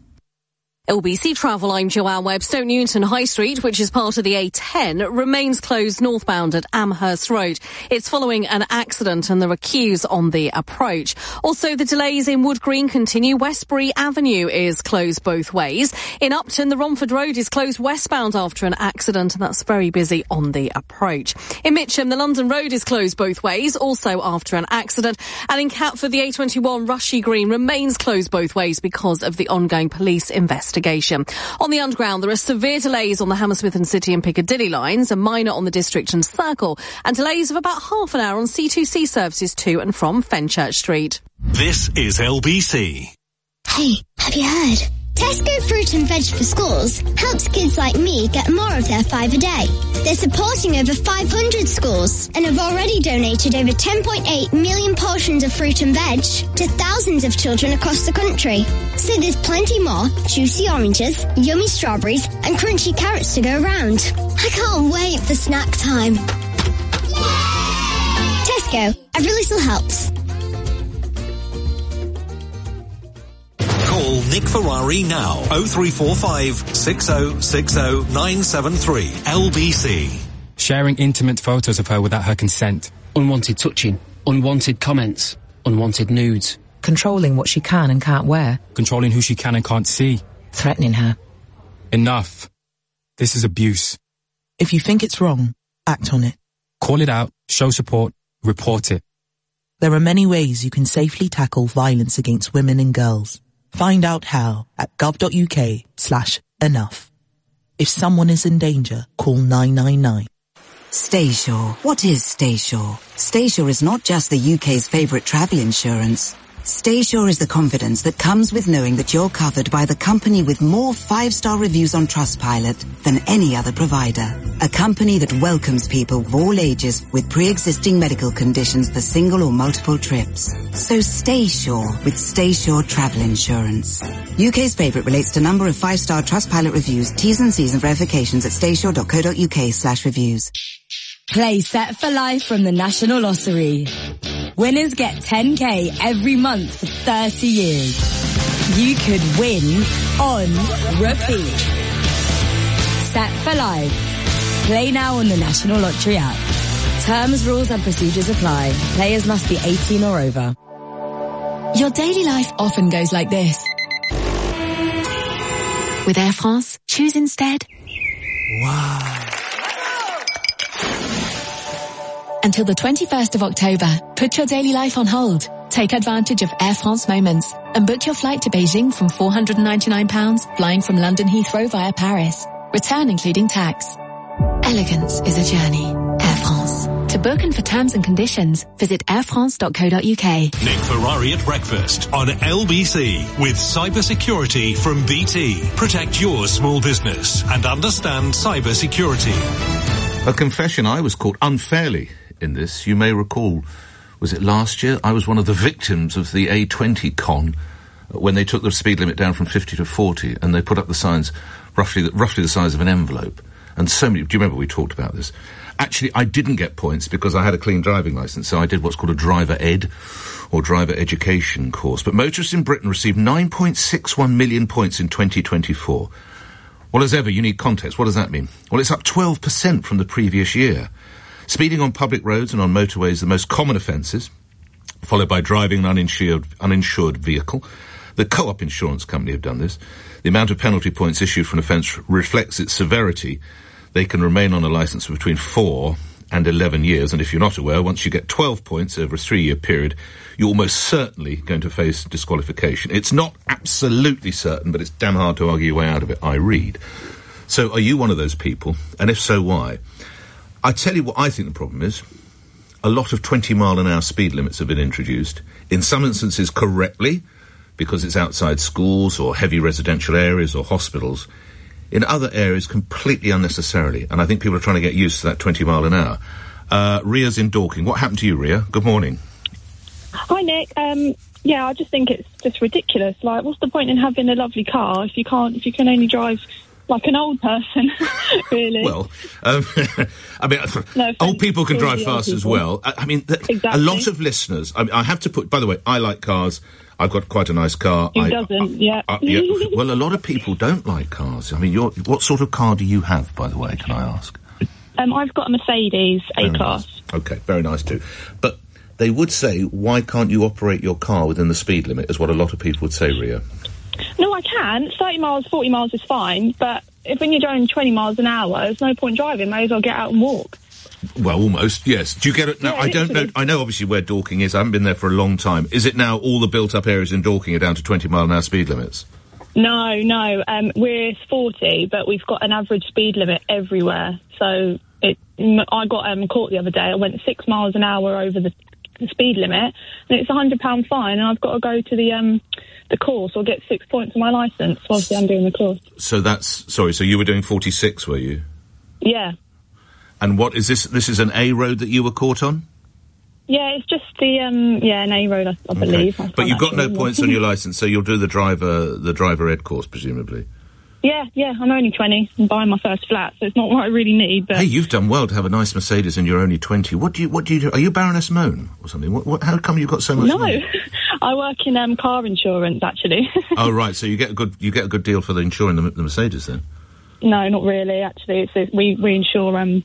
L B C Travel, I'm Joanne Webb. Stoke Newington High Street, which is part of the A ten, remains closed northbound at Amherst Road. It's following an accident and there are queues on the approach. Also, the delays in Wood Green continue. Westbury Avenue is closed both ways. In Upton, the Romford Road is closed westbound after an accident, and that's very busy on the approach. In Mitcham, the London Road is closed both ways, also after an accident. And in Catford, the A twenty-one Rushy Green remains closed both ways because of the ongoing police investigation. On the Underground, there are severe delays on the Hammersmith and City and Piccadilly lines, a minor on the District and Circle, and delays of about half an hour on C two C services to and from Fenchurch Street. This is L B C. Hey, have you heard? Tesco Fruit and Veg for Schools helps kids like me get more of their five a day. They're supporting over five hundred schools and have already donated over ten point eight million portions of fruit and veg to thousands of children across the country. So there's plenty more juicy oranges, yummy strawberries and crunchy carrots to go around. I can't wait for snack time. Tesco, every little helps. Call Nick Ferrari now. oh three four five, six oh six oh, nine seven three. L B C. Sharing intimate photos of her without her consent. Unwanted touching. Unwanted comments. Unwanted nudes. Controlling what she can and can't wear. Controlling who she can and can't see. Threatening her. Enough. This is abuse. If you think it's wrong, act on it. Call it out, show support, report it. There are many ways you can safely tackle violence against women and girls. Find out how at gov.uk slash enough. If someone is in danger, call nine nine nine. StaySure. What is StaySure? StaySure is not just the U K's favourite travel insurance. StaySure is the confidence that comes with knowing that you're covered by the company with more five-star reviews on Trustpilot than any other provider. A company that welcomes people of all ages with pre-existing medical conditions for single or multiple trips. So stay sure with StaySure Travel Insurance. U K's favourite relates to number of five-star Trustpilot reviews, T's and C's and verifications at staysure.co.uk slash reviews. Play Set for Life from the National Lottery. Winners get ten K every month for thirty years. You could win on repeat. Set for Life. Play now on the National Lottery app. Terms, rules and procedures apply. Players must be eighteen or over. Your daily life often goes like this. With Air France, choose instead. Wow. Until the twenty-first of October, put your daily life on hold. Take advantage of Air France Moments and book your flight to Beijing from four hundred ninety-nine pounds, flying from London Heathrow via Paris. Return including tax. Elegance is a journey. Air France. To book and for terms and conditions, visit air france dot co dot uk. Nick Ferrari at breakfast on L B C with cybersecurity from B T. Protect your small business and understand cybersecurity. A confession, I was caught unfairly in this. You may recall, was it last year? I was one of the victims of the A twenty con when they took the speed limit down from fifty to forty and they put up the signs roughly the, roughly the size of an envelope. And so many, do you remember we talked about this? Actually, I didn't get points because I had a clean driving licence, so I did what's called a driver ed, or driver education course. But motorists in Britain received nine point six one million points in twenty twenty-four. Well, as ever, you need context. What does that mean? Well, it's up twelve percent from the previous year. Speeding on public roads and on motorways, the most common offences, followed by driving an uninsured, uninsured vehicle. The Co-op Insurance Company have done this. The amount of penalty points issued for an offence reflects its severity. They can remain on a licence for between four and eleven years, and if you're not aware, once you get twelve points over a three-year period, you're almost certainly going to face disqualification. It's not absolutely certain, but it's damn hard to argue your way out of it, I read. So are you one of those people? And if so, why? I tell you what I think the problem is. A lot of twenty mile an hour speed limits have been introduced, in some instances correctly, because it's outside schools or heavy residential areas or hospitals. In other areas, completely unnecessarily. And I think people are trying to get used to that twenty mile an hour. Uh, Ria's in Dorking. What happened to you, Ria? Good morning. Hi, Nick. Um, yeah, I just think it's just ridiculous. Like, what's the point in having a lovely car if you can't, if you can only drive like an old person, really? Well, um, I mean, no, old people can drive fast as well. I, I mean, th- exactly. A lot of listeners, I mean, I have to put, by the way, I like cars. I've got quite a nice car. Who I, doesn't? I, yeah. I, yeah. Well, a lot of people don't like cars. I mean, you're, what sort of car do you have, by the way, can I ask? Um, I've got a Mercedes A-Class. Nice. Okay, very nice too. But they would say, why can't you operate your car within the speed limit, is what a lot of people would say, Ria. No, I can. thirty miles, forty miles is fine, but if when you're going twenty miles an hour, there's no point driving. May as well get out and walk. Well, almost, yes. Do you get it? Now, yeah, I don't know. I know, obviously, where Dorking is. I haven't been there for a long time. Is it now all the built-up areas in Dorking are down to twenty mile an hour speed limits? No, no. Um, we're forty, but we've got an average speed limit everywhere. So it, I got um, caught the other day. I went six miles an hour over the, the speed limit, and it's a one hundred pound fine, and I've got to go to the um, the course or get six points on my licence whilst I'm doing the course. So that's... Sorry, so you were doing forty-six, were you? Yeah. And what is this? This is an A road that you were caught on? Yeah, it's just the um, yeah an A road, I, I believe. Okay. But you've got no remember. points on your licence, so you'll do the driver the driver ed course, presumably. Yeah, yeah. I'm only twenty. I'm buying my first flat, so it's not what I really need. But hey, you've done well to have a nice Mercedes, and you're only twenty. What do you What do you do? Are you Baroness Moan or something? What, what, how come you've got so much? No, money? I work in um, car insurance actually. Oh right, so you get a good you get a good deal for the insuring the, the Mercedes then. No, not really. Actually, it's, it's we we insure um.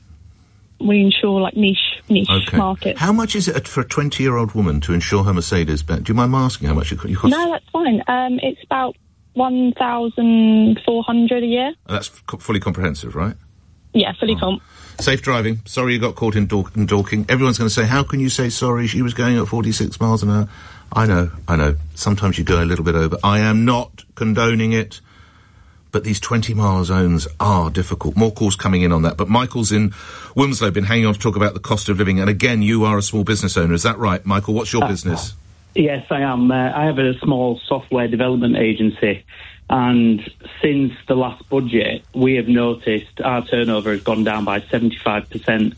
We insure, like, niche niche okay. markets. How much is it for a twenty-year-old woman to insure her Mercedes? Do you mind asking how much it costs? No, that's fine. Um, it's about one thousand four hundred a year. Oh, that's f- fully comprehensive, right? Yeah, fully oh. comp. Safe driving. Sorry you got caught in, Dor- in Dorking. Everyone's going to say, how can you say sorry? She was going at forty-six miles an hour. I know, I know. Sometimes you go a little bit over. I am not condoning it. But these twenty mile zones are difficult. More calls coming in on that. But Michael's in Wilmslow, been hanging on to talk about the cost of living. And again, you are a small business owner. Is that right, Michael? What's your uh, business? Yes, I am. Uh, I have a small software development agency. And since the last budget, we have noticed our turnover has gone down by seventy-five percent.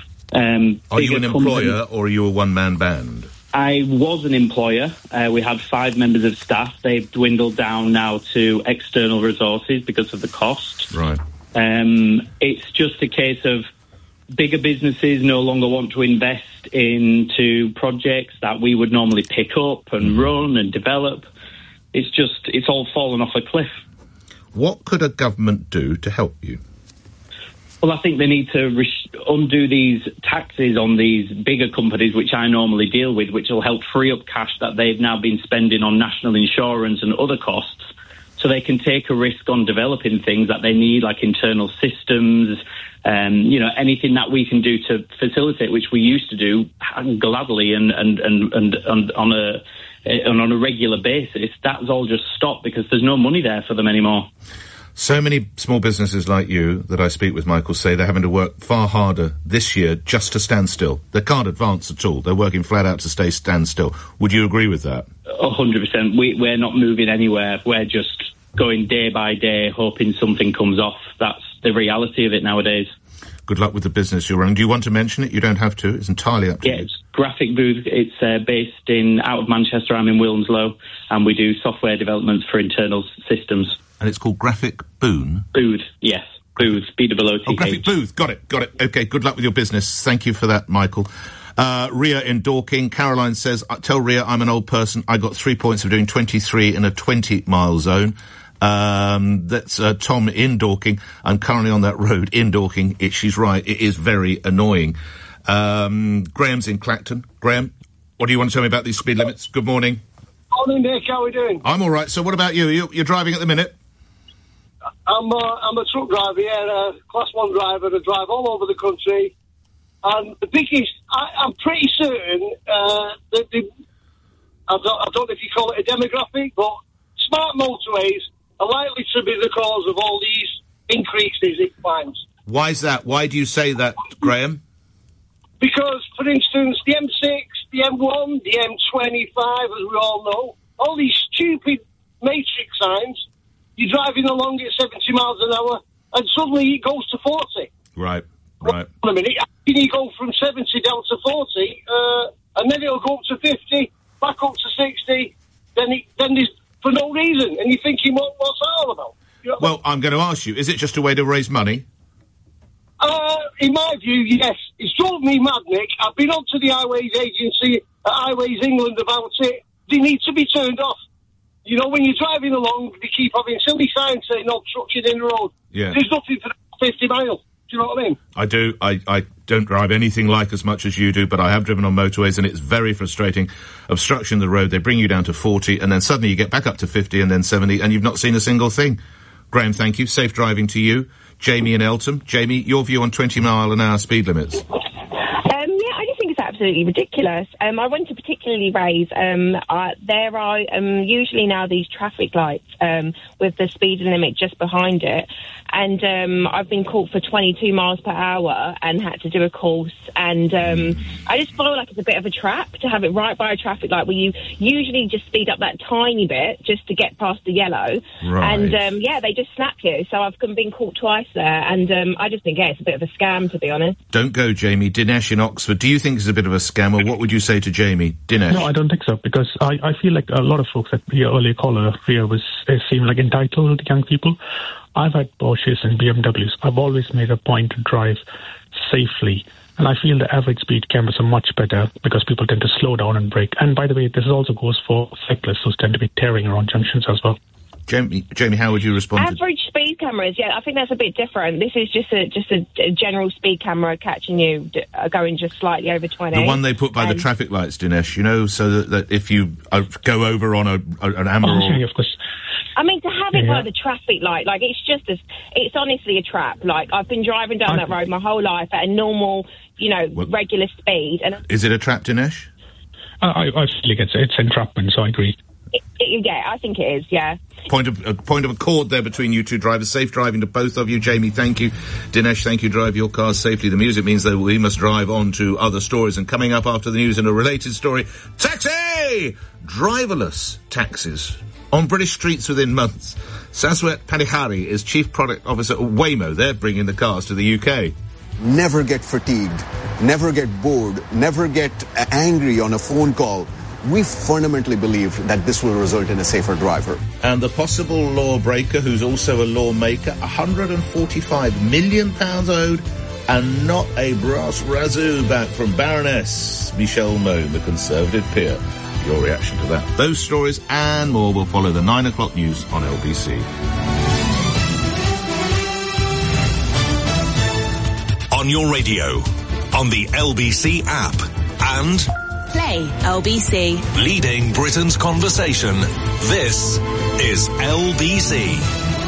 Um, are you an employer company, or are you a one-man band? I was an employer. Uh, we had five members of staff. They've dwindled down now to external resources because of the cost. Right. Um, it's just a case of bigger businesses no longer want to invest into projects that we would normally pick up and mm. run and develop. It's just, it's all fallen off a cliff. What could a government do to help you? Well, I think they need to re- undo these taxes on these bigger companies, which I normally deal with, which will help free up cash that they've now been spending on national insurance and other costs so they can take a risk on developing things that they need, like internal systems, um, you know, anything that we can do to facilitate, which we used to do gladly and and and, and, and on a and on a regular basis. That's all just stopped because there's no money there for them anymore. So many small businesses like you that I speak with, Michael, say they're having to work far harder this year just to stand still. They can't advance at all. They're working flat out to stay stand still. Would you agree with that? A hundred percent. We, we're not moving anywhere. We're just going day by day, hoping something comes off. That's the reality of it nowadays. Good luck with the business you're running. Do you want to mention it? You don't have to. It's entirely up to yeah, you. It's Graphic Booth. It's uh, based in out of Manchester. I'm in Wilmslow, and we do software developments for internal systems. And it's called Graphic Boon? Booth, yes. Booth, B O O T H. Oh, Graphic Booth. Got it, got it. OK, good luck with your business. Thank you for that, Michael. Uh, Ria in Dorking. Caroline says, tell Ria I'm an old person. I got three points for doing twenty-three in a twenty-mile zone. Um, that's uh, Tom in Dorking. I'm currently on that road in Dorking. It, she's right. It is very annoying. Um, Graham's in Clacton. Graham, what do you want to tell me about these speed limits? Good morning. Morning, Nick. How are we doing? I'm all right. So what about you? you you're driving at the minute? I'm, uh, I'm a truck driver, yeah, a class one driver. I drive all over the country. And the biggest, I, I'm pretty certain uh, that the, I don't, I don't know if you call it a demographic, but smart motorways are likely to be the cause of all these increases in crimes. Why is that? Why do you say that, Graham? Because, for instance, the M six, the M one, the M twenty-five, as we all know, all these stupid matrix signs, you're driving along at seventy miles an hour, and suddenly it goes to forty. Right, right. Wait a minute, how can you go from seventy down to forty, uh, and then it'll go up to fifty, back up to sixty, then it, then there's, for no reason, and you're thinking, what, what's that all about? You know, well, I'm going to ask you, is it just a way to raise money? Uh, in my view, yes. It's drove me mad, Nick. I've been on to the Highways Agency at Highways England about it. They need to be turned off. You know, when you're driving along, they keep having silly signs saying, no obstruction in the road. Yeah. There's nothing for fifty miles. Do you know what I mean? I do. I, I don't drive anything like as much as you do, but I have driven on motorways, and it's very frustrating. Obstruction of the road, they bring you down to forty, and then suddenly you get back up to fifty, and then seventy, and you've not seen a single thing. Graham, thank you. Safe driving to you. Jamie in Eltham. Jamie, your view on twenty mile an hour speed limits? Um, yeah, I just think it's absolutely ridiculous. Um, I want to particularly raise, um, uh, there are um, usually now these traffic lights um, with the speed limit just behind it. And um, I've been caught for twenty-two miles per hour and had to do a course. And um, I just feel like it's a bit of a trap to have it right by a traffic light where you usually just speed up that tiny bit just to get past the yellow. Right. And, um, yeah, they just snap you. So I've been caught twice there. And um, I just think, yeah, it's a bit of a scam, to be honest. Don't go, Jamie. Dinesh in Oxford. Do you think it's a bit of a scam, or what would you say to Jamie? Dinesh? No, I don't think so, because I, I feel like a lot of folks that your earlier caller here was uh, seem like entitled young people. I've had Porsches and B M Ws. I've always made a point to drive safely. And I feel the average speed cameras are much better because people tend to slow down and brake. And by the way, this also goes for cyclists who tend to be tearing around junctions as well. Jamie, Jamie, how would you respond? Average to- speed cameras, yeah, I think that's a bit different. This is just a just a, a general speed camera catching you uh, going just slightly over twenty. The one they put by um, the traffic lights, Dinesh, you know, so that, that if you uh, go over on a, a an amber oh, or... of course. I mean, to have it yeah. by the traffic light, like, it's just as, it's honestly a trap. Like, I've been driving down I, that road my whole life at a normal, you know, well, regular speed. And is it a trap, Dinesh? I, I feel like it's, it's entrapment, so I agree. It, it, yeah, I think it is, yeah. Point of, a point of accord there between you two drivers. Safe driving to both of you. Jamie, thank you. Dinesh, thank you. Drive your cars safely. The music means that we must drive on to other stories. And coming up after the news in a related story, taxi! Driverless taxis on British streets within months. Saswat Padihari is Chief Product Officer at Waymo. They're bringing the cars to the U K. Never get fatigued, never get bored, never get angry on a phone call. We fundamentally believe that this will result in a safer driver. And the possible lawbreaker, who's also a lawmaker, one hundred forty-five million pounds owed, and not a brass razoo back from Baroness Michelle Mone, the Conservative peer. Your reaction to that. Those stories and more will follow the nine o'clock news on L B C. On your radio, on the L B C app, and Play L B C. Leading Britain's conversation. This is L B C.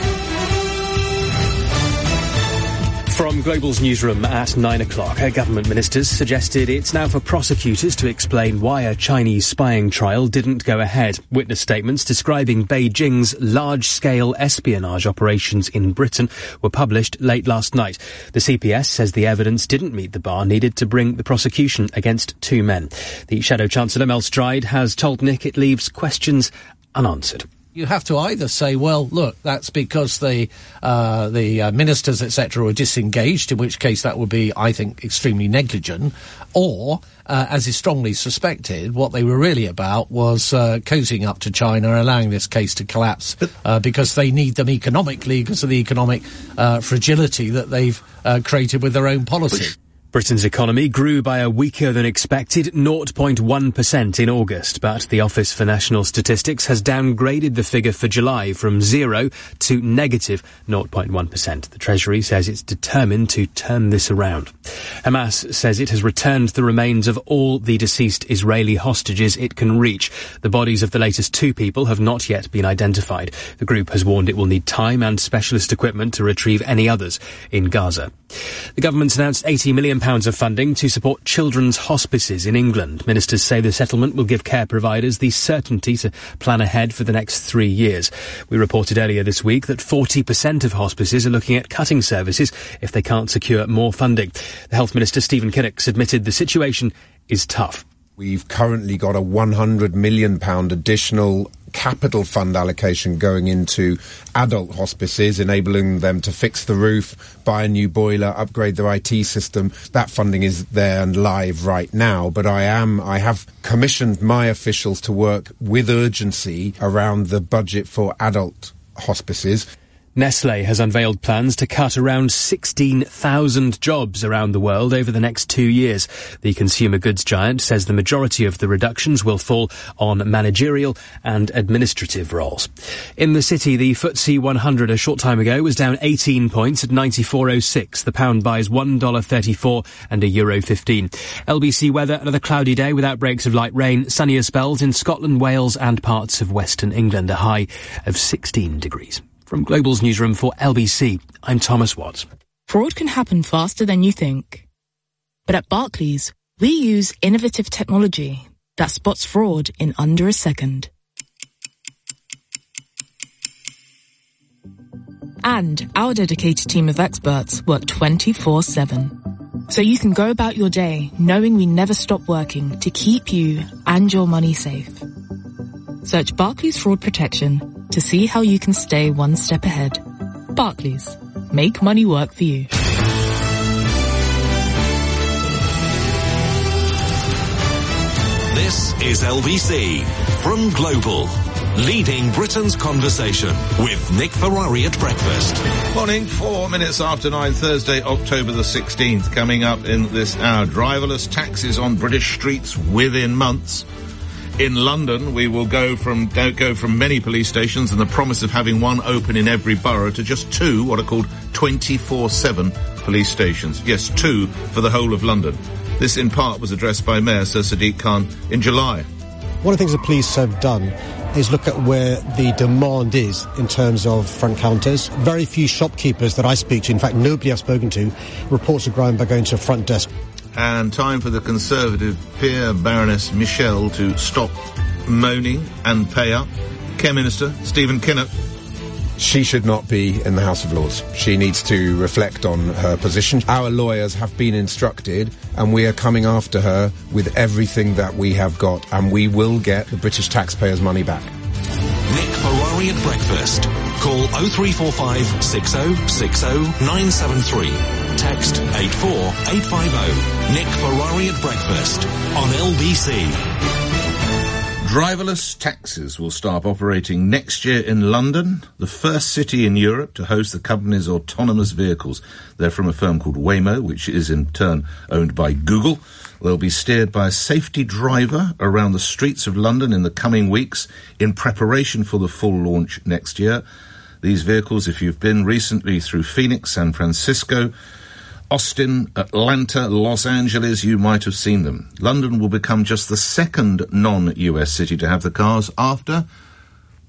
From Global's newsroom at nine o'clock, our government ministers suggested it's now for prosecutors to explain why a Chinese spying trial didn't go ahead. Witness statements describing Beijing's large-scale espionage operations in Britain were published late last night. The C P S says the evidence didn't meet the bar needed to bring the prosecution against two men. The Shadow Chancellor, Mel Stride, has told Nick it leaves questions unanswered. You have to either say, well, look, that's because the uh, the uh, ministers, et cetera, were disengaged, in which case that would be, I think, extremely negligent, or, uh, as is strongly suspected, what they were really about was uh, cozying up to China, allowing this case to collapse uh, because they need them economically, because of the economic uh, fragility that they've uh, created with their own policy. Britain's economy grew by a weaker than expected zero point one percent in August, but the Office for National Statistics has downgraded the figure for July from zero to negative zero point one percent. The Treasury says it's determined to turn this around. Hamas says it has returned the remains of all the deceased Israeli hostages it can reach. The bodies of the latest two people have not yet been identified. The group has warned it will need time and specialist equipment to retrieve any others in Gaza. The government's announced eighty million pounds of funding to support children's hospices in England. Ministers say the settlement will give care providers the certainty to plan ahead for the next three years. We reported earlier this week that forty percent of hospices are looking at cutting services if they can't secure more funding. The Health Minister, Stephen Kinnock, admitted the situation is tough. We've currently got a one hundred million pounds additional capital fund allocation going into adult hospices, enabling them to fix the roof, buy a new boiler, upgrade their I T system. That funding is there and live right now, but I am, I have commissioned my officials to work with urgency around the budget for adult hospices. Nestlé has unveiled plans to cut around sixteen thousand jobs around the world over the next two years. The consumer goods giant says the majority of the reductions will fall on managerial and administrative roles. In the city, the F T S E one hundred a short time ago was down eighteen points at ninety-four oh six. The pound buys one dollar thirty-four and a euro fifteen. L B C weather, another cloudy day with outbreaks of light rain, sunnier spells in Scotland, Wales and parts of western England, a high of sixteen degrees. From Global's newsroom for L B C, I'm Thomas Watts. Fraud can happen faster than you think. But at Barclays, we use innovative technology that spots fraud in under a second. And our dedicated team of experts work twenty-four seven. So you can go about your day knowing we never stop working to keep you and your money safe. Search Barclays Fraud Protection to see how you can stay one step ahead. Barclays. Make money work for you. This is L B C from Global, leading Britain's conversation with Nick Ferrari at breakfast. Morning, four minutes after nine, Thursday, October the sixteenth. Coming up in this hour, driverless taxis on British streets within months. In London, we will go from go from many police stations and the promise of having one open in every borough to just two, what are called twenty-four seven police stations. Yes, two for the whole of London. This, in part, was addressed by Mayor Sir Sadiq Khan in July. One of the things the police have done is look at where the demand is in terms of front counters. Very few shopkeepers that I speak to, in fact, nobody I've spoken to, reports are growing by going to a front desk. And time for the Conservative peer Baroness Michelle to stop moaning and pay up. Care Minister Stephen Kinnock. She should not be in the House of Lords. She needs to reflect on her position. Our lawyers have been instructed and we are coming after her with everything that we have got, and we will get the British taxpayers' money back. Nick Ferrari at breakfast. Call oh three four five, six oh six oh, nine seven three. Text eight four eight five oh. Nick Ferrari at breakfast on L B C. Driverless taxis will start operating next year in London, the first city in Europe to host the company's autonomous vehicles. They're from a firm called Waymo, which is in turn owned by Google. They'll be steered by a safety driver around the streets of London in the coming weeks in preparation for the full launch next year. These vehicles, if you've been recently through Phoenix, San Francisco, Austin, Atlanta, Los Angeles, you might have seen them. London will become just the second non-U S city to have the cars after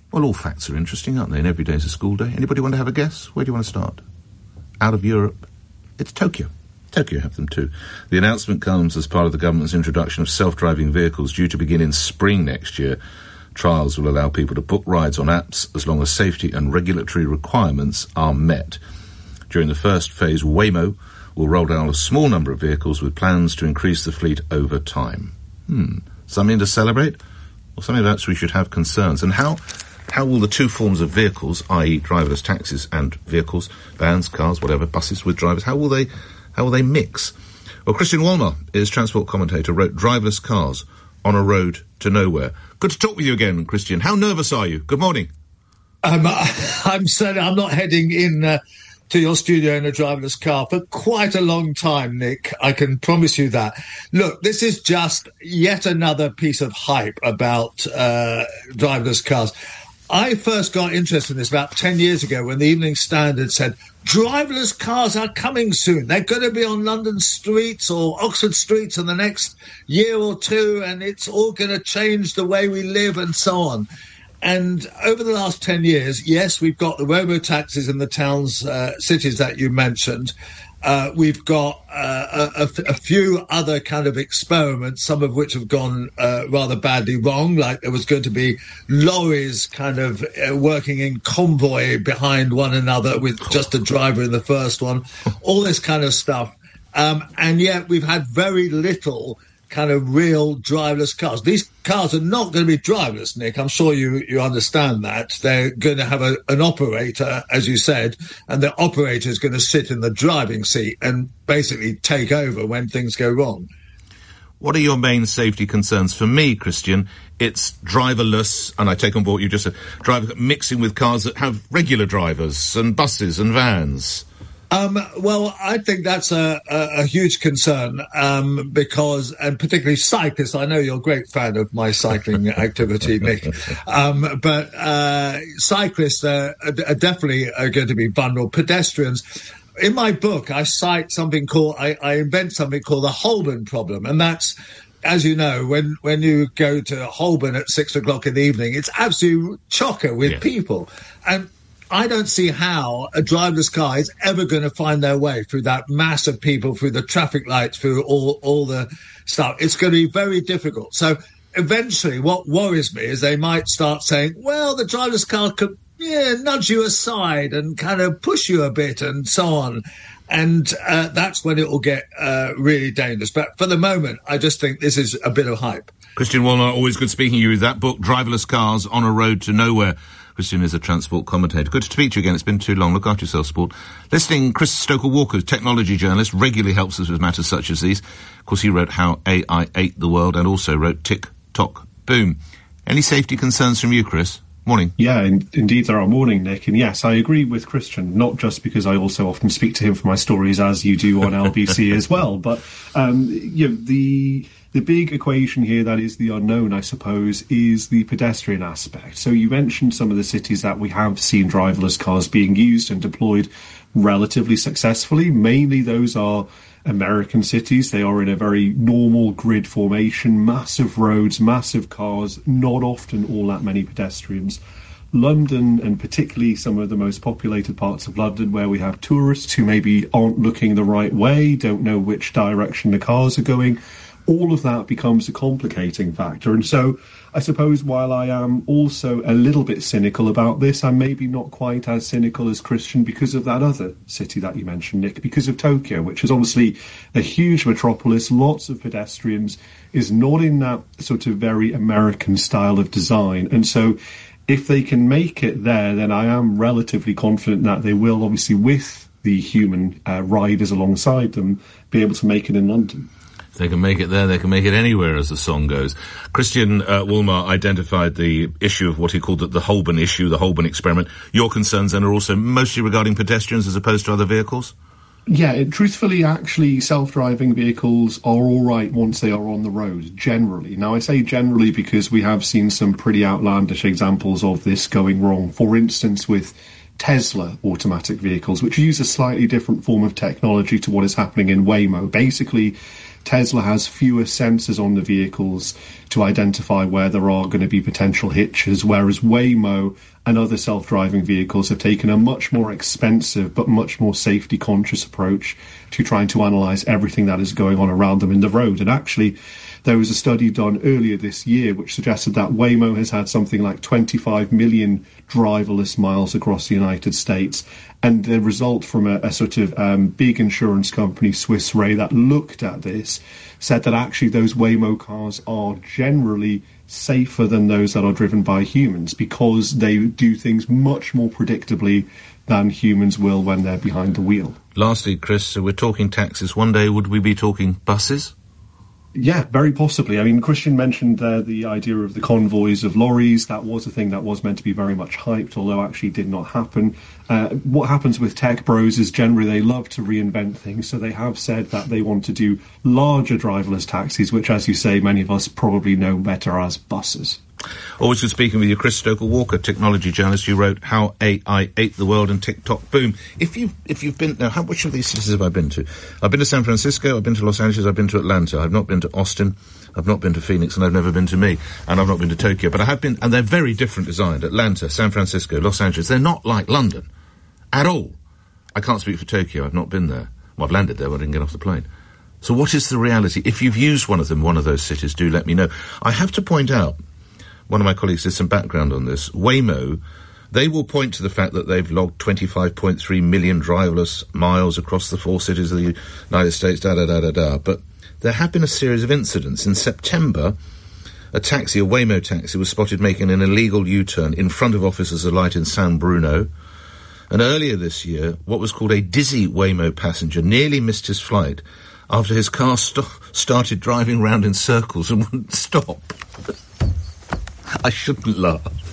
Well, all facts are interesting, aren't they? And every day's a school day. Anybody want to have a guess? Where do you want to start? Out of Europe? It's Tokyo. Tokyo have them too. The announcement comes as part of the government's introduction of self-driving vehicles due to begin in spring next year. Trials will allow people to book rides on apps as long as safety and regulatory requirements are met. During the first phase, Waymo will roll out a small number of vehicles with plans to increase the fleet over time. Hmm. Something to celebrate? Or something about which we should have concerns? And how how will the two forms of vehicles, that is driverless taxis and vehicles, vans, cars, whatever, buses with drivers, how will they how will they mix? Well, Christian Wolmar is transport commentator, wrote Driverless Cars on a Road to Nowhere. Good to talk with you again, Christian. How nervous are you? Good morning. Um, I'm certainly, I'm not heading in uh, to your studio in a driverless car for quite a long time, Nick. I can promise you that. Look, this is just yet another piece of hype about uh, driverless cars. I first got interested in this about ten years ago when the Evening Standard said, driverless cars are coming soon. They're going to be on London streets or Oxford streets in the next year or two, and it's all going to change the way we live and so on. And over the last ten years, yes, we've got the robo-taxis in the towns, uh, cities that you mentioned. Uh, we've got uh, a, a, a few other kind of experiments, some of which have gone uh, rather badly wrong, like there was going to be lorries kind of uh, working in convoy behind one another with just a driver in the first one, all this kind of stuff. Um, and yet we've had very little kind of real driverless cars. These cars are not going to be driverless, Nick. I'm sure you, you understand that. They're going to have a, an operator, as you said, and the operator is going to sit in the driving seat and basically take over when things go wrong. What are your main safety concerns? For me, Christian, it's driverless, and I take on board what you just said, driver mixing with cars that have regular drivers and buses and vans. Um, well, I think that's a, a, a huge concern um, because, and particularly cyclists, I know you're a great fan of my cycling activity, Nick, um, but uh, cyclists are, are definitely are going to be vulnerable. Pedestrians. In my book, I cite something called, I, I invent something called the Holborn problem, and that's, as you know, when, when you go to Holborn at six o'clock in the evening, it's absolutely chocker with yeah. people. And I don't see how a driverless car is ever going to find their way through that mass of people, through the traffic lights, through all, all the stuff. It's going to be very difficult. So eventually what worries me is they might start saying, well, the driverless car could yeah, nudge you aside and kind of push you a bit and so on. And uh, that's when it will get uh, really dangerous. But for the moment, I just think this is a bit of hype. Christian Wolmar, always good speaking to you. That book, Driverless Cars on a Road to Nowhere. Christian is a transport commentator. Good to speak to you again. It's been too long. Look after yourself, sport. Listening, Chris Stoker-Walker, technology journalist, regularly helps us with matters such as these. Of course, he wrote How A I Ate the World and also wrote Tick, Tock, Boom. Any safety concerns from you, Chris? Morning. Yeah, in, indeed there are. Morning, Nick. And yes, I agree with Christian, not just because I also often speak to him for my stories, as you do on L B C as well, but um, you know, the... The big equation here that is the unknown, I suppose, is the pedestrian aspect. So you mentioned some of the cities that we have seen driverless cars being used and deployed relatively successfully. Mainly those are American cities. They are in a very normal grid formation, massive roads, massive cars, not often all that many pedestrians. London, and particularly some of the most populated parts of London where we have tourists who maybe aren't looking the right way, don't know which direction the cars are going, all of that becomes a complicating factor. And so I suppose while I am also a little bit cynical about this, I'm maybe not quite as cynical as Christian because of that other city that you mentioned, Nick, because of Tokyo, which is obviously a huge metropolis, lots of pedestrians, is not in that sort of very American style of design. And so if they can make it there, then I am relatively confident that they will, obviously with the human uh, riders alongside them, be able to make it in London. They can make it there, they can make it anywhere, as the song goes. Christian uh, Wolmar identified the issue of what he called the, the Holborn issue, the Holborn experiment. Your concerns then are also mostly regarding pedestrians as opposed to other vehicles? Yeah, it, truthfully, actually, self-driving vehicles are all right once they are on the road, generally. Now, I say generally because we have seen some pretty outlandish examples of this going wrong. For instance, with Tesla automatic vehicles, which use a slightly different form of technology to what is happening in Waymo. Basically, Tesla has fewer sensors on the vehicles to identify where there are going to be potential hitches, whereas Waymo and other self-driving vehicles have taken a much more expensive but much more safety-conscious approach to trying to analyse everything that is going on around them in the road. And actually, there was a study done earlier this year which suggested that Waymo has had something like twenty-five million driverless miles across the United States. And the result from a, a sort of um, big insurance company, Swiss Re, that looked at this, said that actually those Waymo cars are generally safer than those that are driven by humans because they do things much more predictably than humans will when they're behind the wheel. Lastly, Chris, so we're talking taxis. One day, would we be talking buses? Yeah, very possibly. I mean, Christian mentioned uh, the idea of the convoys of lorries. That was a thing that was meant to be very much hyped, although actually did not happen. Uh, what happens with tech bros is generally they love to reinvent things, so they have said that they want to do larger driverless taxis, which, as you say, many of us probably know better as buses. Always good speaking with you, Chris Stoker-Walker, technology journalist. You wrote How A I Ate the World and TikTok Boom. If you've, if you've been... Now, how, which of these cities have I been to? I've been to San Francisco, I've been to Los Angeles, I've been to Atlanta. I've not been to Austin, I've not been to Phoenix, and I've never been to me. And I've not been to Tokyo. But I have been... And they're very different designed. Atlanta, San Francisco, Los Angeles. They're not like London. At all. I can't speak for Tokyo. I've not been there. Well, I've landed there, but I didn't get off the plane. So what is the reality? If you've used one of them, one of those cities, do let me know. I have to point out... One of my colleagues did some background on this. Waymo, they will point to the fact that they've logged twenty-five point three million driverless miles across the four cities of the United States, da-da-da-da-da. But there have been a series of incidents. In September, a taxi, a Waymo taxi, was spotted making an illegal U-turn in front of officers alight in San Bruno. And earlier this year, what was called a dizzy Waymo passenger nearly missed his flight after his car st- started driving round in circles and wouldn't stop. I shouldn't laugh.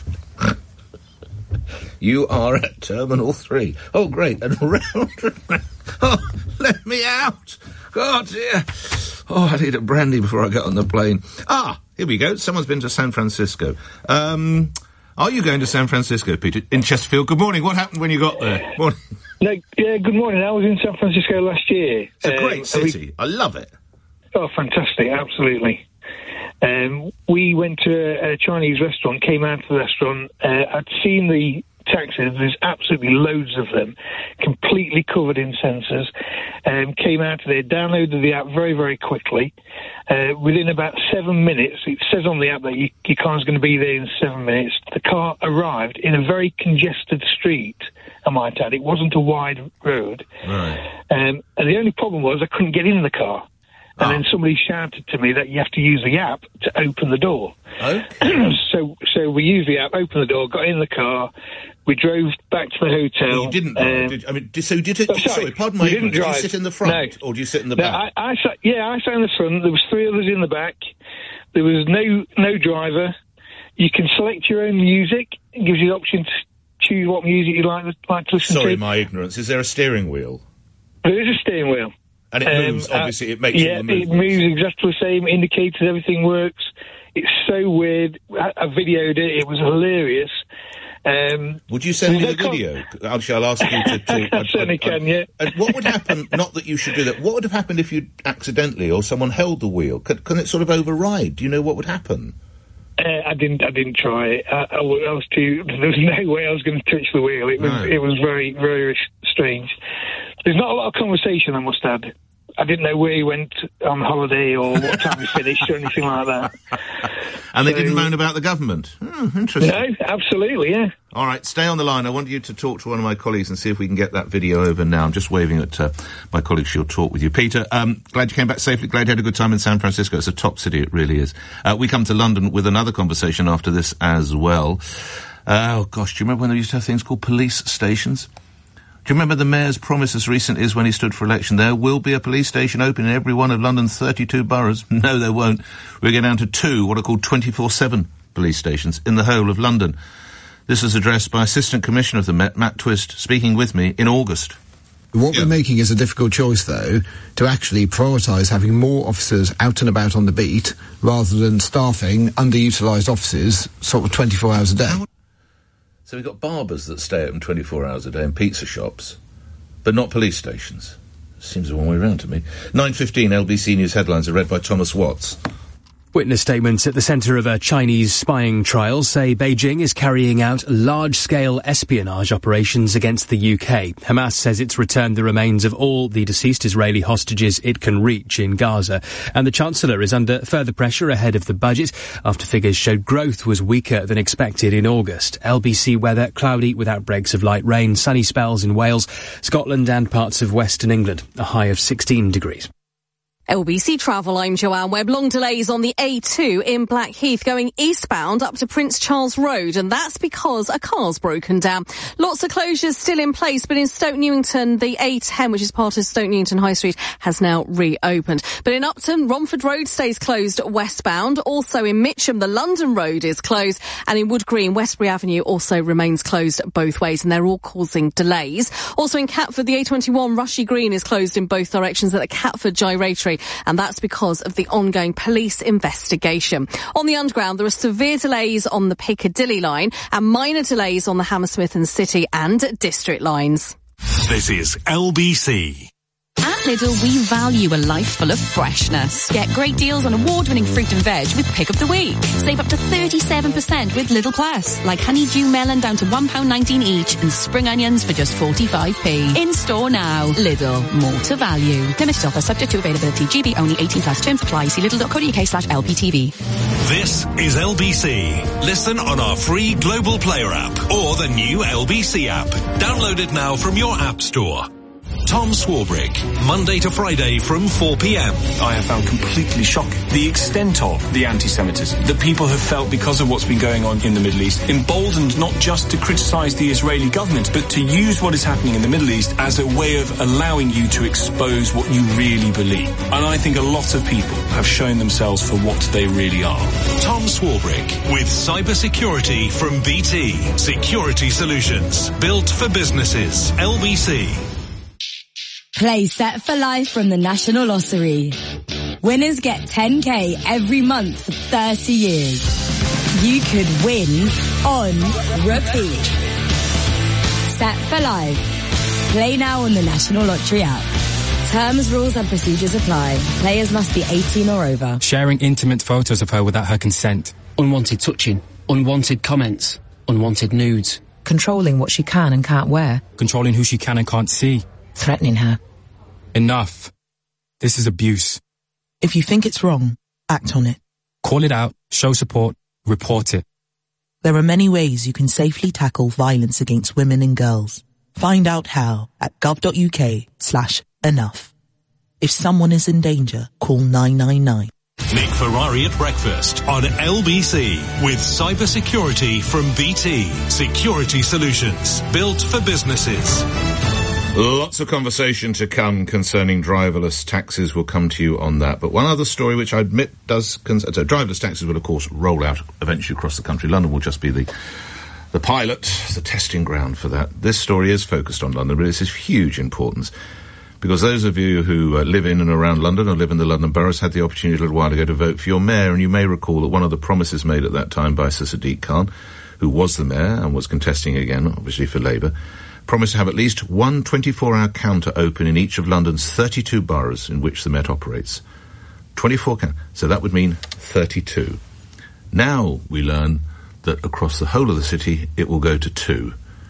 You are at Terminal three. Oh, great. And round and round. Oh, let me out. Oh, dear. Oh, I need a brandy before I get on the plane. Ah, here we go. Someone's been to San Francisco. Um, are you going to San Francisco, Peter? In Chesterfield. Good morning. What happened when you got there? Morning. No, yeah, good morning. I was in San Francisco last year. It's a um, great city. We... I love it. Oh, fantastic. Absolutely. Um, we went to a, a Chinese restaurant, came out of the restaurant. Uh, I'd seen the taxis. There's absolutely loads of them, completely covered in sensors. Um, came out of there, downloaded the app very, very quickly. Uh, within about seven minutes, it says on the app that you, your car's going to be there in seven minutes. The car arrived in a very congested street, I might add. It wasn't a wide road. Right. Um, and the only problem was I couldn't get in the car. And oh. then somebody shouted to me that you have to use the app to open the door. Okay. so so we used the app, opened the door, got in the car, we drove back to the hotel. Well, you didn't drive, um, did, I mean, did, so did it, oh, sorry, sorry, pardon my ignorance, did you sit in the front, no. or do you sit in the no, back? I, I sat, yeah, I sat in the front, there was three others in the back, there was no no driver. You can select your own music, it gives you the option to choose what music you like, like to listen sorry, to. Sorry, my ignorance, is there a steering wheel? There is a steering wheel. And it moves, um, obviously, uh, it makes yeah, all the movements. it moves exactly the same, indicators, everything works. It's so weird. I, I videoed it, it was hilarious. Um, would you send me the video? I shall ask you to... to I certainly I, can, yeah. And what would happen, not that you should do that, what would have happened if you accidentally, or someone held the wheel? Can, can it sort of override? Do you know what would happen? Uh, I didn't. I didn't try it. I, I, I was too. There was no way I was going to touch the wheel. It was. No. It was very, very strange. There's not a lot of conversation, I must add. I didn't know where he went on holiday or what time he finished or anything like that. And so, they didn't moan about the government. Hmm, interesting. No, absolutely, yeah. All right, stay on the line. I want you to talk to one of my colleagues and see if we can get that video over now. I'm just waving at uh, my colleague. She'll talk with you. Peter, um, glad you came back safely. Glad you had a good time in San Francisco. It's a top city, it really is. Uh, we come to London with another conversation after this as well. Uh, oh, gosh, do you remember when they used to have things called police stations? Do you remember the Mayor's promise as recently as when he stood for election? There will be a police station open in every one of London's thirty-two boroughs. No, there won't. We'll get down to two, what are called twenty-four seven police stations in the whole of London. This was addressed by Assistant Commissioner of the Met, Matt Twist, speaking with me in August. What yeah. we're making is a difficult choice, though, to actually prioritise having more officers out and about on the beat rather than staffing underutilised offices sort of twenty-four hours a day. How- So we've got barbers that stay open twenty-four hours a day and pizza shops, but not police stations. Seems the wrong way round to me. nine fifteen L B C News headlines are read by Thomas Watts. Witness statements at the centre of a Chinese spying trial say Beijing is carrying out large-scale espionage operations against the U K. Hamas says it's returned the remains of all the deceased Israeli hostages it can reach in Gaza. And the Chancellor is under further pressure ahead of the budget after figures showed growth was weaker than expected in August. L B C weather, cloudy with outbreaks of light rain, sunny spells in Wales, Scotland and parts of western England, a high of sixteen degrees. L B C Travel, I'm Joanne Webb. Long delays on the A two in Blackheath going eastbound up to Prince Charles Road, and that's because a car's broken down. Lots of closures still in place, but in Stoke Newington, the A ten, which is part of Stoke Newington High Street, has now reopened. But in Upton, Romford Road stays closed westbound. Also in Mitcham, the London Road is closed, and in Wood Green, Westbury Avenue also remains closed both ways, and they're all causing delays. Also in Catford, the A twenty-one Rushy Green is closed in both directions at the Catford Gyratory, and that's because of the ongoing police investigation. On the Underground, there are severe delays on the Piccadilly line and minor delays on the Hammersmith and City and District lines. This is L B C. At Lidl, we value a life full of freshness. Get great deals on award-winning fruit and veg with Pick of the Week. Save up to thirty-seven percent with Lidl Plus, like honeydew melon down to one pound nineteen each and spring onions for just forty-five p. In store now. Lidl, more to value. Limited offer subject to availability. G B only eighteen plus. Terms apply. See lidl.co.uk slash LPTV. This is L B C. Listen on our free Global Player app or the new L B C app. Download it now from your app store. Tom Swarbrick, Monday to Friday from four p.m. I have found completely shocking the extent of the anti-Semitism that people have felt because of what's been going on in the Middle East, emboldened not just to criticise the Israeli government, but to use what is happening in the Middle East as a way of allowing you to expose what you really believe. And I think a lot of people have shown themselves for what they really are. Tom Swarbrick with cybersecurity from B T. Security solutions built for businesses. L B C. Play Set for Life from the National Lottery. Winners get ten K every month for thirty years. You could win on repeat. Set for Life. Play now on the National Lottery app. Terms, rules and procedures apply. Players must be eighteen or over. Sharing intimate photos of her without her consent. Unwanted touching. Unwanted comments. Unwanted nudes. Controlling what she can and can't wear. Controlling who she can and can't see. Threatening her. Enough. This is abuse. If you think it's wrong, act on it. Call it out, show support, report it. There are many ways you can safely tackle violence against women and girls. Find out how at gov.uk slash enough. If someone is in danger, call nine nine nine. Nick Ferrari at breakfast on L B C with cybersecurity from B T. Security solutions built for businesses. Lots of conversation to come concerning driverless taxis. We'll come to you on that. But one other story, which I admit does... Cons- so driverless taxis will, of course, roll out eventually across the country. London will just be the the pilot, the testing ground for that. This story is focused on London, but it's of huge importance because those of you who uh, live in and around London or live in the London boroughs had the opportunity a little while ago to vote for your mayor, and you may recall that one of the promises made at that time by Sir Sadiq Khan, who was the mayor and was contesting again, obviously for Labour, promised to have at least one twenty-four hour counter open in each of London's thirty-two boroughs in which the Met operates. twenty-four count. So that would mean thirty-two. Now we learn that across the whole of the city it will go to two.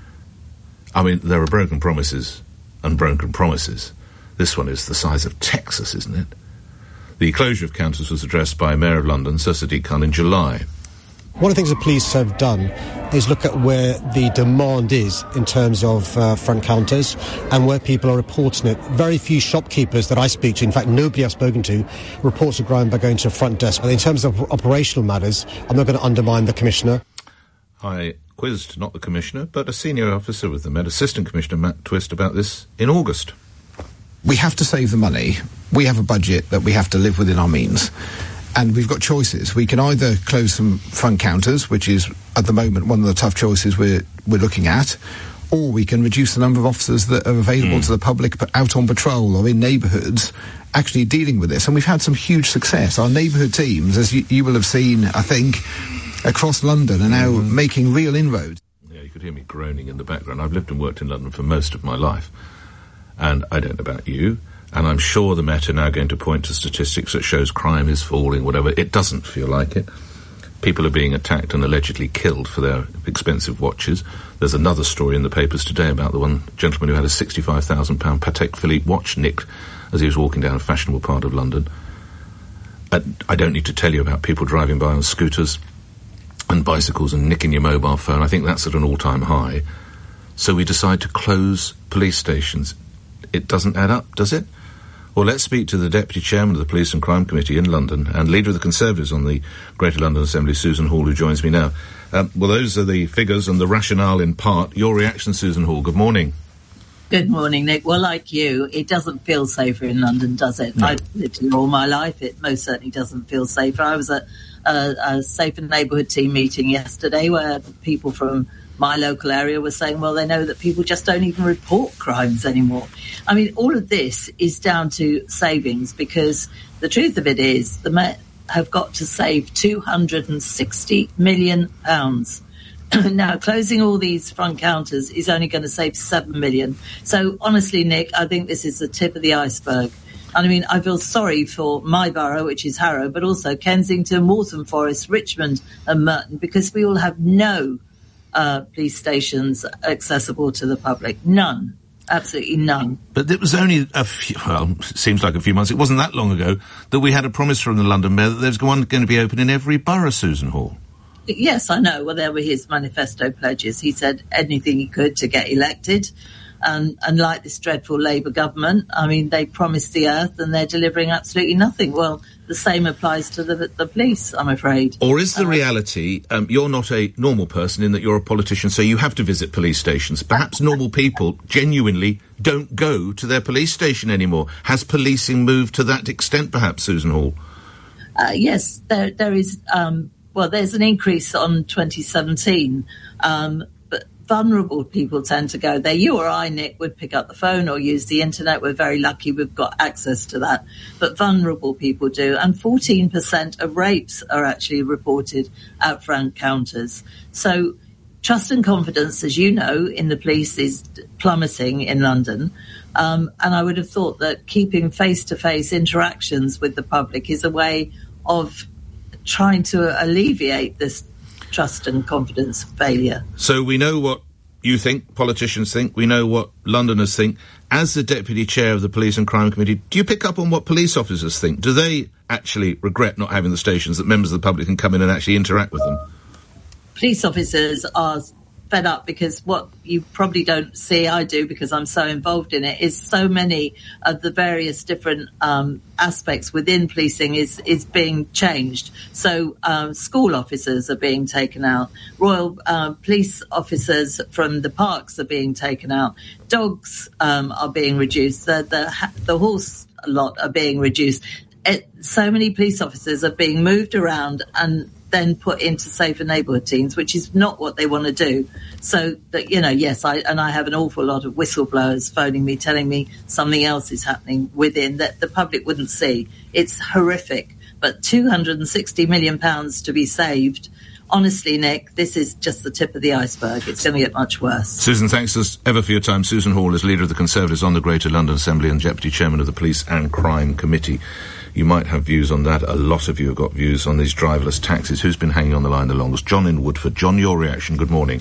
I mean, there are broken promises and broken promises. This one is the size of Texas, isn't it? The closure of counters was addressed by Mayor of London, Sir Sadiq Khan, in July. One of the things the police have done is look at where the demand is in terms of uh, front counters and where people are reporting it. Very few shopkeepers that I speak to, in fact nobody I've spoken to, reports are growing by going to a front desk. But in terms of operational matters, I'm not going to undermine the Commissioner. I quizzed not the Commissioner, but a senior officer with the Met, Assistant Commissioner Matt Twist, about this in August. We have to save the money. We have a budget that we have to live within our means. And we've got choices. We can either close some front counters, which is, at the moment, one of the tough choices we're we're looking at, or we can reduce the number of officers that are available mm. to the public but out on patrol or in neighbourhoods actually dealing with this. And we've had some huge success. Our neighbourhood teams, as you, you will have seen, I think, across London are now mm. making real inroads. Yeah, you could hear me groaning in the background. I've lived and worked in London for most of my life. And I don't know about you, And I'm sure the Met are now going to point to statistics that shows crime is falling, whatever. It doesn't feel like it. People are being attacked and allegedly killed for their expensive watches. There's another story in the papers today about the one gentleman who had a sixty-five thousand pound Patek Philippe watch nicked as he was walking down a fashionable part of London. I, I don't need to tell you about people driving by on scooters and bicycles and nicking your mobile phone. I think that's at an all-time high. So we decide to close police stations. It doesn't add up, does it? Well, let's speak to the Deputy Chairman of the Police and Crime Committee in London and Leader of the Conservatives on the Greater London Assembly, Susan Hall, who joins me now. Um, well, those are the figures and the rationale in part. Your reaction, Susan Hall. Good morning. Good morning, Nick. Well, like you, it doesn't feel safer in London, does it? No. I've lived here all my life. It most certainly doesn't feel safer. I was at a, a Safer Neighbourhood team meeting yesterday where people from my local area were saying, well, they know that people just don't even report crimes anymore. I mean, all of this is down to savings, because the truth of it is the Met have got to save two hundred sixty million pounds. Now, closing all these front counters is only going to save seven million. So, honestly, Nick, I think this is the tip of the iceberg. And I mean, I feel sorry for my borough, which is Harrow, but also Kensington, Waltham Forest, Richmond and Merton, because we all have no uh, police stations accessible to the public. None. Absolutely none. But it was only a few, well, it seems like a few months, it wasn't that long ago, that we had a promise from the London Mayor that there's one going to be open in every borough, Susan Hall. Yes, I know. Well, there were his manifesto pledges. He said anything he could to get elected. Um, and like this dreadful Labour government, I mean, they promised the earth and they're delivering absolutely nothing. Well, the same applies to the, the police, I'm afraid. Or is the uh, reality, um, you're not a normal person in that you're a politician, so you have to visit police stations. Perhaps normal people genuinely don't go to their police station anymore. Has policing moved to that extent, perhaps, Susan Hall? Uh, yes, there, there is... Um, Well, there's an increase on twenty seventeen, um, but vulnerable people tend to go there. You or I, Nick, would pick up the phone or use the internet. We're very lucky we've got access to that. But vulnerable people do. And fourteen percent of rapes are actually reported at front counters. So trust and confidence, as you know, in the police is plummeting in London. Um, and I would have thought that keeping face-to-face interactions with the public is a way of trying to alleviate this trust and confidence failure. So we know what you think, politicians think, we know what Londoners think. As the Deputy Chair of the Police and Crime Committee, do you pick up on what police officers think? Do they actually regret not having the stations that members of the public can come in and actually interact with them? Police officers are fed up because what you probably don't see, I do because I'm so involved in it, is so many of the various different um, aspects within policing is, is being changed. So um, school officers are being taken out. Royal uh, police officers from the parks are being taken out. Dogs um, are being reduced. The, the, the horse lot are being reduced. It, so many police officers are being moved around and then put into safer neighbourhood teams, which is not what they want to do. So that, you know, yes, I and I have an awful lot of whistleblowers phoning me, telling me something else is happening within that the public wouldn't see. It's horrific. But two hundred sixty million pounds to be saved. Honestly, Nick, this is just the tip of the iceberg. It's going to get much worse. Susan, thanks as ever for your time. Susan Hall is Leader of the Conservatives on the Greater London Assembly and Deputy Chairman of the Police and Crime Committee. You might have views on that. A lot of you have got views on these driverless taxis. Who's been hanging on the line the longest? John in Woodford. John, your reaction. Good morning.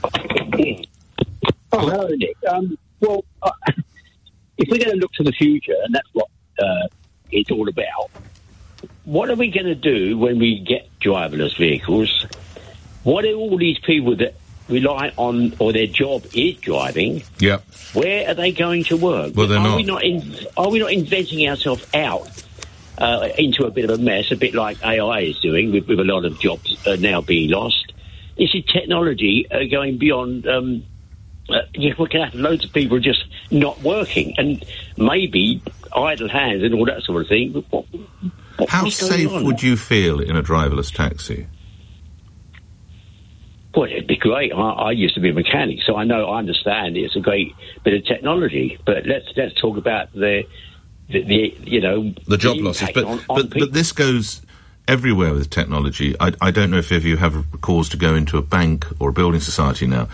Oh, hello, Nick. Um, well, uh, if we're going to look to the future, and that's what uh, it's all about, what are we going to do when we get driverless vehicles? What are all these people that rely on, or their job is driving? Yeah. Where are they going to work? Well, they're are not. We not in, are we not inventing ourselves out uh, into a bit of a mess, a bit like A I is doing, with, with a lot of jobs uh, now being lost? This is technology uh, going beyond... Um, uh, yeah, we're going to have loads of people just not working, and maybe idle hands and all that sort of thing. What, what, How safe on? would you feel in a driverless taxi? Well, it'd be great. I, I used to be a mechanic, so I know, I understand it's a great bit of technology. But let's let's talk about the, the, the you know... The job the losses. But, on, on but, but this goes everywhere with technology. I, I don't know if, if you have a cause to go into a bank or a building society now.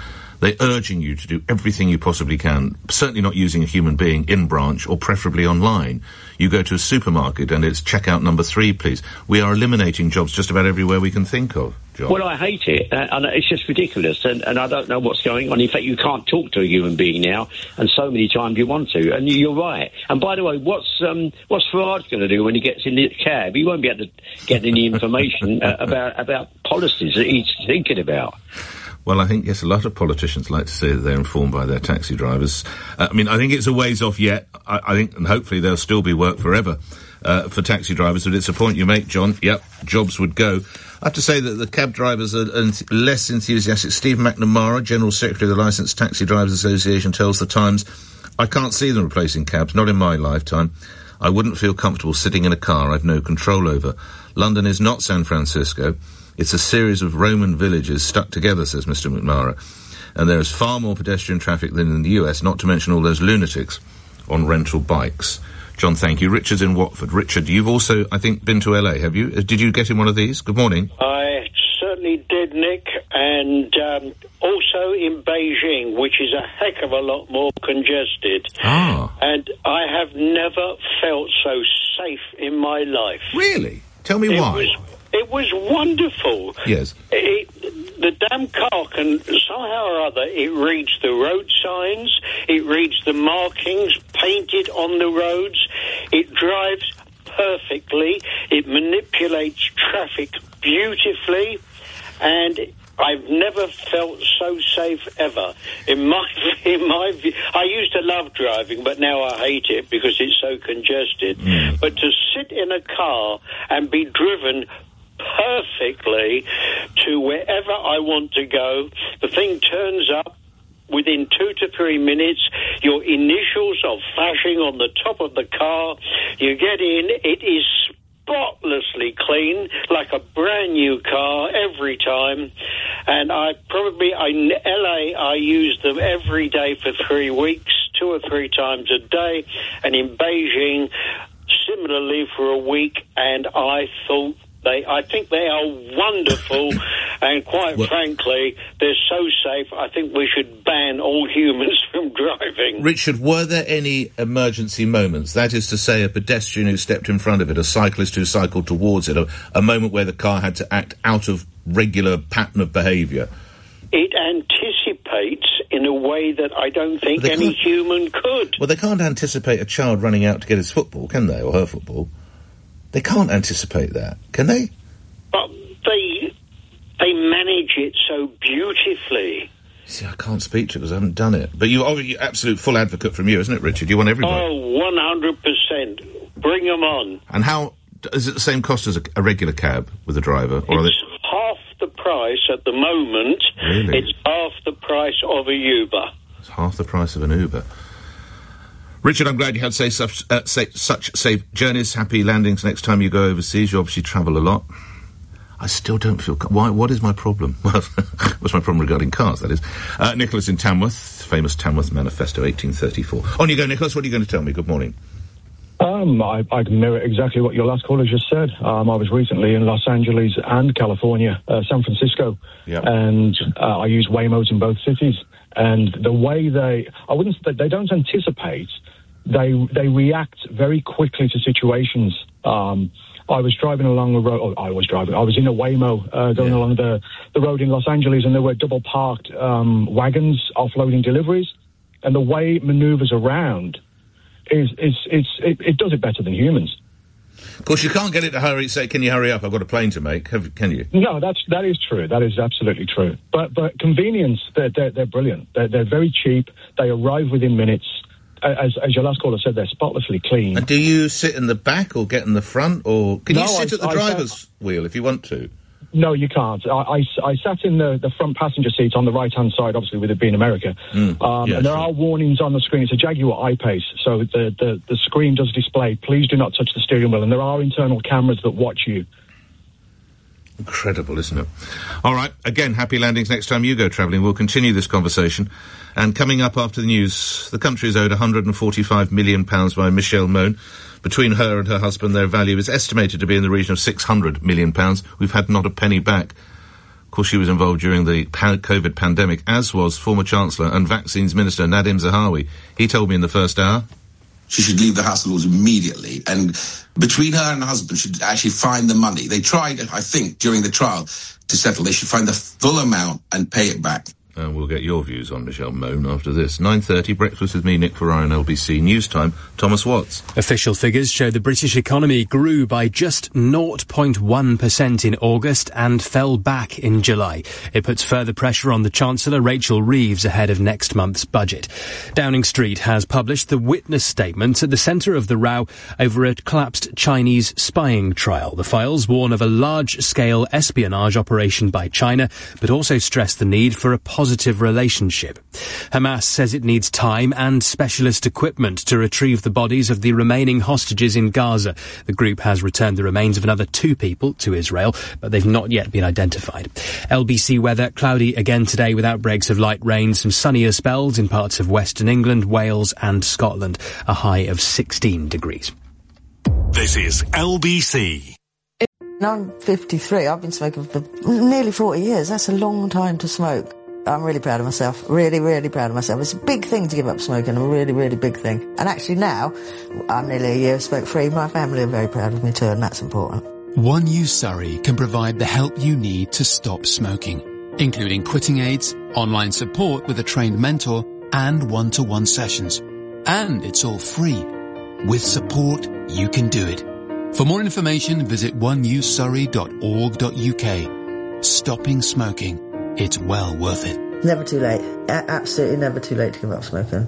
They're urging you to do everything you possibly can, certainly not using a human being in branch or preferably online. You go to a supermarket and it's checkout number three, please. We are eliminating jobs just about everywhere we can think of, John. Well, I hate it, uh, and it's just ridiculous, and, and I don't know what's going on. In fact, you can't talk to a human being now, and so many times you want to, and you're right. And by the way, what's um, what's Farage going to do when he gets in the cab? He won't be able to get any information uh, about about policies that he's thinking about. Well, I think, yes, a lot of politicians like to say that they're informed by their taxi drivers. Uh, I mean, I think it's a ways off yet. I, I think, and hopefully there'll still be work forever uh, for taxi drivers, but it's a point you make, John. Yep, jobs would go. I have to say that the cab drivers are, are less enthusiastic. Steve McNamara, General Secretary of the Licensed Taxi Drivers Association, tells The Times, I can't see them replacing cabs, not in my lifetime. I wouldn't feel comfortable sitting in a car I've no control over. London is not San Francisco. It's a series of Roman villages stuck together, says Mister McNamara. And there is far more pedestrian traffic than in the U S, not to mention all those lunatics on rental bikes. John, thank you. Richard's in Watford. Richard, you've also, I think, been to L A, have you? Did you get in one of these? Good morning. I certainly did, Nick, and um, also in Beijing, which is a heck of a lot more congested. Ah. And I have never felt so safe in my life. Really? Tell me it why. Was, it was wonderful. Yes. It, the damn car can, somehow or other, it reads the road signs, it reads the markings painted on the roads, it drives perfectly, it manipulates traffic beautifully, and I've never felt so safe ever. In my in my view, I used to love driving, but now I hate it because it's so congested. Mm. But to sit in a car and be driven perfectly to wherever I want to go, the thing turns up within two to three minutes, your initials are flashing on the top of the car, you get in, it is spotlessly clean, like a brand new car every time. And I probably, I, in L A, I use them every day for three weeks, two or three times a day. And in Beijing, similarly for a week. And I thought they, I think they are wonderful. And quite well, frankly, they're so safe, I think we should ban all humans from driving. Richard, were there any emergency moments? That is to say, a pedestrian who stepped in front of it, a cyclist who cycled towards it, a, a moment where the car had to act out of regular pattern of behaviour? It anticipates in a way that I don't think any human could. Well, they can't anticipate a child running out to get his football, can they, or her football? They can't anticipate that, can they? But they they manage it so beautifully. See, I can't speak to it because I haven't done it. But you, oh, you're absolute full advocate from you, isn't it, Richard? You want everybody? Oh, one hundred percent. Bring them on. And how, is it the same cost as a, a regular cab with a driver? Or it's they... half the price at the moment. Really? It's half the price of a Uber. It's half the price of an Uber. Richard, I'm glad you had say, such, uh, say, such safe journeys, happy landings next time you go overseas. You obviously travel a lot. I still don't feel... Co- Why? What is my problem? Well, what's my problem regarding cars, that is? Uh, Nicholas in Tamworth, famous Tamworth Manifesto, eighteen thirty-four. On you go, Nicholas. What are you going to tell me? Good morning. Um, I, I can mirror exactly what your last caller just said. Um, I was recently in Los Angeles and California, uh, San Francisco, yep. and uh, I use Waymos in both cities. And the way they... I wouldn't... They don't anticipate... They they react very quickly to situations. Um, I was driving along the road. Oh, I was driving. I was in a Waymo uh, going yeah. along the, the road in Los Angeles, and there were double parked um, wagons offloading deliveries. And the way it manoeuvres around is is it's it, it does it better than humans. Of course, you can't get it to hurry. Say, can you hurry up? I've got a plane to make. Have, can you? No, that's that is true. That is absolutely true. But but convenience, they're they're, they're brilliant. They're, they're very cheap. They arrive within minutes. As, as your last caller said, they're spotlessly clean. And do you sit in the back or get in the front, or can no, you sit I, at the I driver's sat, wheel if you want to? No, you can't. I, I, I sat in the, the front passenger seat on the right-hand side, obviously with it being America. Mm, um, yeah, and there sure. are warnings on the screen. It's a Jaguar I-Pace, so the, the, the screen does display, please do not touch the steering wheel. And there are internal cameras that watch you. Incredible, isn't it? All right, again, happy landings next time you go travelling. We'll continue this conversation. And coming up after the news, the country is owed one hundred forty-five million pounds by Michelle Mone. Between her and her husband, their value is estimated to be in the region of six hundred million pounds. We've had not a penny back. course, she was involved during the COVID pandemic, as was former Chancellor and Vaccines Minister Nadhim Zahawi. He told me in the first hour, she should leave the hospitals immediately, and between her and her husband should actually find the money. They tried, I think, during the trial to settle. They should find the full amount and pay it back. Uh, we'll get your views on Michelle Mone after this. nine thirty, Breakfast with me, Nick Ferrari on L B C News Time. Thomas Watts. Official figures show the British economy grew by just zero point one percent in August and fell back in July. It puts further pressure on the Chancellor, Rachel Reeves, ahead of next month's budget. Downing Street has published the witness statement at the centre of the row over a collapsed Chinese spying trial. The files warn of a large-scale espionage operation by China, but also stress the need for a positive relationship. Hamas says it needs time and specialist equipment to retrieve the bodies of the remaining hostages in Gaza. The group has returned the remains of another two people to Israel, but they've not yet been identified. L B C weather, cloudy again today with outbreaks of light rain, some sunnier spells in parts of Western England, Wales and Scotland, a high of sixteen degrees. This is L B C. I'm fifty-three. I've been smoking for nearly forty years. That's a long time to smoke. I'm really proud of myself. Really, really proud of myself. It's a big thing to give up smoking. A really, really big thing. And actually now, I'm nearly a year smoke-free. My family are very proud of me too, and that's important. One U Surrey can provide the help you need to stop smoking, including quitting aids, online support with a trained mentor, and one-to-one sessions. And it's all free. With support, you can do it. For more information, visit one u surrey dot org dot u k. Stopping smoking. It's well worth it. Never too late. A- absolutely never too late to give up smoking.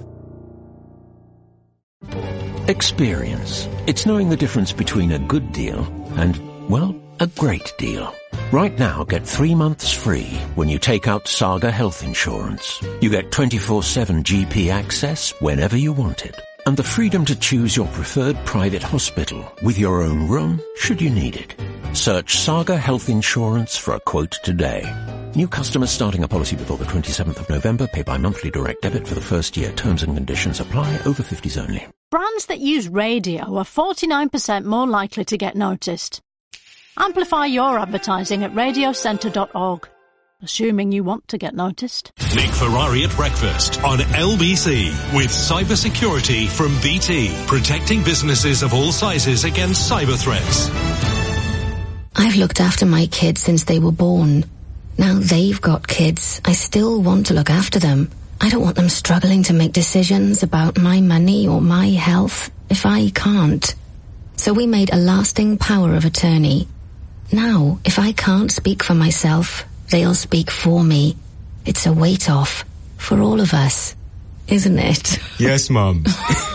Experience. It's knowing the difference between a good deal and, well, a great deal. Right now, get three months free when you take out Saga Health Insurance. You get twenty-four seven G P access whenever you want it, and the freedom to choose your preferred private hospital with your own room should you need it. Search Saga Health Insurance for a quote today. New customers starting a policy before the twenty-seventh of November pay by monthly direct debit for the first year. Terms and conditions apply. Over fifties only. Brands that use radio are forty-nine percent more likely to get noticed. Amplify your advertising at radio centre dot org. Assuming you want to get noticed. Nick Ferrari at breakfast on L B C with cybersecurity from B T, protecting businesses of all sizes against cyber threats. I've looked after my kids since they were born. Now they've got kids. I still want to look after them. I don't want them struggling to make decisions about my money or my health if I can't. So we made a lasting power of attorney. Now, if I can't speak for myself, they'll speak for me. It's a weight off for all of us, isn't it? Yes, Mum.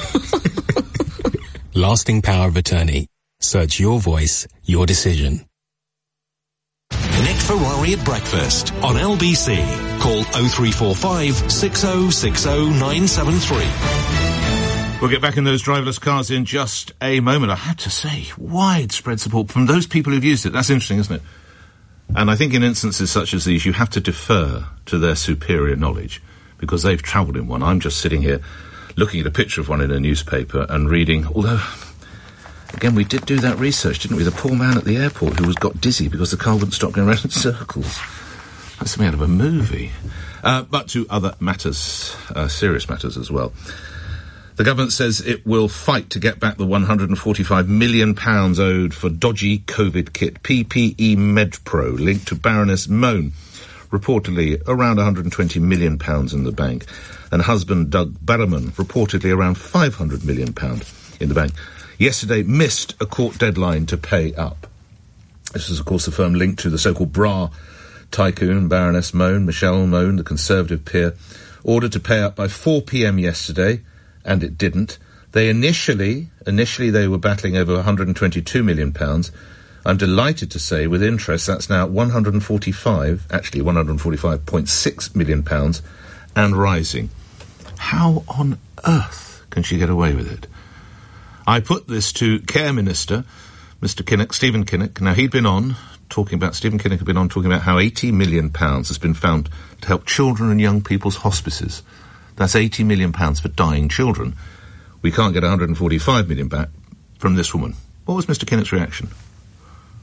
Lasting power of attorney. Search your voice, your decision. Nick Ferrari at breakfast on L B C. Call oh three four five, six oh six oh, nine seven three. We'll get back in those driverless cars in just a moment. I had to say, widespread support from those people who've used it. That's interesting, isn't it? And I think in instances such as these, you have to defer to their superior knowledge because they've travelled in one. I'm just sitting here looking at a picture of one in a newspaper and reading, although, again, we did do that research, didn't we? The poor man at the airport who was got dizzy because the car wouldn't stop going around in circles. That's something out of a movie. Uh, but to other matters, uh, serious matters as well. The government says it will fight to get back the one hundred forty-five million pounds owed for dodgy COVID kit. P P E MedPro linked to Baroness Mone. Reportedly around one hundred twenty million pounds in the bank. And husband Doug Barrowman reportedly around five hundred million pounds in the bank. Yesterday missed a court deadline to pay up. This is, of course, the firm linked to the so-called bra tycoon, Baroness Mone, Michelle Mone, the Conservative peer, ordered to pay up by four p.m. yesterday, and it didn't. They initially, initially they were battling over one hundred twenty-two million pounds. I'm delighted to say, with interest, that's now one hundred forty-five, actually one hundred forty-five point six million pounds, and rising. How on earth can she get away with it? I put this to Care Minister, Mister Kinnock, Stephen Kinnock. Now, he'd been on talking about, Stephen Kinnock had been on talking about how eighty million pounds has been found to help children and young people's hospices. That's eighty million pounds for dying children. We can't get one hundred forty-five million back from this woman. What was Mister Kinnock's reaction?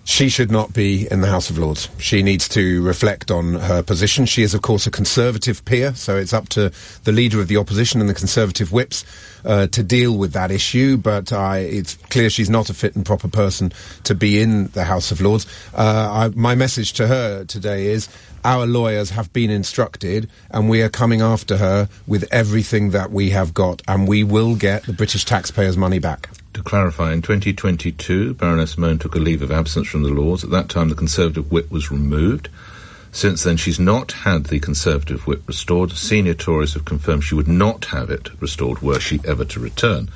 She should not be in the House of Lords. She needs to reflect on her position. She is, of course, a Conservative peer, so it's up to the Leader of the Opposition and the Conservative whips uh, to deal with that issue, but I, it's clear she's not a fit and proper person to be in the House of Lords. Uh, I, my message to her today is our lawyers have been instructed, and we are coming after her with everything that we have got, and we will get the British taxpayers' money back. To clarify, in twenty twenty-two, Baroness Mone took a leave of absence from the Lords. At that time, the Conservative whip was removed. Since then, she's not had the Conservative whip restored. Senior Tories have confirmed she would not have it restored were she ever to return.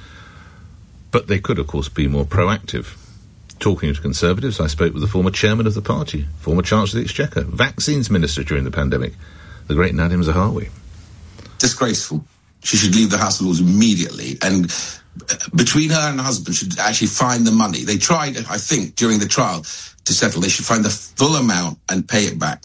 But they could, of course, be more proactive. Talking to Conservatives, I spoke with the former chairman of the party, former Chancellor of the Exchequer, Vaccines Minister during the pandemic, the great Nadim Zahawi. Disgraceful. She should leave the House of Lords immediately, and between her and her husband should actually find the money. They tried, I think, during the trial to settle. They should find the full amount and pay it back.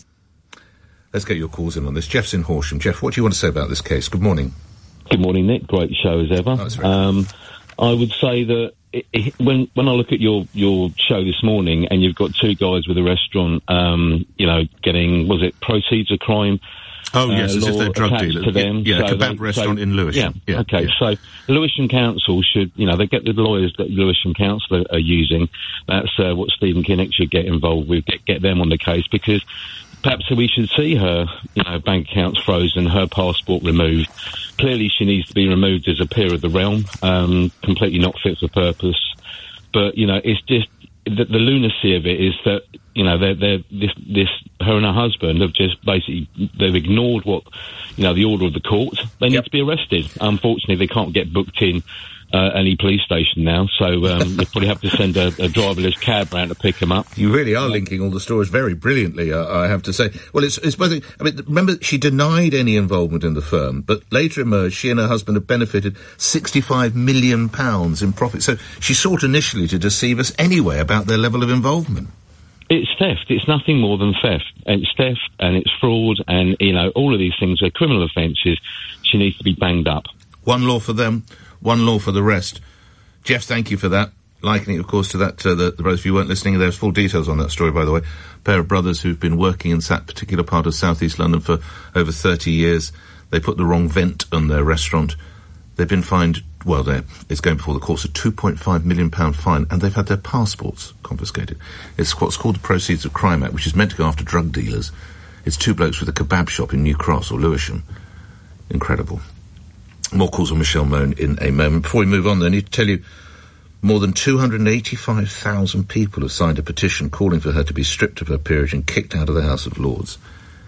Let's get your calls in on this. Jeff's in Horsham. Jeff, what do you want to say about this case? Good morning. Good morning, Nick. Great show as ever. Oh, um, I would say that it, it, when when I look at your, your show this morning, and you've got two guys with a restaurant, um, you know, getting, was it proceeds of crime? Oh, yes, uh, as if they're drug dealers. To them. Yeah, yeah, so kebab they, restaurant so, in Lewisham. Yeah, yeah okay, yeah. so Lewisham Council should, you know, they get the lawyers that Lewisham Council are, are using. That's uh, what Stephen Kinnock should get involved with, get, get them on the case, because perhaps we should see her, you know, bank accounts frozen, her passport removed. Clearly she needs to be removed as a peer of the realm, um, completely not fit for purpose. But, you know, it's just, the, the lunacy of it is that, you know, they're, they're, this, this, her and her husband have just basically, they've ignored what, you know, the order of the court. They need yep. to be arrested. Unfortunately, they can't get booked in uh, any police station now, so um, you probably have to send a, a driverless cab round to pick them up. You really are linking all the stories very brilliantly, uh, I have to say. Well, it's, it's whether, I mean, remember, she denied any involvement in the firm, but later emerged she and her husband have benefited sixty-five million pounds in profit. So she sought initially to deceive us anyway about their level of involvement. It's theft. It's nothing more than theft. And it's theft and it's fraud and, you know, all of these things are criminal offences. She needs to be banged up. One law for them, one law for the rest. Jeff, thank you for that. Likening, of course, to that, uh, the, the brothers, if you weren't listening, there's full details on that story, by the way. A pair of brothers who've been working in that particular part of South East London for over thirty years. They put the wrong vent on their restaurant. They've been fined, well, it's going before the courts, a two point five million pounds fine, and they've had their passports confiscated. It's what's called the Proceeds of Crime Act, which is meant to go after drug dealers. It's two blokes with a kebab shop in New Cross or Lewisham. Incredible. More calls on Michelle Mone in a moment. Before we move on, though, I need to tell you, more than two hundred eighty-five thousand people have signed a petition calling for her to be stripped of her peerage and kicked out of the House of Lords.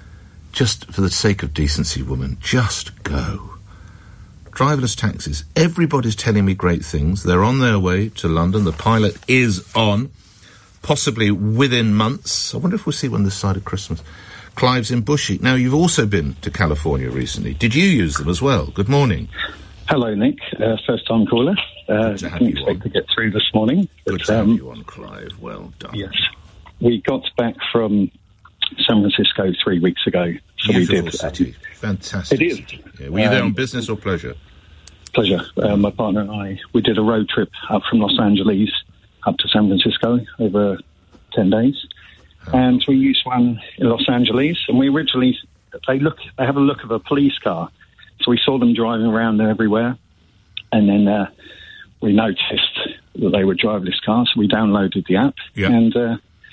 Just for the sake of decency, woman, just go. Driverless taxis. Everybody's telling me great things. They're on their way to London. The pilot is on, possibly within months. I wonder if we'll see one this side of Christmas. Clive's in Bushy. Now, you've also been to California recently. Did you use them as well? Good morning. Hello, Nick. Uh, first-time caller. Uh, Good to have didn't you expect on. to get through this morning. Good But, to um, have you on, Clive. Well done. Yes. We got back from San Francisco three weeks ago. So Beautiful we did. city. Um, Fantastic It is. city. Yeah. Were you there Um, on business or pleasure? Pleasure. Uh, my partner and I, we did a road trip up from Los Angeles up to San Francisco over ten days. And we used one in Los Angeles, and we originally, they look, they have a look of a police car. So we saw them driving around everywhere. And then uh, we noticed that they were driverless cars, so we downloaded the app yeah. and uh,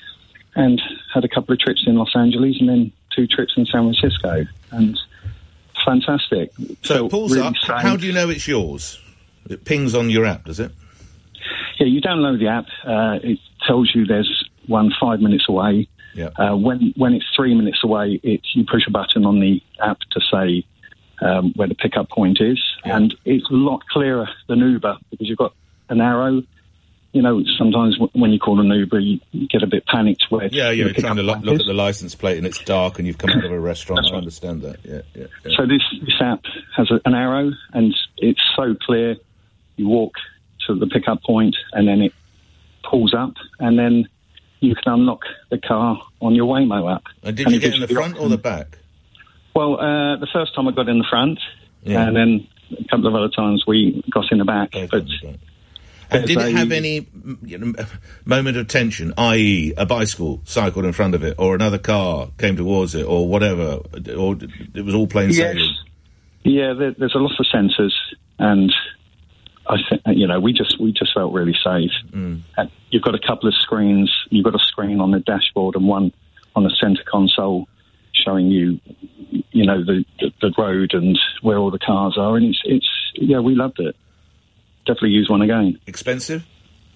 and had a couple of trips in Los Angeles and then two trips in San Francisco. And fantastic. So it pulls really up. safe. How do you know it's yours? It pings on your app, does it? Yeah, you download the app. Uh, it tells you there's one five minutes away. Yeah. Uh, when when it's three minutes away, it you push a button on the app to say um, where the pickup point is, Yeah. and it's a lot clearer than Uber because you've got an arrow. You know, sometimes w- when you call an Uber, you get a bit panicked where Yeah, the you're pickup trying to lo- point look is. at the license plate and it's dark and you've come out of a restaurant. That's I right. understand that. Yeah, yeah, yeah. So this, this app has a, an arrow, and it's so clear. You walk to the pickup point, and then it pulls up, and then you can unlock the car on your Waymo app. And did And you it get gives in the you front or the back? Well, uh, the first time I got in the front, Yeah. and then a couple of other times we got in the back. Okay, but okay. And did There's it have a- any m- you know, m- moment of tension, that is a bicycle cycled in front of it, or another car came towards it, or whatever, or d- it was all plain Yes. sailing? Yeah, there, there's a lot of sensors, and I think you know we just we just felt really safe. Mm. And you've got a couple of screens. You've got a screen on the dashboard and one on the centre console, showing you, you know, the, the the road and where all the cars are, and it's it's yeah, we loved it. Definitely use one again. Expensive?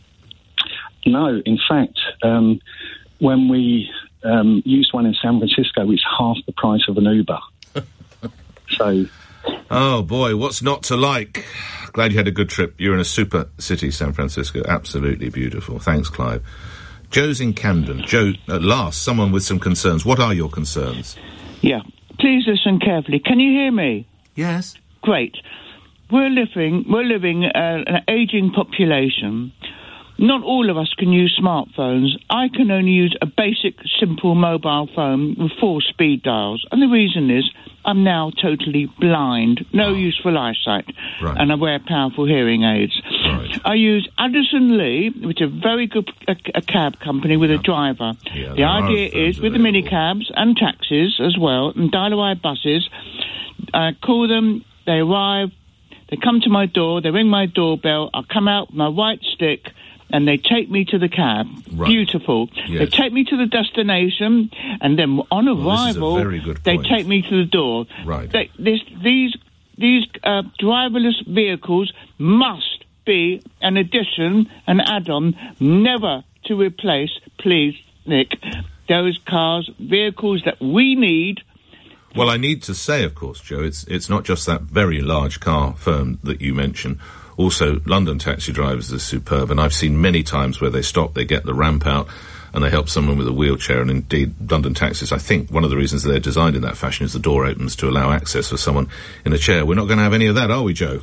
No, in fact, um, when we um, used one in San Francisco, it's half the price of an Uber. So. Oh, boy, what's not to like? Glad you had a good trip. You're in a super city, San Francisco. Absolutely beautiful. Thanks, Clive. Joe's in Camden. Joe, at last, someone with some concerns. What are your concerns? Yeah. Please listen carefully. Can you hear me? Yes. Great. We're living, we're living uh, an ageing population. Not all of us can use smartphones. I can only use a basic, simple mobile phone with four speed dials. And the reason is I'm now totally blind, no useful eyesight, Right. and I wear powerful hearing aids. Right. I use Addison Lee, which is a very good a, a cab company with a driver. Yeah, the there are idea firms is with the minicabs and taxis as well, and dial-a-wire buses, I call them, they arrive, they come to my door, they ring my doorbell, I come out with my white stick, and they take me to the cab. Right. Beautiful. Yes. They take me to the destination, and then on Well, this is a arrival, very good they point. take me to the door. Right. They, this, these these uh, driverless vehicles must be an addition, an add-on, never to replace, please, Nick, those cars, vehicles that we need. Well, I need to say, of course, Joe, it's it's not just that very large car firm that you mentioned. Also, London taxi drivers are superb, and I've seen many times where they stop, they get the ramp out, and they help someone with a wheelchair. And indeed, London taxis, I think one of the reasons they're designed in that fashion is the door opens to allow access for someone in a chair. We're not going to have any of that, are we, Joe?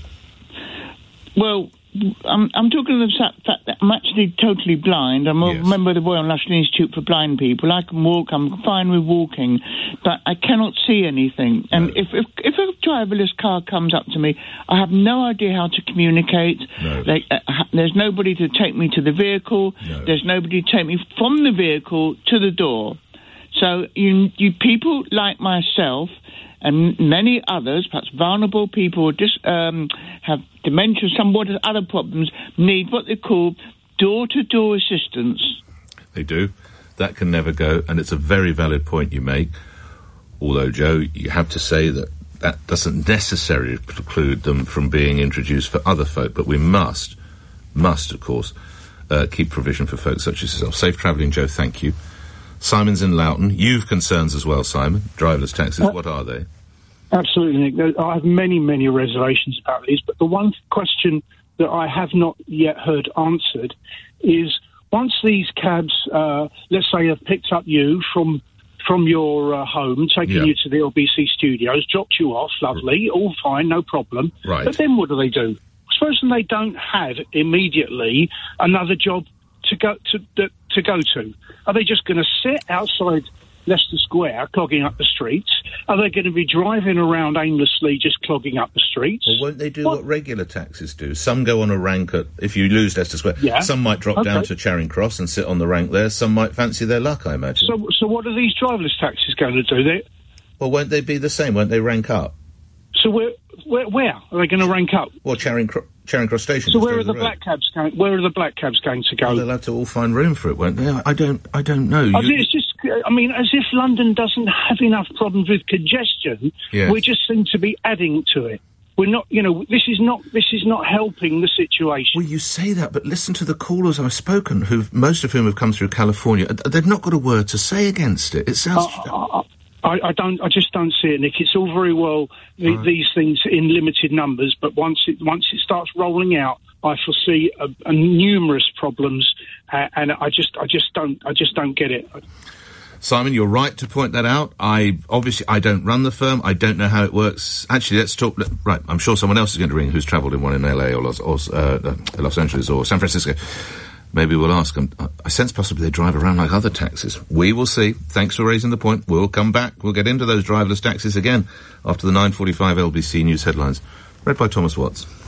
Well, I'm, I'm talking of the fact that I'm actually totally blind. I'm a member of the Royal National Institute for Blind People. I can walk, I'm fine with walking, but I cannot see anything. And if, if if a driverless car comes up to me, I have no idea how to communicate. No. Like, uh, ha- there's nobody to take me to the vehicle. No. There's nobody to take me from the vehicle to the door. So you, you people like myself and many others, perhaps vulnerable people who dis, um, have dementia, some what other problems, need what they call door-to-door assistance. They do. That can never go, and it's a very valid point you make. Although, Joe, you have to say that that doesn't necessarily preclude them from being introduced for other folk, but we must, must, of course, uh, keep provision for folks such as yourself. Safe travelling, Joe, thank you. Simon's in Loughton. You've concerns as well, Simon. Driverless taxis, Uh, what are they? Absolutely, Nick. There- I have many, many reservations about these, but the one question that I have not yet heard answered is once these cabs, uh, let's say, have picked up you from from your uh, home, taken Yeah. you to the L B C studios, dropped you off, lovely, all fine, no problem. Right. But then what do they do? Supposing they don't have immediately another job to go to to, to go to, are they just going to sit outside Leicester Square clogging up the streets? Are they going to be driving around aimlessly just clogging up the streets? Well, won't they do what, regular taxis do? Some go on a rank at, if you lose Leicester Square, Yeah. some might drop down Okay. to Charing Cross and sit on the rank there. Some might fancy their luck, I imagine. So, so what are these driverless taxis going to do? They, Well, won't they be the same? Won't they rank up? so where, where, where are they going to rank up? Well, Charing, Cro- Charing Cross Station. So just where over are the road. black cabs going? Where are the black cabs going to go? Well, they'll have to all find room for it, won't they? I don't, I don't know. I You- mean, it's just, I mean, as if London doesn't have enough problems with congestion. Yes. We just seem to be adding to it. We're not, you know, this is not, this is not helping the situation. Well, you say that, but listen to the callers I've spoken, who most of whom have come through California. Uh, They've not got a word to say against it. It sounds. I, I, I don't, I just don't see it, Nick. It's all very well the, Right. these things in limited numbers, but once it once it starts rolling out, I foresee a, a numerous problems, uh, and I just, I just don't, I just don't get it. Simon, you're right to point that out. I obviously I don't run the firm. I don't know how it works. Actually, let's talk. let- Right, I'm sure someone else is going to ring who's travelled in one in L A or Los, or, uh, uh, Los Angeles or San Francisco. Maybe we'll ask them. I, I sense possibly they drive around like other taxis. We will see. Thanks for raising the point. We'll come back. We'll get into those driverless taxis again after the nine forty-five L B C News headlines. Read by Thomas Watts.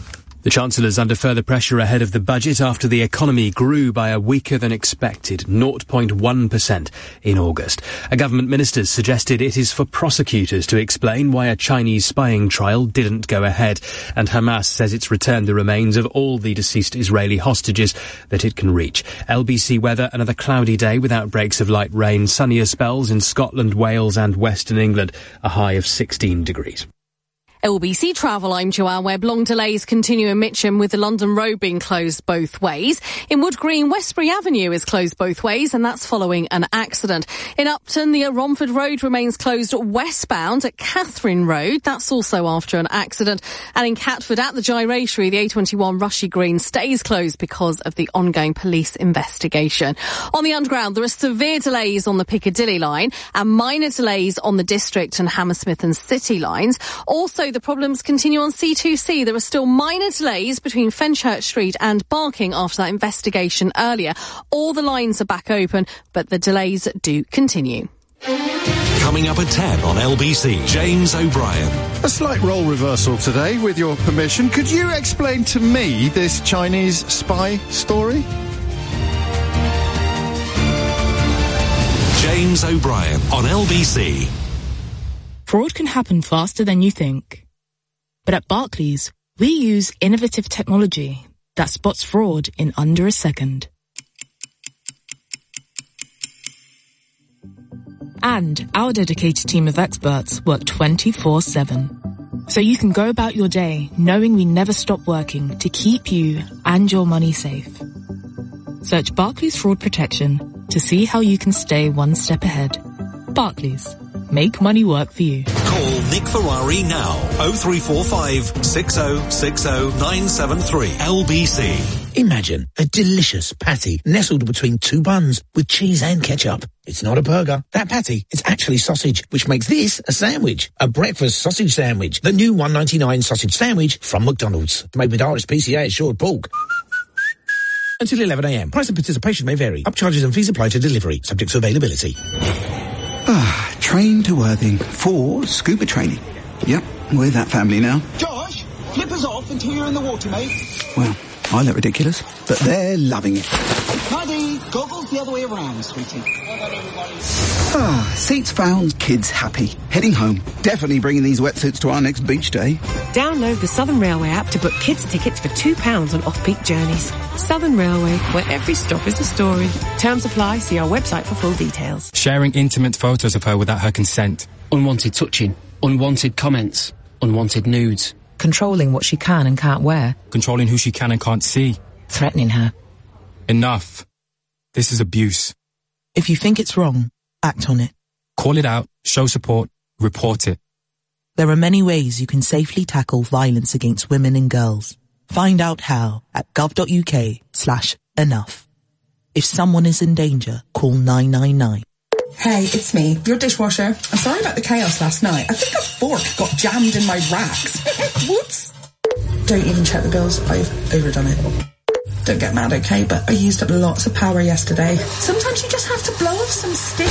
The Chancellor's under further pressure ahead of the budget after the economy grew by a weaker than expected zero point one percent in August. A government minister suggested it is for prosecutors to explain why a Chinese spying trial didn't go ahead, and Hamas says it's returned the remains of all the deceased Israeli hostages that it can reach. L B C weather, another cloudy day with outbreaks of light rain, sunnier spells in Scotland, Wales and Western England, a high of sixteen degrees. L B C Travel, I'm Joanne Webb. Long delays continue in Mitcham with the London Road being closed both ways. In Wood Green, Westbury Avenue is closed both ways and that's following an accident. In Upton, the Romford Road remains closed westbound at Catherine Road. That's also after an accident. And in Catford at the Gyratory, the A twenty-one Rushy Green stays closed because of the ongoing police investigation. On the Underground, there are severe delays on the Piccadilly line and minor delays on the District and Hammersmith and City lines. Also, the problems continue on C two C. There are still minor delays between Fenchurch Street and Barking after that investigation earlier. All the lines are back open, but the delays do continue. Coming up at ten on L B C, James O'Brien. A slight role reversal today, with your permission. Could you explain to me this Chinese spy story? James O'Brien on L B C. Fraud can happen faster than you think. But at Barclays, we use innovative technology that spots fraud in under a second. And our dedicated team of experts work twenty-four seven. So you can go about your day knowing we never stop working to keep you and your money safe. Search Barclays Fraud Protection to see how you can stay one step ahead. Barclays. Make money work for you. Call Nick Ferrari now. oh three four five, six oh six oh, nine seven three. L B C. Imagine a delicious patty nestled between two buns with cheese and ketchup. It's not a burger. That patty is actually sausage, which makes this a sandwich. A breakfast sausage sandwich. The new one ninety-nine sausage sandwich from McDonald's. Made with R S P C A assured pork. Until eleven a m. Price and participation may vary. Upcharges and fees apply to delivery. Subject to availability. Ah, train to Worthing for scuba training. Yep, we're that family now. Josh, flippers off until you're in the water, mate. Well, I look ridiculous, but they're loving it. Maddie, goggles the other way around, sweetie. Well done, everybody. Ah, seats found, kids happy. Heading home. Definitely bringing these wetsuits to our next beach day. Download the Southern Railway app to book kids' tickets for two pounds on off-peak journeys. Southern Railway, where every stop is a story. Terms apply, see our website for full details. Sharing intimate photos of her without her consent. Unwanted touching. Unwanted comments. Unwanted nudes. Controlling what she can and can't wear. Controlling who she can and can't see. Threatening her. Enough. This is abuse. If you think it's wrong, act on it. Call it out, show support, report it. There are many ways you can safely tackle violence against women and girls. Find out how at gov.uk slash enough. If someone is in danger, call nine nine nine. Hey, it's me, your dishwasher. I'm sorry about the chaos last night. I think a fork got jammed in my racks. Whoops. Don't even check the bills. I've overdone it. Don't get mad, okay? But I used up lots of power yesterday. Sometimes you just have to blow off some steam.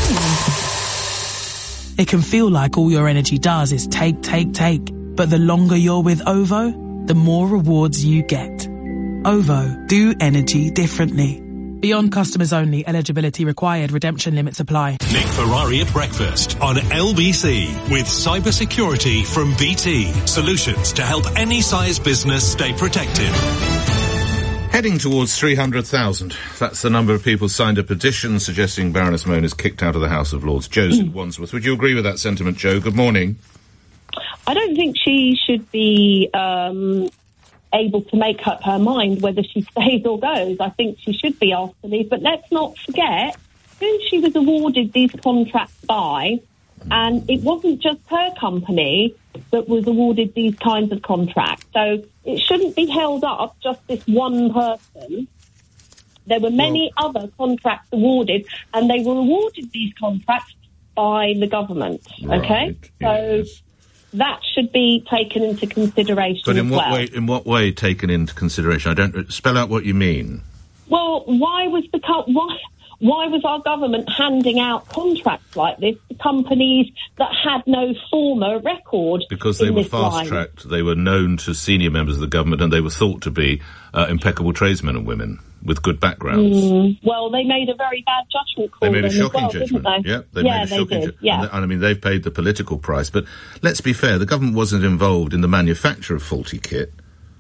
It can feel like all your energy does is take, take, take. But the longer you're with OVO, the more rewards you get. OVO, do energy differently. Beyond customers only, eligibility required, redemption limits apply. Nick Ferrari at breakfast on L B C with cybersecurity from B T. Solutions to help any size business stay protected. Heading towards three hundred thousand. That's the number of people signed a petition suggesting Baroness Mone is kicked out of the House of Lords. Joe's in Wandsworth. Would you agree with that sentiment, Joe? Good morning. I don't think she should be um, able to make up her mind whether she stays or goes. I think she should be asked to leave. But let's not forget who she was awarded these contracts by. And it wasn't just her company that was awarded these kinds of contracts. So it shouldn't be held up just this one person. There were many well, other contracts awarded, and they were awarded these contracts by the government. Right, okay? Yes. So that should be taken into consideration But in as what well. way, in what way taken into consideration? I don't... Spell out what you mean. Well, why was the... Co- why... Why was our government handing out contracts like this to companies that had no former record? Because they in were this line? fast-tracked. They were known to senior members of the government, and they were thought to be uh, impeccable tradesmen and women with good backgrounds. Mm, well, they made a very bad judgment call. They made a then as shocking well, judgment. didn't they? Yeah, they yeah, made a they shocking did. judgment. Yeah. And, and I mean, they've paid the political price. But let's be fair, the government wasn't involved in the manufacture of faulty kit.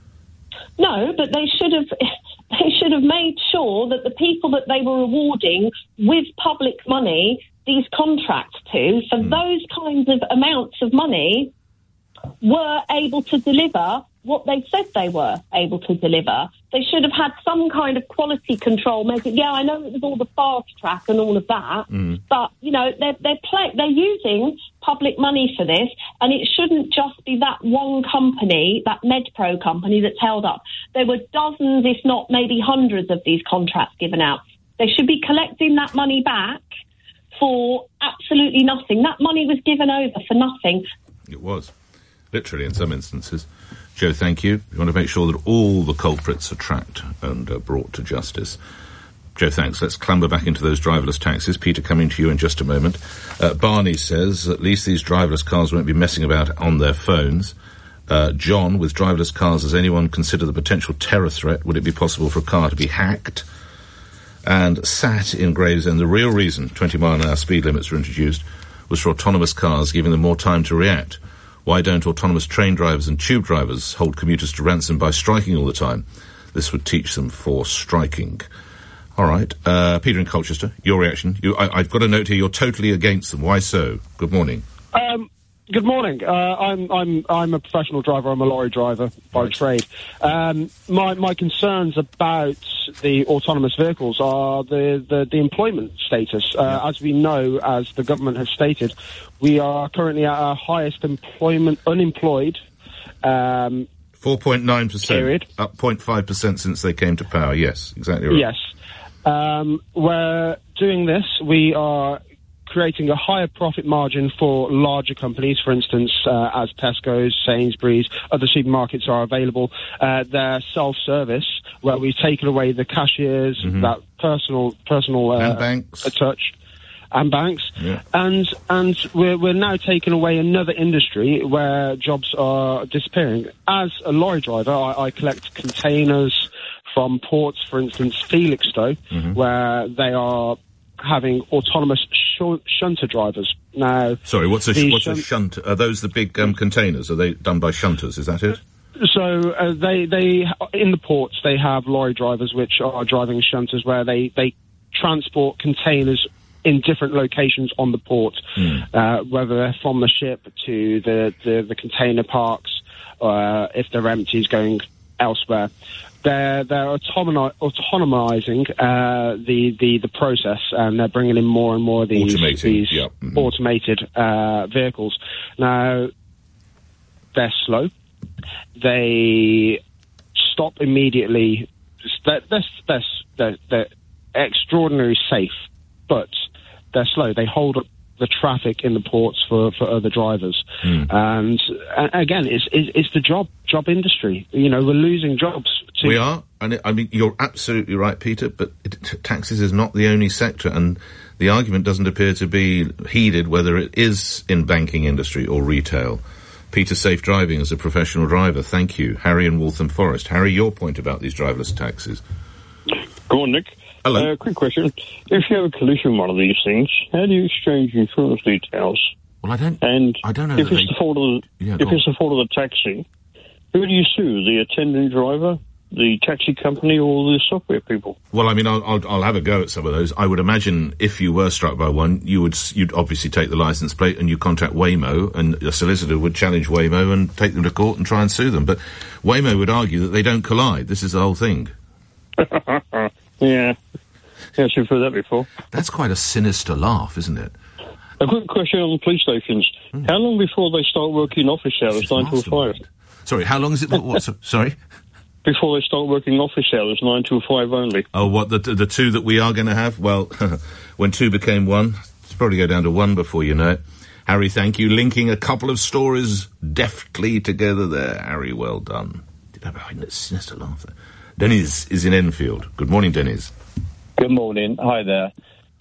No, but they should have. They should have made sure that the people that they were awarding with public money these contracts to, for mm. those kinds of amounts of money, were able to deliver what they said they were able to deliver. They should have had some kind of quality control measure. Yeah, I know it was all the fast track and all of that, mm. but, you know, they're, they're, play- they're using public money for this, and it shouldn't just be that one company, that MedPro company, that's held up. There were dozens, if not maybe hundreds of these contracts given out. They should be collecting that money back for absolutely nothing. That money was given over for nothing. It was. Literally, in some instances. Joe, thank you. We want to make sure that all the culprits are tracked and uh, brought to justice. Joe, thanks. Let's clamber back into those driverless taxis. Peter, coming to you in just a moment. Uh, Barney says, at least these driverless cars won't be messing about on their phones. Uh, John, with driverless cars, does anyone consider the potential terror threat? Would it be possible for a car to be hacked? And Sat in Gravesend, the real reason twenty mile an hour speed limits were introduced was for autonomous cars, giving them more time to react. Why don't autonomous train drivers and tube drivers hold commuters to ransom by striking all the time? This would teach them for striking. All right. Uh, Peter in Colchester, your reaction. You, I, I've got a note here. You're totally against them. Why so? Good morning. Um, good morning. Uh, I'm, I'm, I'm a professional driver. I'm a lorry driver by right. trade. Um, my, my concerns about the autonomous vehicles are the, the, the employment status. Uh, yeah. As we know, as the government has stated, we are currently at our highest employment, unemployed, um, four point nine percent. Period. Up zero point five percent since they came to power. Yes, exactly right. Yes. Um, we're doing this. We are creating a higher profit margin for larger companies, for instance, uh, as Tesco's, Sainsbury's, other supermarkets are available. Uh, they're self-service, where we've taken away the cashiers, mm-hmm. that personal, personal uh, and banks. touch. And banks, yeah. and and we're we're now taking away another industry where jobs are disappearing. As a lorry driver, I, I collect containers from ports, for instance, Felixstowe, mm-hmm. where they are having autonomous sh- shunter drivers. Now, sorry, what's a sh- what's shunt- a shunter? Are those the big um, containers? Are they done by shunters? Is that it? So uh, they they in the ports they have lorry drivers which are driving shunters where they they transport containers in different locations on the port, mm. uh, whether they're from the ship to the, the, the container parks, uh, if they're empty, is going elsewhere. They're, they're autonomi- autonomizing uh, the, the, the process, and they're bringing in more and more of these, these yep. mm-hmm. automated uh, vehicles. Now, they're slow. They stop immediately. They're, they're, they're, they're, they're extraordinarily safe, but they're slow. They hold up the traffic in the ports for, for other drivers. Mm. And uh, again, it's, it's it's the job job industry. You know, we're losing jobs. To we are. And it, I mean, you're absolutely right, Peter, but it, t- taxis is not the only sector, and the argument doesn't appear to be heeded whether it is in banking industry or retail. Peter, safe driving as a professional driver. Thank you. Harry in Waltham Forest. Harry, your point about these driverless taxis. Go on, Nick. Hello. Uh, quick question. If you have a collision with one of these things, how do you exchange insurance details? Well, I don't. And I don't know. If that it's they... the fault of the, yeah, if it's the fault of the taxi, who do you sue? The attendant driver, the taxi company, or the software people? Well, I mean, I'll, I'll, I'll have a go at some of those. I would imagine if you were struck by one, you would you'd obviously take the license plate and you contact Waymo, and a solicitor would challenge Waymo and take them to court and try and sue them. But Waymo would argue that they don't collide. This is the whole thing. Yeah. Yes, you've heard that before. That's quite a sinister laugh, isn't it? A quick question on the police stations. Mm. How long before they start working office hours, nine till five? Sorry, how long is it? What, so, sorry? Before they start working office hours, nine till five only. Oh, what, the the two that we are going to have? Well, when two became one, it's probably go down to one before you know it. Harry, thank you. Linking a couple of stories deftly together there. Harry, well done. Did I have a sinister laugh there? Dennis is in Enfield. Good morning, Dennis. Good morning. Hi there.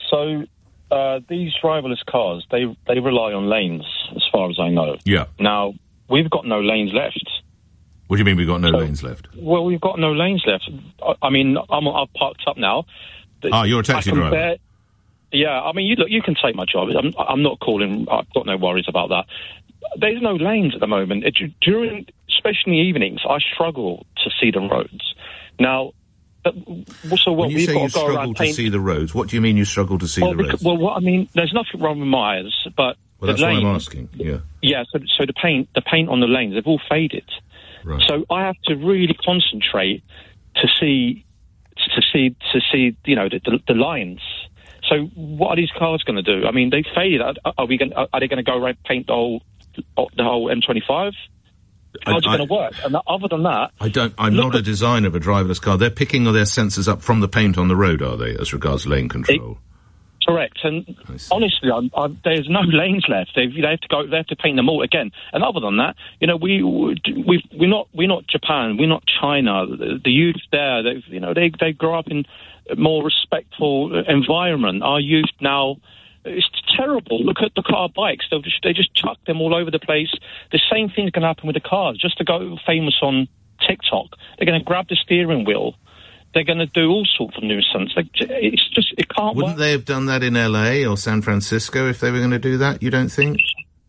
So uh, these driverless cars, they they rely on lanes, as far as I know. Yeah. Now, we've got no lanes left. What do you mean we've got no So- lanes left? Well, we've got no lanes left. I, I mean, I'm, I've parked up now. Ah, you're a taxi I can driver. bear- yeah, I mean, you look, you can take my job. I'm, I'm not calling. I've got no worries about that. There's no lanes at the moment. It, during, especially evenings, I struggle to see the roads. Now, uh, so what When you we've say got you to go struggle around to paint- see the roads, what do you mean you struggle to see well, the because, roads? well, what I mean, there's nothing wrong with my eyes, but Well, that's the what lane, I'm asking. Yeah. yeah. So, so the paint, the paint on the lanes, they've all faded. Right. So I have to really concentrate to see, to see, to see, you know, the, the, the lines. So what are these cars going to do? I mean, they faded. Are, are we going? Are they going to go around paint the whole, the whole M twenty-five? How's it I- going to work? And other than that, I don't. I'm not a designer of a driverless car. They're picking their sensors up from the paint on the road, are they, as regards lane control? correct. And honestly, I'm, I'm, there's no lanes left. They, they have to go. They have to paint them all again. And other than that, you know, we we we're not we're not Japan. We're not China. The, the youth there, they you know, they they grow up in a more respectful environment. Our youth now. It's terrible. Look at the car bikes. They just they just chuck them all over the place. The same thing's going to happen with the cars. Just to go famous on TikTok, they're going to grab the steering wheel. They're going to do all sorts of nuisance. Like, it's just it can't. Wouldn't work. they have done that in L A or San Francisco if they were going to do that? You don't think?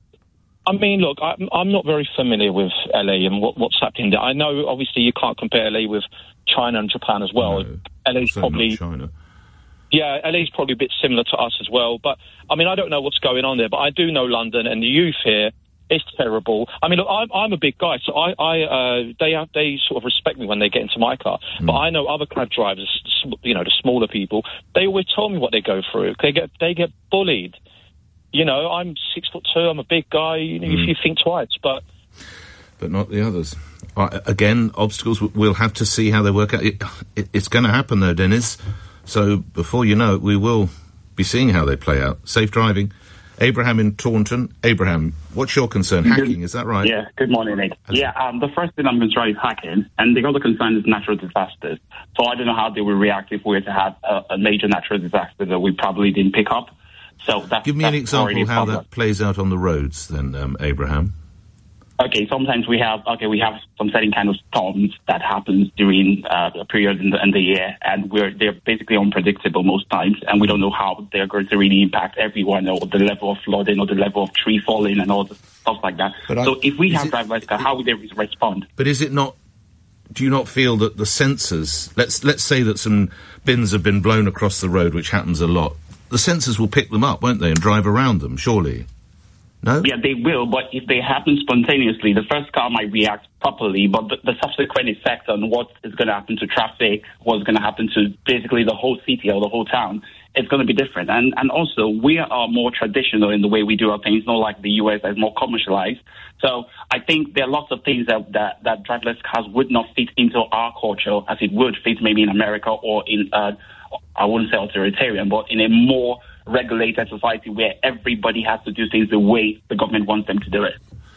I mean, look, I'm, I'm not very familiar with L A and what, what's happening there. I know, obviously, you can't compare L A with China and Japan as well. No, L A's certainly probably. not China. Yeah, L A's probably a bit similar to us as well. But, I mean, I don't know what's going on there, but I do know London and the youth here is terrible. I mean, look, I'm, I'm a big guy, so I, I uh, they have, they sort of respect me when they get into my car. Mm. But I know other cab drivers, you know, the smaller people, they always tell me what they go through. They get they get bullied. You know, I'm six foot two, I'm a big guy, you know, Mm. if you think twice, but... But not the others. Uh, again, obstacles, w- we'll have to see how they work out. It, it, it's going to happen, though, Dennis. So before you know it, we will be seeing how they play out. Safe driving. Abraham in Taunton. Abraham, what's your concern? Hacking, is that right? Yeah, good morning, Nick. Yeah, um, the first thing I'm concerned is hacking, and the other concern is natural disasters. So I don't know how they will react if we were to have a, a major natural disaster that we probably didn't pick up. So that's, Give me an that's already example a how problem. that plays out on the roads, then, um, Abraham. Okay, sometimes we have okay we have some certain kind of storms that happens during uh, a period in the, in the year, and we're they're basically unpredictable most times, and we don't know how they're going to really impact everyone, or the level of flooding, or the level of tree falling, and all the stuff like that. But I- so if we is have it- driverless car, how would they re- respond? But is it not... Do you not feel that the sensors... Let's let's say that some bins have been blown across the road, which happens a lot. The sensors will pick them up, won't they, and drive around them, surely? No? Yeah, they will, but if they happen spontaneously, the first car might react properly, but the, the subsequent effect on what is going to happen to traffic, what's going to happen to basically the whole city or the whole town, it's going to be different. And and also, we are more traditional in the way we do our things, not like the U S that's more commercialized. So I think there are lots of things that, that, that driverless cars would not fit into our culture as it would fit maybe in America or in, uh, I wouldn't say authoritarian, but in a more regulated society where everybody has to do things the way the government wants them to do it.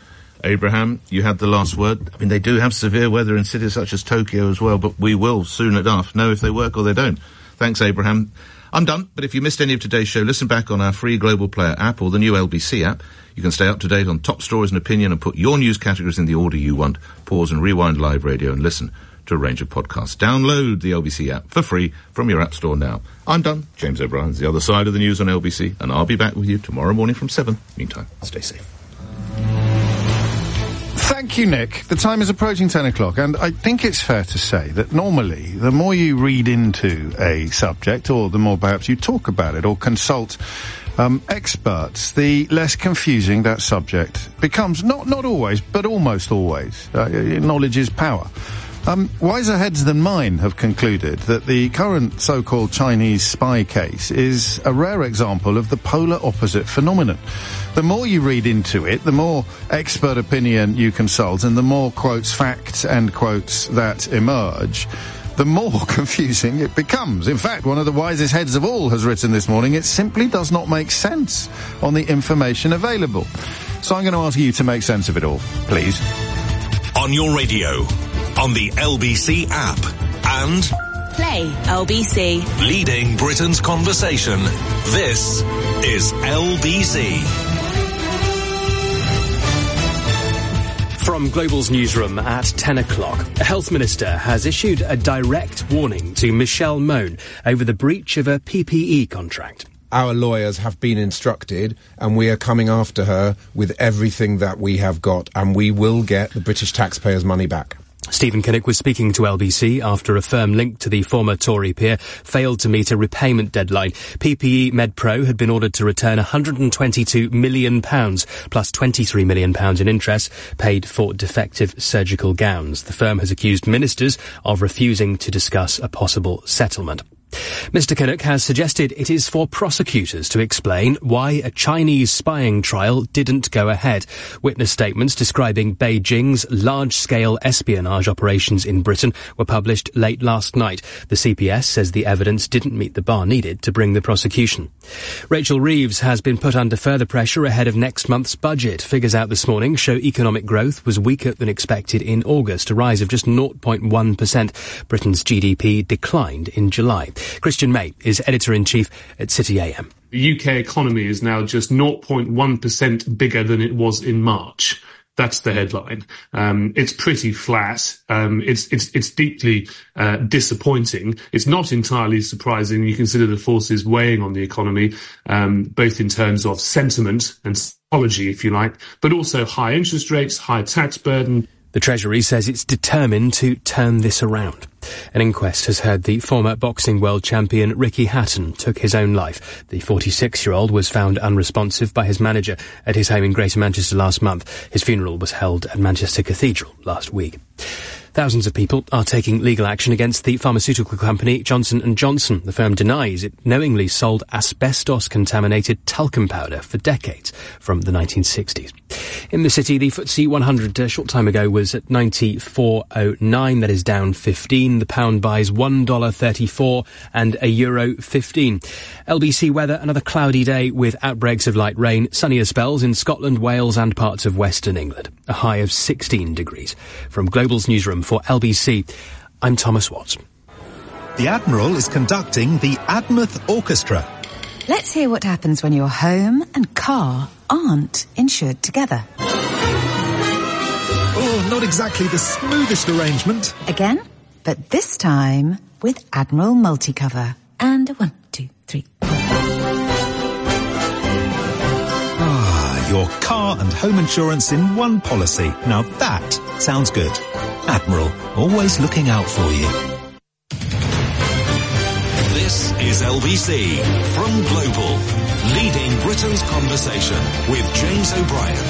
Abraham, you had the last word. I mean, they do have severe weather in cities such as Tokyo as well, but we will soon enough know if they work or they don't. Thanks, Abraham. I'm done, but if you missed any of today's show, listen back on our free Global Player app or the new L B C app. You can stay up to date on top stories and opinion and put your news categories in the order you want. Pause and rewind live radio and listen to a range of podcasts. Download the L B C app for free from your app store now. I'm done. James O'Brien's The Other Side of the News on L B C, and I'll be back with you tomorrow morning from seven. Meantime, stay safe. Thank you, Nick. The time is approaching ten o'clock, and I think it's fair to say that normally the more you read into a subject, or the more perhaps you talk about it or consult um, experts, the less confusing that subject becomes. Not not always, but almost always. Uh, knowledge is power. Um, wiser heads than mine have concluded that the current so-called Chinese spy case is a rare example of the polar opposite phenomenon. The more you read into it, the more expert opinion you consult, and the more quotes, facts, and quotes that emerge, the more confusing it becomes. In fact, one of the wisest heads of all has written this morning, it simply does not make sense on the information available. So I'm going to ask you to make sense of it all, please. On your radio, on the L B C app, and Play L B C. Leading Britain's conversation. This is L B C. From Global's newsroom at ten o'clock, a health minister has issued a direct warning to Michelle Mone over the breach of a P P E contract. Our lawyers have been instructed, and we are coming after her with everything that we have got, and we will get the British taxpayers' money back. Stephen Kinnock was speaking to L B C after a firm link to the former Tory peer failed to meet a repayment deadline. P P E MedPro had been ordered to return one hundred twenty-two million pounds, plus twenty-three million pounds in interest, paid for defective surgical gowns. The firm has accused ministers of refusing to discuss a possible settlement. Mister Kinnock has suggested it is for prosecutors to explain why a Chinese spying trial didn't go ahead. Witness statements describing Beijing's large-scale espionage operations in Britain were published late last night. The C P S says the evidence didn't meet the bar needed to bring the prosecution. Rachel Reeves has been put under further pressure ahead of next month's budget. Figures out this morning show economic growth was weaker than expected in August, a rise of just zero point one percent. Britain's G D P declined in July. Christian May is editor-in-chief at City A M. The U K economy is now just zero point one percent bigger than it was in March. That's the headline. Um, it's pretty flat. Um, it's, it's, it's deeply uh, disappointing. It's not entirely surprising. You consider the forces weighing on the economy, um, both in terms of sentiment and psychology, if you like, but also high interest rates, high tax burden. The Treasury says it's determined to turn this around. An inquest has heard the former boxing world champion Ricky Hatton took his own life. The forty-six-year-old was found unresponsive by his manager at his home in Greater Manchester last month. His funeral was held at Manchester Cathedral last week. Thousands of people are taking legal action against the pharmaceutical company Johnson and Johnson. The firm denies it knowingly sold asbestos-contaminated talcum powder for decades from the nineteen sixties. In the city, the F T S E one hundred a short time ago was at ninety-four oh nine. That is down fifteen. The pound buys one dollar thirty-four and a euro fifteen. L B C weather, another cloudy day with outbreaks of light rain, sunnier spells in Scotland, Wales and parts of western England. A high of sixteen degrees. From Global's newsroom for L B C, I'm Thomas Watts. The Admiral is conducting the Admouth Orchestra. Let's hear what happens when your home and car aren't insured together. Oh, not exactly the smoothest arrangement. Again, but this time with Admiral Multicover. And a one, two, three. Ah, your car and home insurance in one policy. Now that sounds good. Admiral, always looking out for you. This is L B C from Global, leading Britain's conversation with James O'Brien.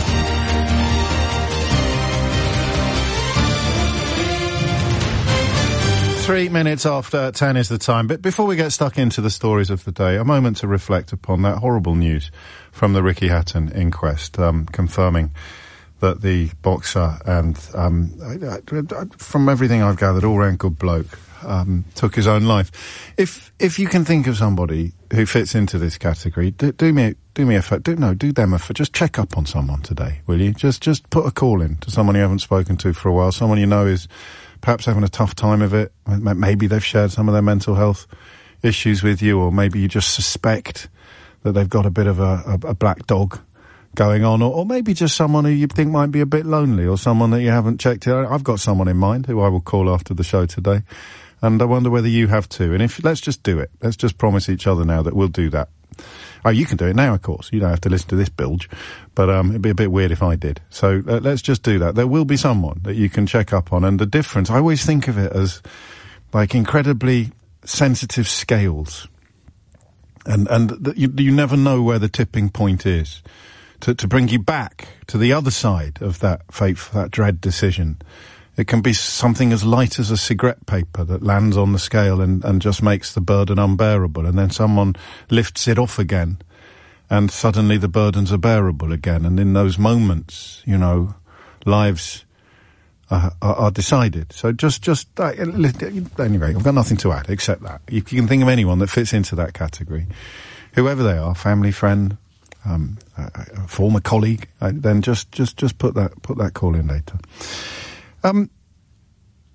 Three minutes after ten is the time. But before we get stuck into the stories of the day, a moment to reflect upon that horrible news from the Ricky Hatton inquest, um, confirming that the boxer and, um, from everything I've gathered, all-round good bloke, um, took his own life. If if you can think of somebody who fits into this category, do, do me do me a favor, do no, do them a favor, just check up on someone today, will you? Just just put a call in to someone you haven't spoken to for a while, someone you know is perhaps having a tough time of it. Maybe they've shared some of their mental health issues with you, or maybe you just suspect that they've got a bit of a, a, a black dog going on, or, or maybe just someone who you think might be a bit lonely, or someone that you haven't checked out. I've got someone in mind who I will call after the show today, and I wonder whether you have too. And if let's just do it. Let's just promise each other now that we'll do that. Oh, you can do it now, of course. You don't have to listen to this bilge, but um, it'd be a bit weird if I did. So uh, let's just do that. There will be someone that you can check up on, and the difference, I always think of it as like incredibly sensitive scales, and and th- you, you never know where the tipping point is to to bring you back to the other side of that fateful, that dread decision. It can be something as light as a cigarette paper that lands on the scale and, and just makes the burden unbearable, and then someone lifts it off again, and suddenly the burdens are bearable again. And in those moments, you know, lives are, are, are decided. So just, just uh, anyway, I've got nothing to add except that. If you can think of anyone that fits into that category, whoever they are, family, friend, um, a, a former colleague, uh, then just, just, just put that, put that call in later. Um,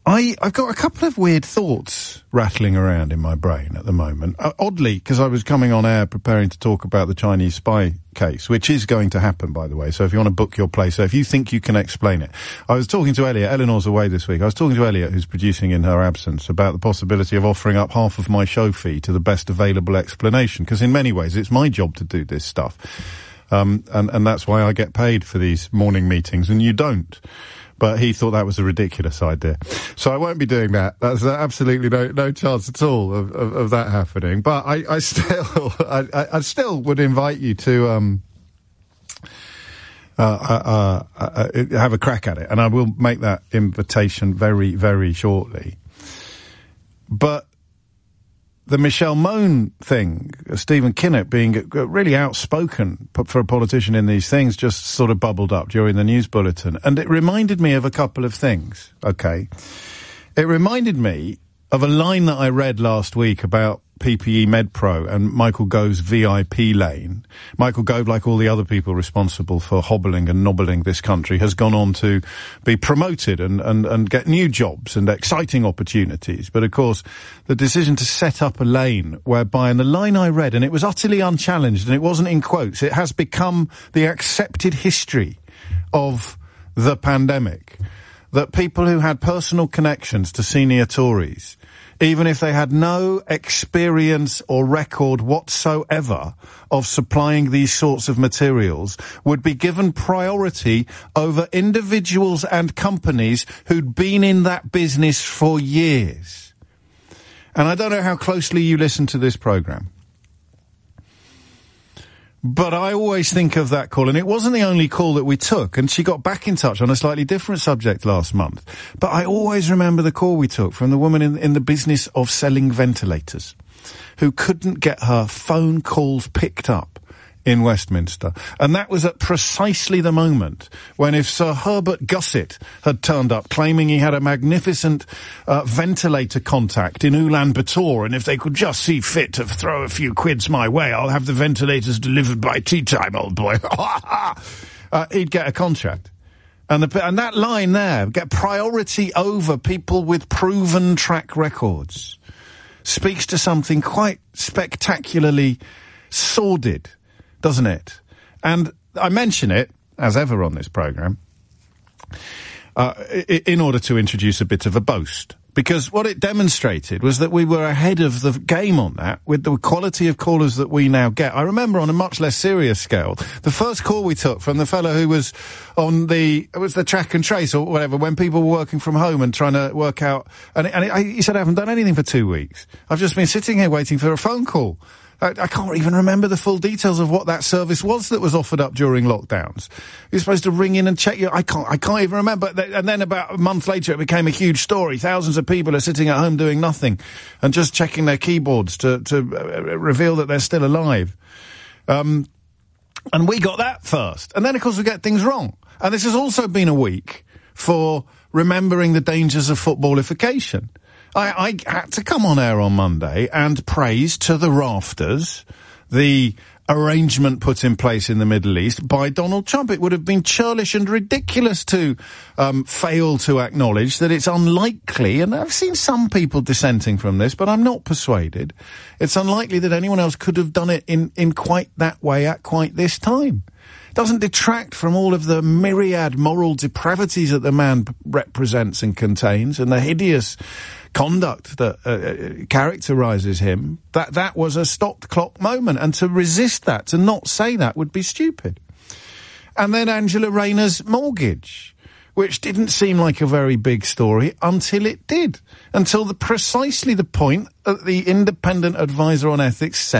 I, I've got a couple of weird thoughts rattling around in my brain at the moment. Uh, oddly, because I was coming on air preparing to talk about the Chinese spy case, which is going to happen, by the way. So if you want to book your place, so if you think you can explain it. I was talking to Elliot. Eleanor's away this week. I was talking to Elliot, who's producing in her absence, about the possibility of offering up half of my show fee to the best available explanation. Because in many ways, it's my job to do this stuff. Um, and, and that's why I get paid for these morning meetings, and you don't. But he thought that was a ridiculous idea. So I won't be doing that. That's absolutely no, no chance at all of, of, of that happening. But I, I still, I, I still would invite you to, um, uh, uh, uh, uh, have a crack at it. And I will make that invitation very, very shortly. But the Michelle Mone thing, Stephen Kinnock being really outspoken for a politician in these things, just sort of bubbled up during the news bulletin. And it reminded me of a couple of things, okay? It reminded me of a line that I read last week about P P E MedPro and Michael Gove's V I P lane. Michael Gove, like all the other people responsible for hobbling and nobbling this country, has gone on to be promoted and, and, and get new jobs and exciting opportunities. But of course, the decision to set up a lane whereby, in the line I read, and it was utterly unchallenged and it wasn't in quotes, it has become the accepted history of the pandemic, that people who had personal connections to senior Tories, even if they had no experience or record whatsoever of supplying these sorts of materials, would be given priority over individuals and companies who'd been in that business for years. And I don't know how closely you listen to this programme, but I always think of that call, and it wasn't the only call that we took, and she got back in touch on a slightly different subject last month. But I always remember the call we took from the woman in, in the business of selling ventilators, who couldn't get her phone calls picked up in Westminster. And that was at precisely the moment when, if Sir Herbert Gusset had turned up claiming he had a magnificent uh, ventilator contact in Ulaanbaatar, and if they could just see fit to throw a few quids my way, I'll have the ventilators delivered by tea time, old boy. uh, he'd get a contract. And, the, and that line there, get priority over people with proven track records, speaks to something quite spectacularly sordid, doesn't it? And I mention it, as ever on this programme, uh, in order to introduce a bit of a boast. Because what it demonstrated was that we were ahead of the game on that, with the quality of callers that we now get. I remember, on a much less serious scale, the first call we took from the fellow who was on the, it was the track and trace or whatever, when people were working from home and trying to work out, and, and it, he said, I haven't done anything for two weeks. I've just been sitting here waiting for a phone call. I, I can't even remember the full details of what that service was that was offered up during lockdowns. You're supposed to ring in and check your, I can't, I can't even remember. And then about a month later, it became a huge story. Thousands of people are sitting at home doing nothing and just checking their keyboards to, to uh, reveal that they're still alive. Um, and we got that first. And then, of course, we get things wrong. And this has also been a week for remembering the dangers of footballification. I, I had to come on air on Monday and praise to the rafters the arrangement put in place in the Middle East by Donald Trump. It would have been churlish and ridiculous to um, fail to acknowledge that it's unlikely, and I've seen some people dissenting from this, but I'm not persuaded, it's unlikely that anyone else could have done it in, in quite that way at quite this time. Doesn't detract from all of the myriad moral depravities that the man represents and contains, and the hideous conduct that uh, characterises him. That that was a stopped clock moment, and to resist that, to not say that, would be stupid. And then Angela Rayner's mortgage, which didn't seem like a very big story until it did, until the precisely the point that the independent advisor on ethics said